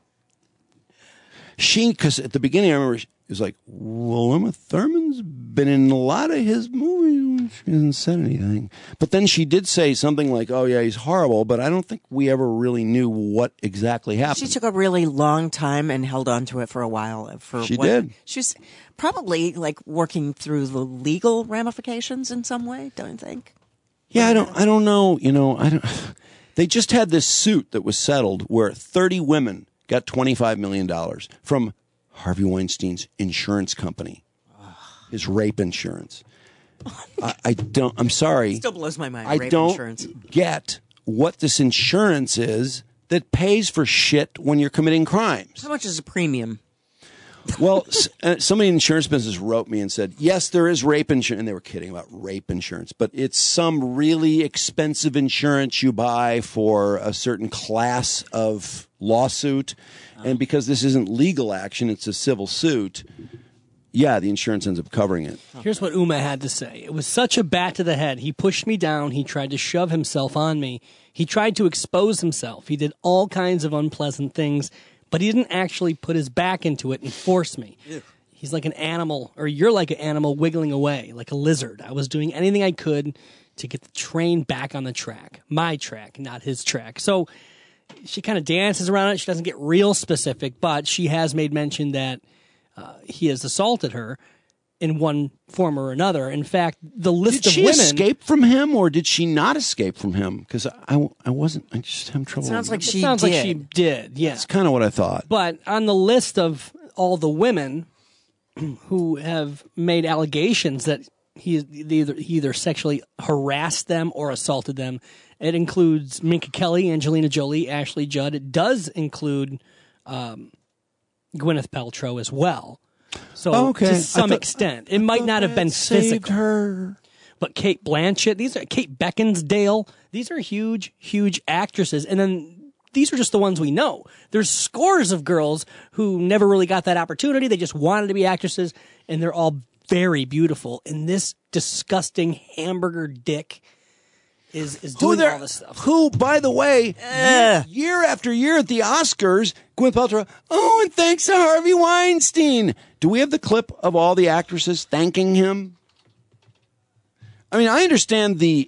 Because at the beginning, I remember it was like, well, Uma Thurman's been in a lot of his movies. She hasn't said anything. But then she did say something like, oh, yeah, he's horrible. But I don't think we ever really knew what exactly happened. She took a really long time and held on to it for a while. She did. She's probably working through the legal ramifications in some way, don't you think? Yeah, I don't know. They just had this suit that was settled where 30 women got $25 million from Harvey Weinstein's insurance company, his rape insurance. I'm sorry. It still blows my mind. I don't get what this insurance is that pays for shit when you're committing crimes. How much is a premium? Well, somebody in the insurance business wrote me and said, yes, there is rape insurance. And they were kidding about rape insurance, but it's some really expensive insurance you buy for a certain class of lawsuit. And because this isn't legal action, it's a civil suit. Yeah, the insurance ends up covering it. Here's what Uma had to say. It was such a bat to the head. He pushed me down. He tried to shove himself on me. He tried to expose himself. He did all kinds of unpleasant things, but he didn't actually put his back into it and force me. Ew. He's like an animal, or you're like an animal wiggling away, like a lizard. I was doing anything I could to get the train back on the track. My track, not his track. So she kind of dances around it. She doesn't get real specific, but she has made mention that he has assaulted her in one form or another. In fact, the list of women... Did she escape from him, or did she not escape from him? Because I just have trouble. Sounds like she sounds like she did, yeah. That's kind of what I thought. But on the list of all the women who have made allegations that he either sexually harassed them or assaulted them, it includes Minka Kelly, Angelina Jolie, Ashley Judd. It does include Gwyneth Paltrow as well. So to some extent, it might not have been physical. Her. But Kate Blanchett, Kate Beckinsale, these are huge, huge actresses. And then these are just the ones we know. There's scores of girls who never really got that opportunity. They just wanted to be actresses, and they're all very beautiful. And this disgusting hamburger dick is doing all this stuff. Who, by the way, year after year at the Oscars, Gwyneth Paltrow, and thanks to Harvey Weinstein. Do we have the clip of all the actresses thanking him? I mean, I understand the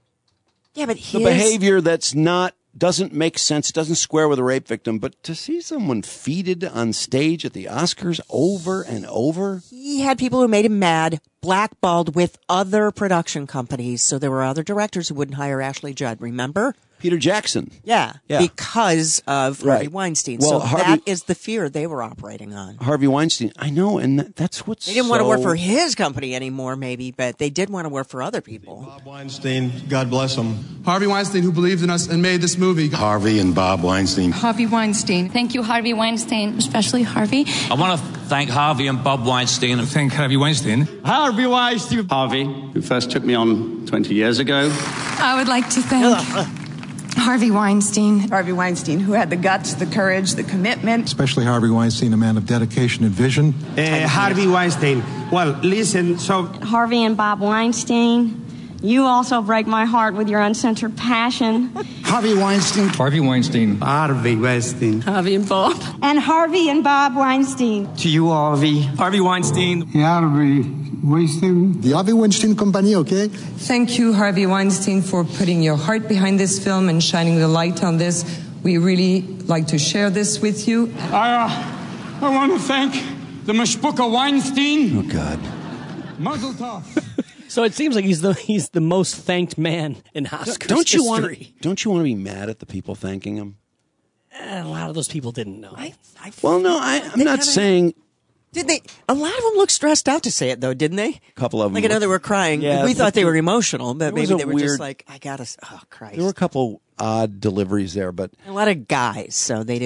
behavior doesn't make sense, doesn't square with a rape victim, but to see someone feted on stage at the Oscars over and over. He had people who made him mad, blackballed with other production companies, so there were other directors who wouldn't hire Ashley Judd, remember? Peter Jackson. Yeah. Because of Harvey Weinstein. Well, so that is the fear they were operating on. Harvey Weinstein. I know, and that's what's They didn't want to work for his company anymore, maybe, but they did want to work for other people. Bob Weinstein, God bless him. Harvey Weinstein, who believed in us and made this movie. Harvey and Bob Weinstein. Harvey Weinstein. Thank you, Harvey Weinstein, especially Harvey. I want to thank Harvey and Bob Weinstein. And thank Harvey Weinstein. Harvey Weinstein. Harvey, who first took me on 20 years ago. I would like to thank Harvey Weinstein. Harvey Weinstein, who had the guts, the courage, the commitment. Especially Harvey Weinstein, a man of dedication and vision. Harvey Weinstein. Well, listen, so... Harvey and Bob Weinstein, you also break my heart with your uncensored passion. Harvey Weinstein. Harvey Weinstein. Harvey Weinstein. Harvey and Bob. And Harvey and Bob Weinstein. To you, Harvey. Harvey Weinstein. Harvey Weinstein. The Harvey Weinstein Company, okay? Thank you, Harvey Weinstein, for putting your heart behind this film and shining the light on this. We really like to share this with you. I want to thank the Mishpucha Weinstein. Oh, God. Mazel tov. So it seems like he's the most thanked man in Oscars history. Don't you want to be mad at the people thanking him? A lot of those people didn't know. I'm not saying... Did they? A lot of them looked stressed out to say it, though, didn't they? A couple of them. Like another were crying. Yeah, we thought they were emotional, but maybe they were weird, just like, I gotta, oh, Christ. There were a couple odd deliveries there, but... A lot of guys, so they didn't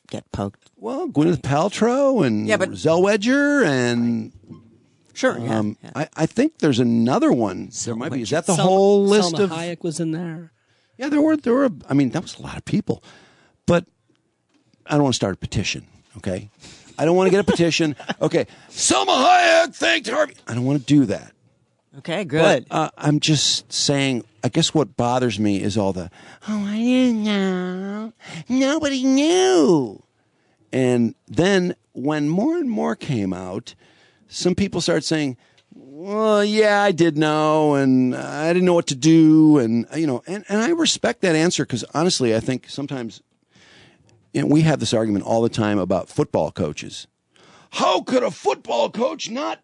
get poked. Well, Gwyneth Paltrow and Zellweger and sure. I think there's another one. There might be. Is that the whole list Salma of? Hayek was in there. Yeah, there were. I mean, that was a lot of people. But I don't want to start a petition. Okay, I don't want to get a petition. Okay, Salma Hayek thanked Harvey. I don't want to do that. Okay, good. But, I'm just saying, I guess what bothers me is all the, I didn't know. Nobody knew. And then when more and more came out, some people started saying, well, yeah, I did know, and I didn't know what to do. And, and I respect that answer because, honestly, I think sometimes we have this argument all the time about football coaches. How could a football coach not,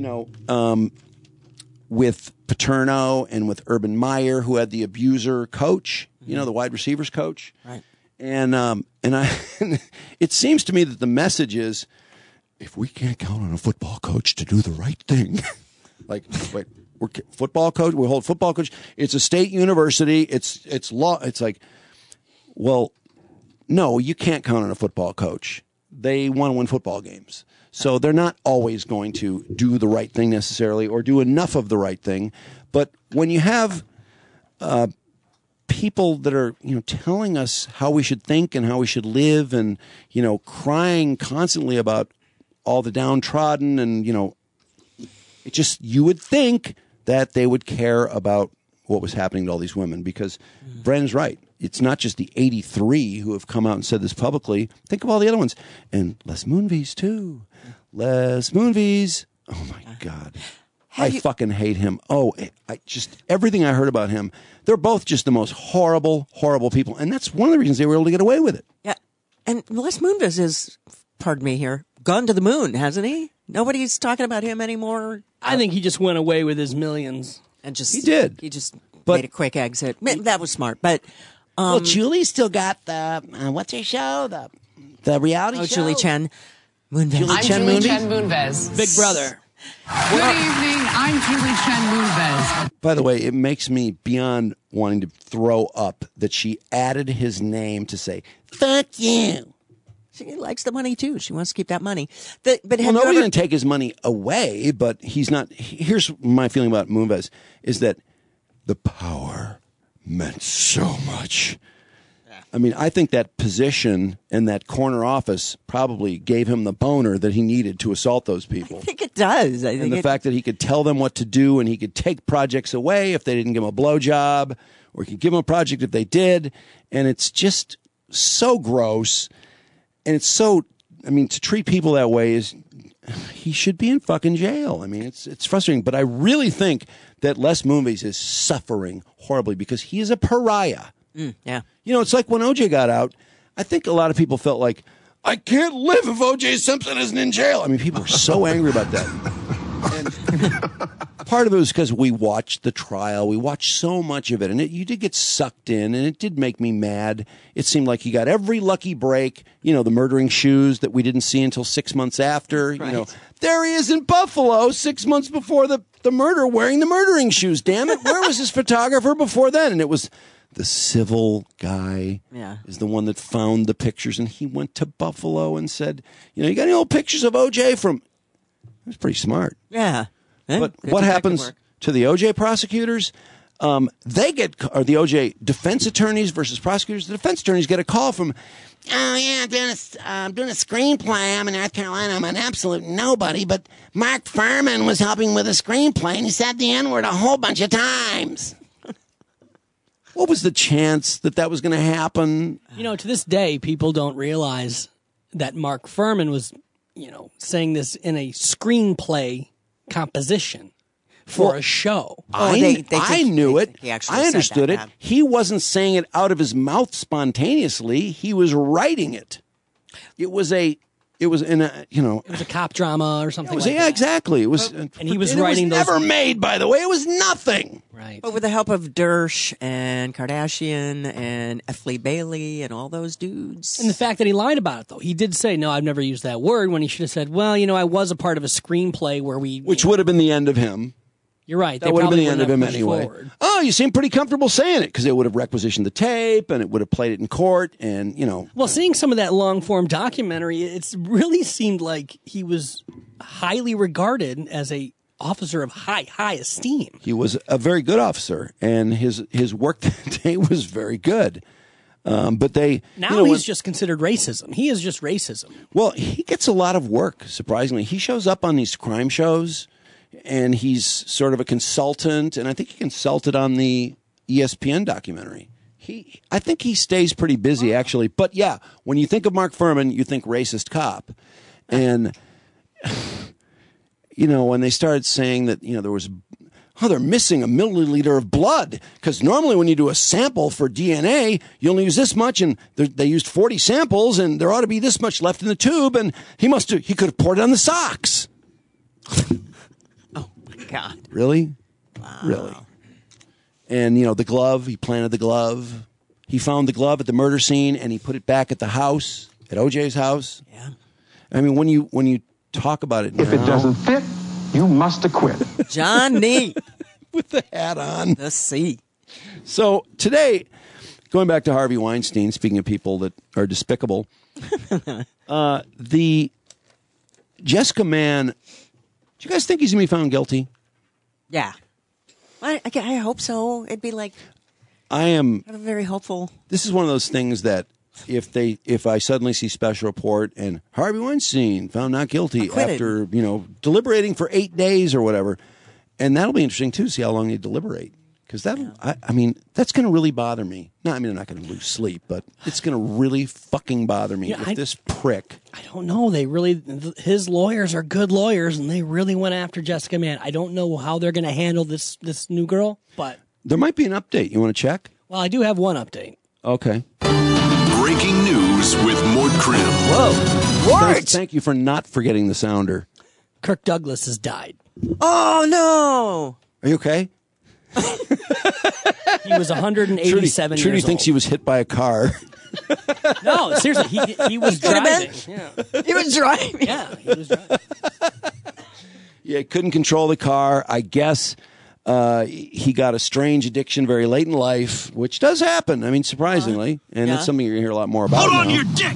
with Paterno and with Urban Meyer, who had the abuser coach, the wide receivers coach. Right. And it seems to me that the message is, if we can't count on a football coach to do the right thing, like, wait, we're football coach, we hold football coach. It's a state university. It's law. It's like, well, no, you can't count on a football coach. They want to win football games. So they're not always going to do the right thing necessarily or do enough of the right thing. But when you have people that are, telling us how we should think and how we should live and, crying constantly about all the downtrodden and, it just, you would think that they would care about what was happening to all these women because Brennan's right. It's not just the 83 who have come out and said this publicly. Think of all the other ones. And Les Moonves, too. Les Moonves. Oh, my God. I fucking hate him. Oh, I just everything I heard about him. They're both just the most horrible, horrible people. And that's one of the reasons they were able to get away with it. Yeah. And Les Moonves is, pardon me here, gone to the moon, hasn't he? Nobody's talking about him anymore. I think he just went away with his millions. And just He did. He just made a quick exit. That was smart. But well, Julie still got the what's her show? The reality show. Julie Chen Moonves. I'm Julie Chen Moonves. Big Brother. Good evening. I'm Julie Chen Moonves. By the way, it makes me beyond wanting to throw up that she added his name to say, fuck you. She likes the money, too. She wants to keep that money. But nobody didn't take his money away, but he's not. Here's my feeling about Moonves is that the power meant so much. I mean, I think that position in that corner office probably gave him the boner that he needed to assault those people. I think it does. And the fact that he could tell them what to do and he could take projects away if they didn't give him a blowjob, or he could give them a project if they did. And it's just so gross. And it's so, I mean, to treat people that way is, he should be in fucking jail. I mean, it's frustrating. But I really think that Les Moonves is suffering horribly because he is a pariah. Yeah. It's like when OJ got out, I think a lot of people felt like, I can't live if OJ Simpson isn't in jail. I mean, people were so angry about that. And part of it was because we watched the trial. We watched so much of it. And you did get sucked in, and it did make me mad. It seemed like he got every lucky break. The murdering shoes that we didn't see until 6 months after. Right. There he is in Buffalo 6 months before the murder wearing the murdering shoes. Damn it. Where was his photographer before then? And it was the civil guy is the one that found the pictures, and he went to Buffalo and said, you got any old pictures of OJ from... It was pretty smart. Yeah. But what happens to the OJ prosecutors? The OJ defense attorneys versus prosecutors. The defense attorneys get a call from, oh, yeah, I'm doing a screenplay. I'm in North Carolina. I'm an absolute nobody. But Mark Furman was helping with a screenplay, and he said the N-word a whole bunch of times. What was the chance that was going to happen? To this day, people don't realize that Mark Furman was, saying this in a screenplay composition for a show. I knew it. I understood it. He wasn't saying it out of his mouth spontaneously. He was writing it. It was a cop drama or something. Exactly. It was, and he was writing. It was never made, by the way. It was nothing. Right. But with the help of Dersh and Kardashian and F. Lee Bailey and all those dudes, and the fact that he lied about it, though, he did say, "No, I've never used that word." When he should have said, "Well, I was a part of a screenplay where we," which would have been the end of him. You're right. That would have been the end of him anyway. Oh, you seem pretty comfortable saying it because they would have requisitioned the tape and it would have played it in court and, you know. Well, seeing some of that long-form documentary, it's really seemed like he was highly regarded as a officer of high esteem. He was a very good officer, and his work that day was very good. But he's just considered racism. He is just racism. Well, he gets a lot of work, surprisingly. He shows up on these crime shows, and he's sort of a consultant, and I think he consulted on the ESPN documentary. I think he stays pretty busy, actually. But yeah, when you think of Mark Fuhrman, you think racist cop. And, you know, when they started saying that, you know, they're missing a milliliter of blood. Because normally when you do a sample for DNA, you only use this much, and they used 40 samples, and there ought to be this much left in the tube, and he could have poured it on the socks. Oh, my God. Really? Wow. Really? And, you know, the glove, he planted the glove. He found the glove at the murder scene, and he put it back at the house, at OJ's house. Yeah. I mean, when you talk about it now. If it doesn't fit, you must acquit. Johnny. With the hat on. The C. So today, going back to Harvey Weinstein, speaking of people that are despicable, the Jessica Mann, do you guys think he's going to be found guilty? Yeah. I hope so. It'd be like, I'm very hopeful. This is one of those things that if I suddenly see special report and Harvey Weinstein found not guilty after, you know, deliberating for 8 days or whatever, and that'll be interesting too, see how long they deliberate. Because I mean, that's going to really bother me. No, I mean, I'm not going to lose sleep, but it's going to really fucking bother me if this prick. I don't know. His lawyers are good lawyers, and they really went after Jessica Mann. I don't know how they're going to handle this new girl, but there might be an update. You want to check? Well, I do have one update. Okay. Breaking news with Mort Krim. Whoa. Mort! Thank you for not forgetting the sounder. Kirk Douglas has died. Oh, no. Are you okay? He was 187 Trudy years thinks old. he was hit by a car. No, seriously, he was driving. Yeah. He was driving. Yeah, he was driving. Yeah, he couldn't control the car. I guess he got a strange addiction very late in life, which does happen. I mean, surprisingly. And it's something you're going to hear a lot more about now. Hold on to your dick!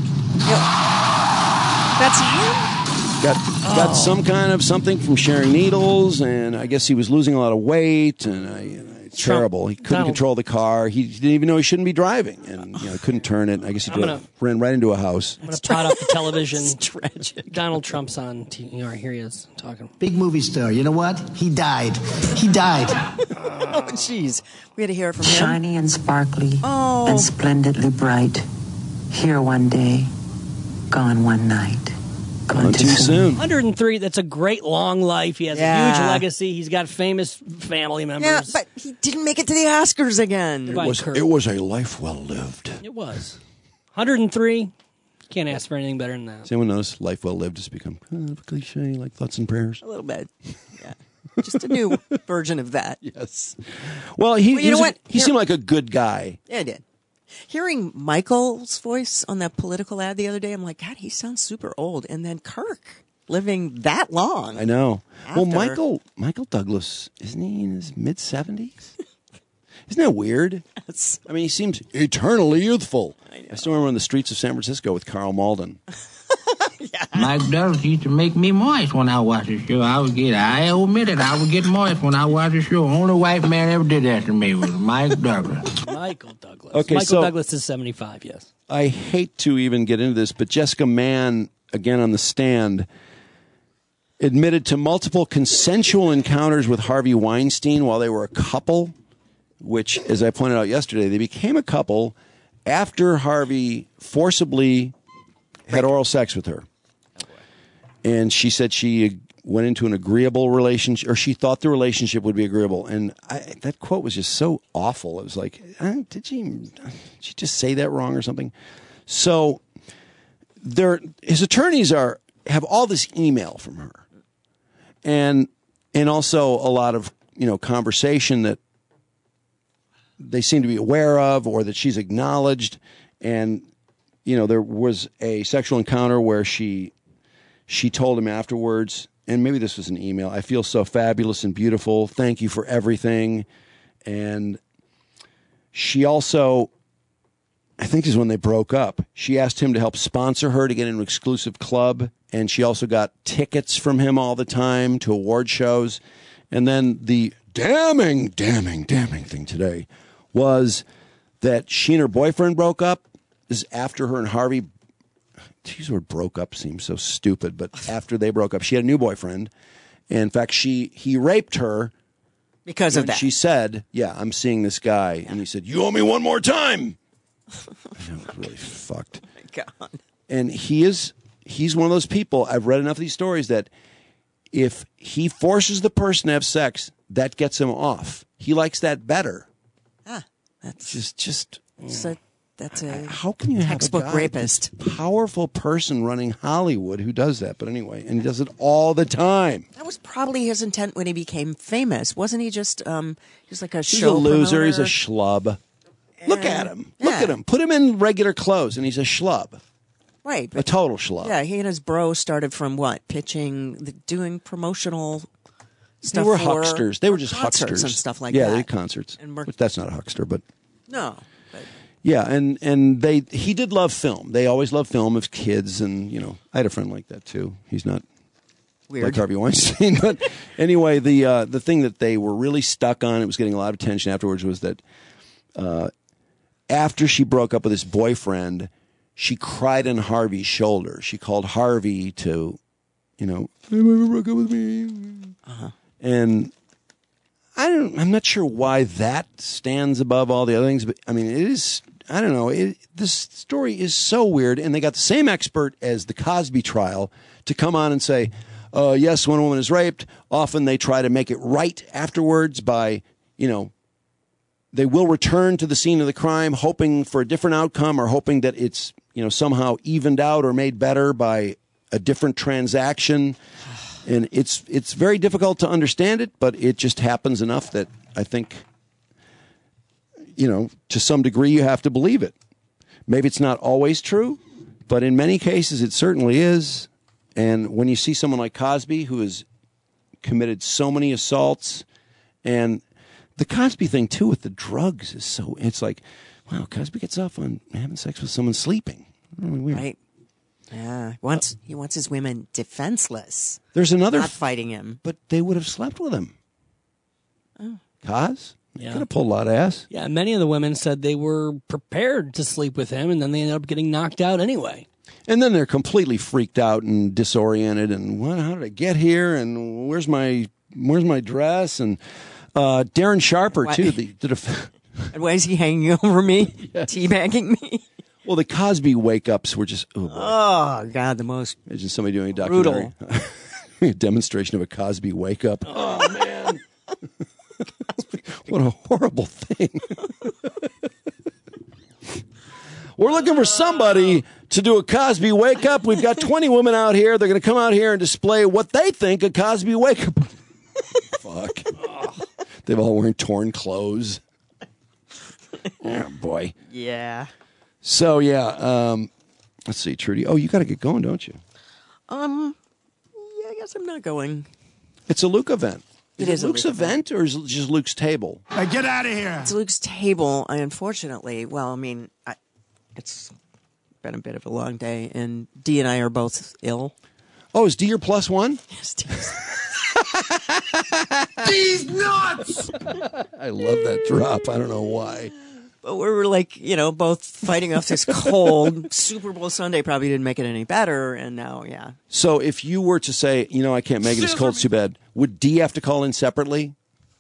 That's him? Got some kind of something from sharing needles, and I guess he was losing a lot of weight, and it's terrible. He couldn't control the car. He didn't even know he shouldn't be driving, and couldn't turn it. I guess he ran right into a house. I'm going to pot up the television. It's tragic. Donald Trump's on TV. Here he is talking. Big movie star. You know what? He died. He died. Oh, jeez. We had to hear it from him. Shiny and sparkly and splendidly bright. Here one day, gone one night. Gone too soon. 103, that's a great long life. He has a huge legacy. He's got famous family members. Yeah, but he didn't make it to the Oscars again. It was a life well lived. It was. 103, can't ask for anything better than that. Does anyone notice life well lived has become kind of a cliche, like thoughts and prayers? A little bit. Yeah. Just a new version of that. Yes. Well, he seemed like a good guy. Yeah, he did. Hearing Michael's voice on that political ad the other day, I'm like, God, he sounds super old. And then Kirk living that long. I know. After. Well, Michael Douglas, isn't he in his mid-70s? Isn't that weird? Yes. I mean, he seems eternally youthful. I still remember on the streets of San Francisco with Carl Malden. Mike Douglas used to make me moist when I watched the show. I admit it, I would get moist when I watched the show. Only white man ever did that to me was Mike Douglas. Michael Douglas. Okay, Michael Douglas is 75, yes. I hate to even get into this, but Jessica Mann, again on the stand, admitted to multiple consensual encounters with Harvey Weinstein while they were a couple, which, as I pointed out yesterday, they became a couple after Harvey forcibly had oral sex with her. And she said she went into an agreeable relationship, or she thought the relationship would be agreeable. And that quote was just so awful. It was like, did she just say that wrong or something? So his attorneys have all this email from her, and also a lot of conversation that they seem to be aware of, or that she's acknowledged. And there was a sexual encounter where she told him afterwards, and maybe this was an email, I feel so fabulous and beautiful. Thank you for everything. And she also, I think this is when they broke up, she asked him to help sponsor her to get into an exclusive club. And she also got tickets from him all the time to award shows. And then the damning thing today was that she and her boyfriend broke up. This is after her and Harvey, to use the word broke up seems so stupid, but after they broke up, she had a new boyfriend. And in fact, he raped her. Because of that. She said, yeah, I'm seeing this guy. Yeah. And he said, you owe me one more time. I know, really fucked. Oh my God. And he's one of those people, I've read enough of these stories that if he forces the person to have sex, that gets him off. He likes that better. That's just that's a how can you textbook have a guy, rapist, powerful person running Hollywood who does that? But anyway, and he does it all the time. That was probably his intent when he became famous, wasn't he? Just like a He's show a loser. promoter? He's a schlub. Look at him. Look at him. Put him in regular clothes, and he's a schlub. Right. A total schlub. Yeah, he and his bro started from what? Pitching, doing promotional stuff. They were for hucksters. They were just concerts hucksters and stuff like yeah, that. they did concerts. Which that's not a huckster, but no. yeah, and he did love film. They always loved film as kids, and I had a friend like that too. He's not weird like Harvey Weinstein, but anyway, the thing that they were really stuck on, it was getting a lot of attention afterwards, was that after she broke up with his boyfriend, she cried on Harvey's shoulder. She called Harvey to, have you ever broke up with me? And I'm not sure why that stands above all the other things, but I mean, it is, I don't know. This story is so weird. And they got the same expert as the Cosby trial to come on and say, yes, when a woman is raped, often they try to make it right afterwards by, they will return to the scene of the crime hoping for a different outcome or hoping that it's, somehow evened out or made better by a different transaction. And it's very difficult to understand it, but it just happens enough that I think, to some degree you have to believe it. Maybe it's not always true, but in many cases it certainly is. And when you see someone like Cosby, who has committed so many assaults, and the Cosby thing too with the drugs is so, it's like, wow, Cosby gets off on having sex with someone sleeping. Really weird. Right. Yeah. He wants his women defenseless. There's another not fighting him. But they would have slept with him. Oh. Cos? Yeah. Could have pulled a lot of ass. Yeah, many of the women said they were prepared to sleep with him, and then they ended up getting knocked out anyway. And then they're completely freaked out and disoriented, and how did I get here? And where's my dress? And Darren Sharper too. And why is he hanging over me, teabagging me? Well, the Cosby wake-ups were just, oh, boy. Oh, God, the most Imagine somebody doing a documentary. A demonstration of a Cosby wake-up. Oh, man. What a horrible thing. We're looking for somebody to do a Cosby wake-up. We've got 20 women out here. They're going to come out here and display what they think a Cosby wake-up. Fuck. They've all wearing torn clothes. Oh, boy. Yeah. So, yeah, let's see, Trudy. Oh, you got to get going, don't you? Yeah, I guess I'm not going. It's a Luke event. It Is is it a Luke's Luke event, or is it just Luke's table? Get out of here. It's Luke's table. Unfortunately, it's been a bit of a long day, and Dee and I are both ill. Oh, is Dee your plus one? Yes, Dee. These nuts! I love that drop. I don't know why. But we were both fighting off this cold. Super Bowl Sunday probably didn't make it any better, and now, yeah. So if you were to say, I can't make it, it's cold, it's too bad, would Dee have to call in separately?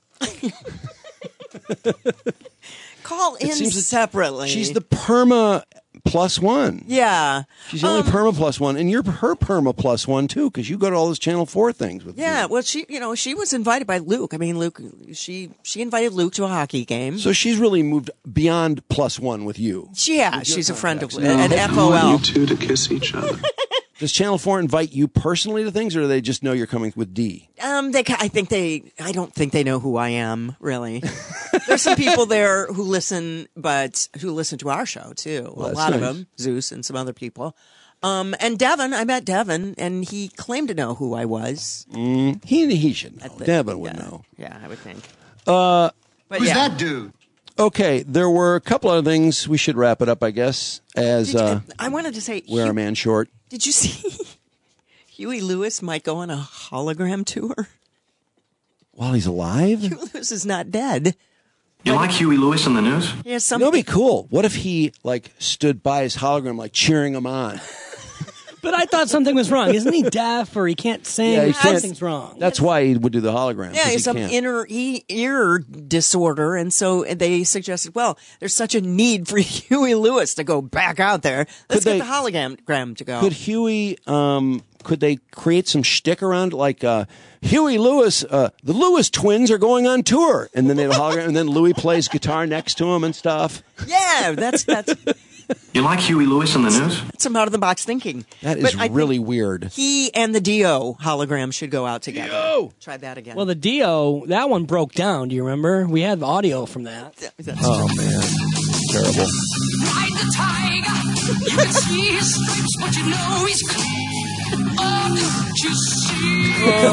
Call in separately. She's the perma plus one. Yeah. She's the only perma plus one, and you're her perma plus one, too, because you go to all those Channel 4 things with Yeah, me. well, she was invited by Luke. I mean, Luke, she invited Luke to a hockey game. So she's really moved beyond plus one with you. Yeah, she's a friend of contacts. at I FOL. want you two to kiss each other. Does Channel 4 invite you personally to things, or do they just know you're coming with Dee? I don't think they know who I am, really. There's some people there who listen to our show too. Well, a lot of nice. them, Zeus and some other people. And Devin, I met Devin, and he claimed to know who I was. He should know. Devin would know. Yeah, I would think. Who's that dude? Okay, there were a couple other things. We should wrap it up, I guess, as I wanted to say, we're a man short. Did you see Huey Lewis might go on a hologram tour? While he's alive? Huey Lewis is not dead. You like Huey Lewis in the news? Yeah, That would be cool. What if he stood by his hologram, cheering him on? But I thought something was wrong. Isn't he deaf or he can't sing? Yeah, he can't. Something's wrong. That's why he would do the hologram. Yeah, he it's some can't. inner ear disorder, and so they suggested, well, there's such a need for Huey Lewis to go back out there. Let's get the hologram to go. Could Huey? Could they create some shtick around it, Huey Lewis? The Lewis twins are going on tour, and then they have a hologram, and then Louis plays guitar next to him and stuff. Yeah, that's You like Huey Lewis in the news? some out of the box thinking. That is really weird. He and the Dio hologram should go out together. Dio! Try that again. Well, the Dio, that one broke down. Do you remember? We had audio from that. Oh man, terrible. Ride the tiger. You can see his stripes, but you know he's clean. Oh, don't you see?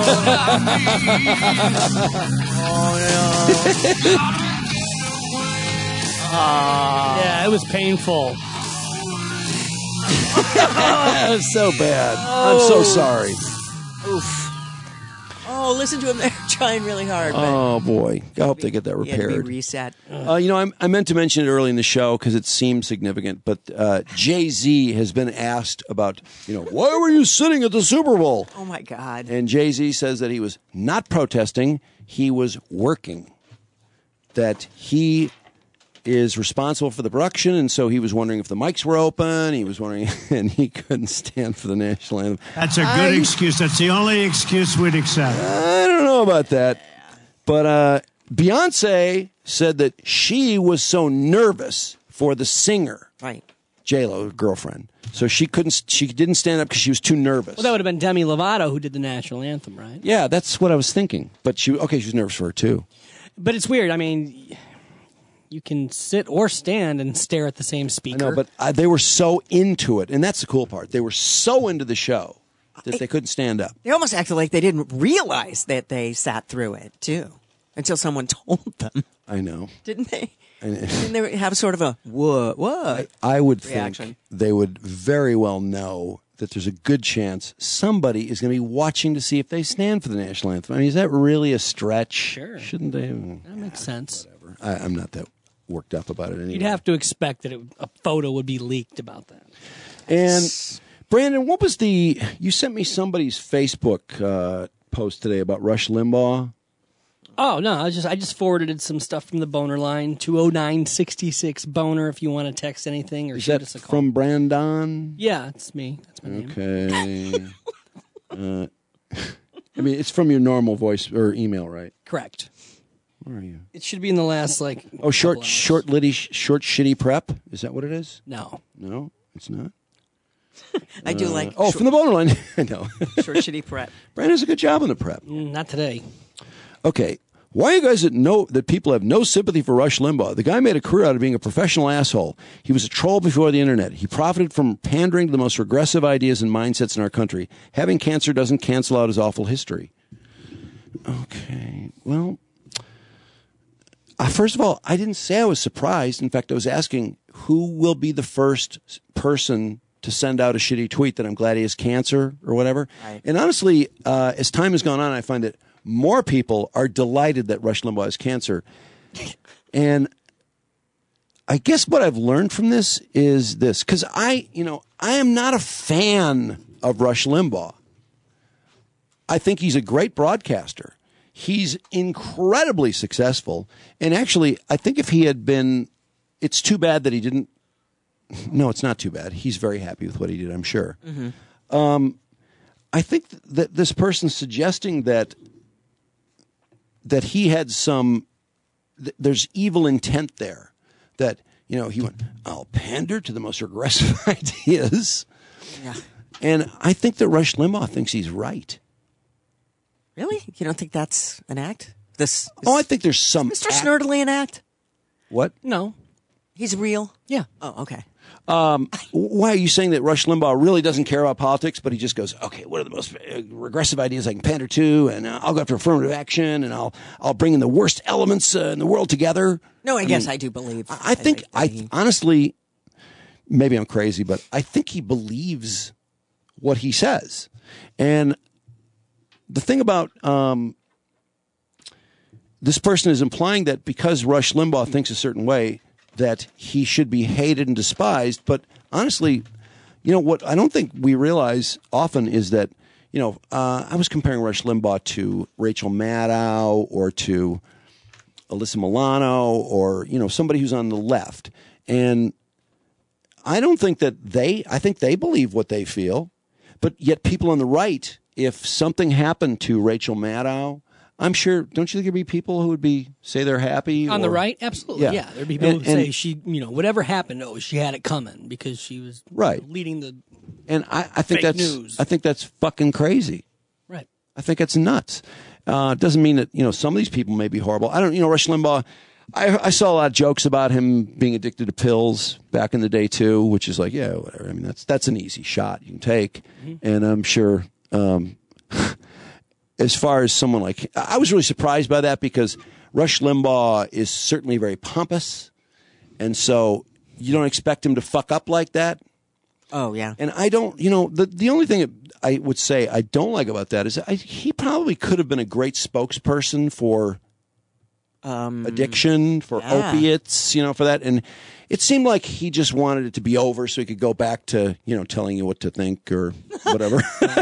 Yeah, it was painful. That was so bad. I'm so sorry. Oof. Oh, listen to him there trying really hard. But Oh boy, I hope they get that he had to be repaired. reset. I meant to mention it early in the show because it seemed significant, but Jay-Z has been asked about, why were you sitting at the Super Bowl? Oh my God. And Jay-Z says that he was not protesting, he was working. That he is responsible for the production, and so he was wondering if the mics were open. He was wondering, and he couldn't stand for the national anthem. That's a good excuse. That's the only excuse we'd accept. I don't know about that. But Beyonce said that she was so nervous for the singer, right? J-Lo, girlfriend. So she didn't stand up because she was too nervous. Well, that would have been Demi Lovato who did the national anthem, right? Yeah, that's what I was thinking. But she was nervous for her too. But it's weird. I mean, you can sit or stand and stare at the same speaker. I know, but they were so into it, and that's the cool part. They were so into the show that they couldn't stand up. They almost acted like they didn't realize that they sat through it, too, until someone told them. I know. Didn't they? Didn't they have sort of a, what? I would reaction? think they would very well know that there's a good chance somebody is going to be watching to see if they stand for the national anthem. I mean, is that really a stretch? Sure. Shouldn't they? That makes sense. Whatever. I'm not that worked up about it anyway. You'd have to expect that a photo would be leaked about that. And Brandon, what was you sent me somebody's Facebook post today about Rush Limbaugh? Oh, no, I just forwarded some stuff from the Boner line, 209-66 Boner if you want to text anything or shoot us a call. From Brandon? Yeah, it's me. That's my name. Okay. I mean, it's from your normal voice or email, right? Correct. Where are you? It should be in the last, short shitty prep? Is that what it is? No. No, it's not? I do like... from the Boner line. No. Short shitty prep. Brandon does a good job on the prep. Not today. Okay. Why are you guys that people have no sympathy for Rush Limbaugh? The guy made a career out of being a professional asshole. He was a troll before the internet. He profited from pandering to the most regressive ideas and mindsets in our country. Having cancer doesn't cancel out his awful history. Okay. Well, first of all, I didn't say I was surprised. In fact, I was asking who will be the first person to send out a shitty tweet that I'm glad he has cancer or whatever. Right. And honestly, as time has gone on, I find that more people are delighted that Rush Limbaugh has cancer. And I guess what I've learned from this is this, because I am not a fan of Rush Limbaugh. I think he's a great broadcaster. He's incredibly successful. And actually, I think if he had been, it's too bad that he didn't. No, it's not too bad. He's very happy with what he did, I'm sure. Mm-hmm. I think that this person's suggesting that he had there's evil intent there. That, he went, I'll pander to the most regressive ideas. Yeah. And I think that Rush Limbaugh thinks he's right. Really? You don't think that's an act? I think there's some Mr. Snerdley an act? What? No. He's real? Yeah. Oh, okay. Why are you saying that Rush Limbaugh really doesn't care about politics, but he just goes, okay, what are the most regressive ideas I can pander to, and I'll go after affirmative action, and I'll bring in the worst elements in the world together? No, I guess I do believe. I think honestly, maybe I'm crazy, but I think he believes what he says. And the thing about this person is implying that because Rush Limbaugh thinks a certain way, that he should be hated and despised. But honestly, what I don't think we realize often is that, I was comparing Rush Limbaugh to Rachel Maddow or to Alyssa Milano or, somebody who's on the left. And I don't think that I think they believe what they feel. But yet people on the right, if something happened to Rachel Maddow, I'm sure, don't you think there'd be people who would say they're happy? On the right? Absolutely, yeah. There'd be people who would say she, whatever happened, she had it coming because she was leading the And I think fake that's news. I think that's fucking crazy. Right. I think it's nuts. It doesn't mean that, some of these people may be horrible. I don't, Rush Limbaugh, I saw a lot of jokes about him being addicted to pills back in the day too, which is like, yeah, whatever. I mean, that's an easy shot you can take. Mm-hmm. And I'm sure, as far as someone like, I was really surprised by that because Rush Limbaugh is certainly very pompous. And so you don't expect him to fuck up like that. Oh, yeah. And I don't, the only thing that I would say I don't like about that is he probably could have been a great spokesperson for addiction, for opiates, for that. And it seemed like he just wanted it to be over so he could go back to, telling you what to think or whatever.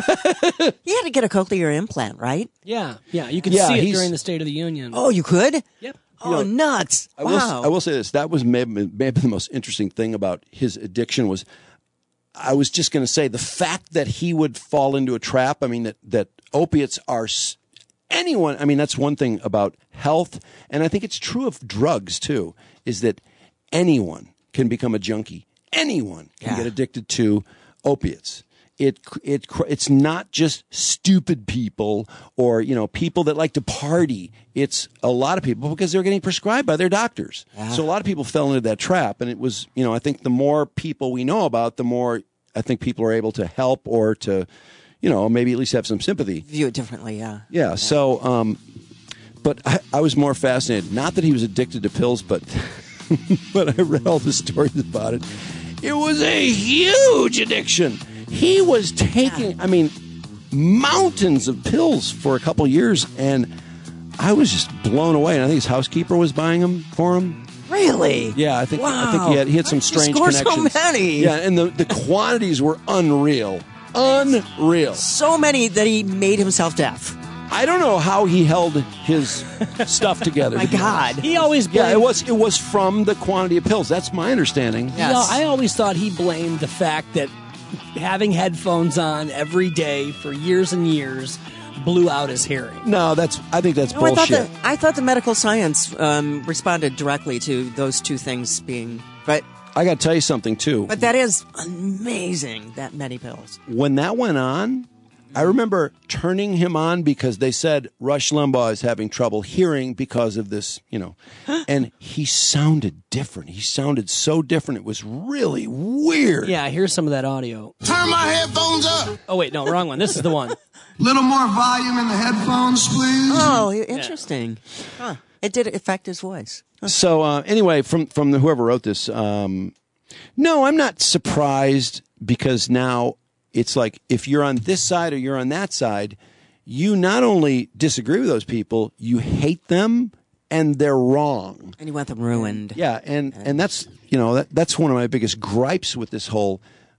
He had to get a cochlear implant, right? Yeah. You could see it during the State of the Union. Oh, you could? Yep. Oh, nuts. Wow. I will say this. That was maybe the most interesting thing about his addiction was, I was just going to say, the fact that he would fall into a trap. I mean, that opiates are anyone. I mean, that's one thing about health. And I think it's true of drugs, too, is that anyone can become a junkie. Anyone can get addicted to opiates. It's not just stupid people or, people that like to party. It's a lot of people because they're getting prescribed by their doctors. Yeah. So a lot of people fell into that trap. And it was, I think the more people we know about, the more I think people are able to help or to, maybe at least have some sympathy. View it differently, yeah. Yeah. So, but I was more fascinated. Not that he was addicted to pills, but when I read all the stories about it, it was a huge addiction. He was taking, mountains of pills for a couple years, and I was just blown away. And I think his housekeeper was buying them for him. Really? Yeah, I think he had some strange connections. So many. Yeah, and the quantities were unreal. Unreal. So many that he made himself deaf. I don't know how he held his stuff together. My God. He always blamed... Yeah, it was from the quantity of pills. That's my understanding. Yes. I always thought he blamed the fact that having headphones on every day for years and years blew out his hearing. No, I think that's bullshit. I thought the medical science responded directly to those two things being... But I got to tell you something, too. But that is amazing, that many pills. When that went on, I remember turning him on because they said Rush Limbaugh is having trouble hearing because of this, and he sounded different. He sounded so different. It was really weird. Yeah, here's some of that audio. Turn my headphones up. Oh, wait, no, wrong one. This is the one. Little more volume in the headphones, please. Oh, interesting. Huh. It did affect his voice. Huh. So anyway, from whoever wrote this, no, I'm not surprised because now it's like if you're on this side or you're on that side, you not only disagree with those people, you hate them and they're wrong. And you want them ruined. Yeah, and that's that's one of my biggest gripes with this whole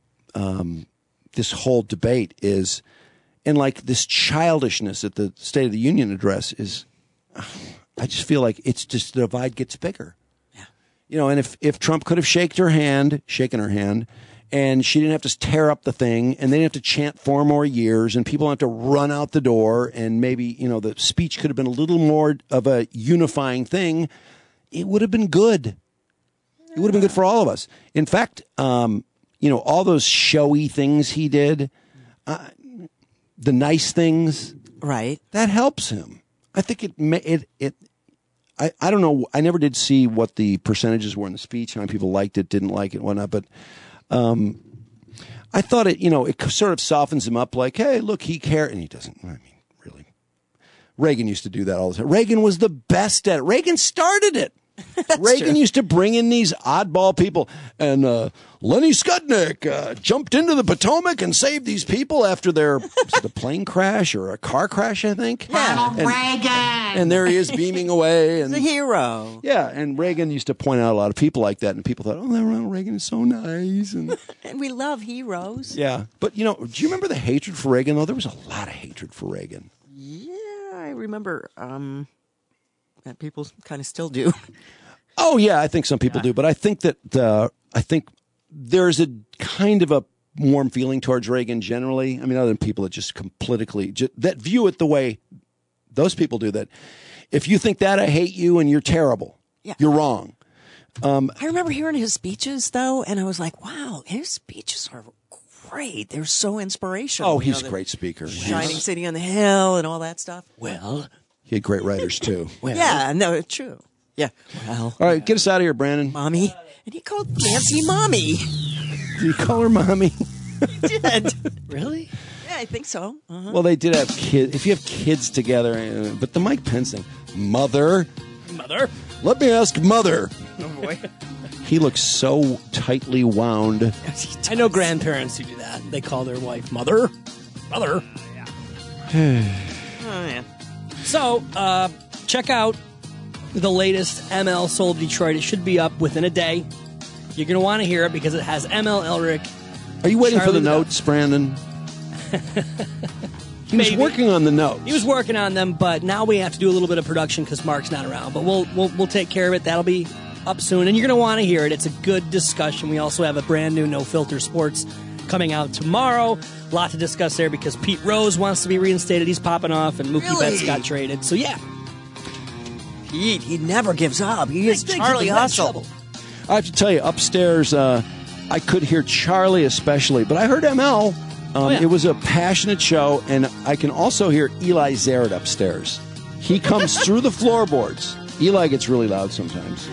debate is, and like this childishness at the State of the Union address is, I just feel like it's just the divide gets bigger. Yeah. And if Trump could have shaken her hand, and she didn't have to tear up the thing, and they didn't have to chant 4 more years, and people don't have to run out the door, and maybe, the speech could have been a little more of a unifying thing, it would have been good. It would have been good for all of us. In fact, all those showy things he did, the nice things, right? That helps him. I think I don't know. I never did see what the percentages were in the speech, how many people liked it, didn't like it, whatnot. But I thought it, it sort of softens him up like, hey, look, he cared. And he doesn't. I mean, really. Reagan used to do that all the time. Reagan was the best at it. Reagan started it. Reagan used to bring in these oddball people, and Lenny Skudnik jumped into the Potomac and saved these people after their the plane crash or a car crash, I think. Ronald Reagan. And there he is beaming away. And, He's a hero. Yeah, and Reagan used to point out a lot of people like that, and people thought, oh, that Ronald Reagan is so nice. And we love heroes. Yeah, but, do you remember the hatred for Reagan, though? There was a lot of hatred for Reagan. Yeah, I remember that people kind of still do. Oh, yeah, I think some people do. But I think that there's a kind of a warm feeling towards Reagan generally. I mean, other than people that just politically that view it the way those people do, that if you think that, I hate you and you're terrible. Yeah. You're wrong. I remember hearing his speeches, though, and I was like, wow, his speeches are great. They're so inspirational. Oh, he's a great speaker. Shining City on the Hill and all that stuff. Well, he had great writers, too. Yeah, no, it's true. Yeah. Well, all right, get us out of here, Brandon. Mommy. And he called Nancy Mommy. Did he call her Mommy? He did. Really? Yeah, I think so. Uh-huh. Well, they did have kids. If you have kids together, but the Mike Pence thing, Mother. Let me ask Mother. Oh, boy. He looks so tightly wound. I know grandparents who do that. They call their wife Mother. Oh, yeah. So, check out the latest ML Soul Detroit. It should be up within a day. You're going to want to hear it because it has ML Elric. Are you waiting for the notes, Brandon? He was working on the notes. He was working on them, but now we have to do a little bit of production because Mark's not around. But we'll take care of it. That'll be up soon, and you're going to want to hear it. It's a good discussion. We also have a brand new No Filter Sports coming out tomorrow. A lot to discuss there because Pete Rose wants to be reinstated. He's popping off, and Mookie Betts got traded. So, yeah. Pete, he never gives up. He is Charlie Hustle. I have to tell you, upstairs, I could hear Charlie especially, but I heard ML. It was a passionate show, and I can also hear Eli Zaret upstairs. He comes through the floorboards. Eli gets really loud sometimes.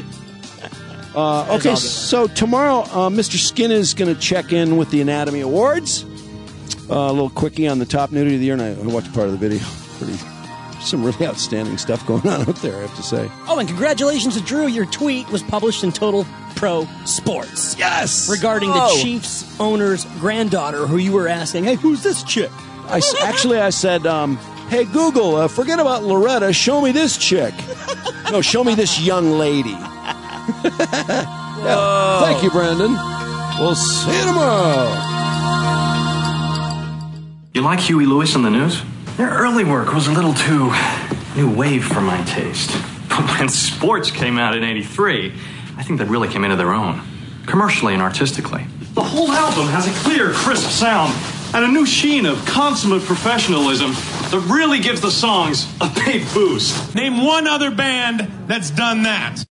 Okay, so tomorrow, Mr. Skin is going to check in with the Anatomy Awards. A little quickie on the top nudity of the year, and I watched part of the video. Some really outstanding stuff going on out there, I have to say. Oh, and congratulations to Drew. Your tweet was published in Total Pro Sports. Yes! Regarding the Chiefs owner's granddaughter, who you were asking, hey, who's this chick? I said, hey, Google, forget about Loretta. Show me this chick. No, show me this young lady. Yeah. Thank you, Brandon. We'll see you tomorrow. You like Huey Lewis and the News? Their early work was a little too new wave for my taste. But when sports came out in '83, I think they really came into their own, commercially and artistically. The whole album has a clear, crisp sound and a new sheen of consummate professionalism that really gives the songs a big boost. Name one other band that's done that.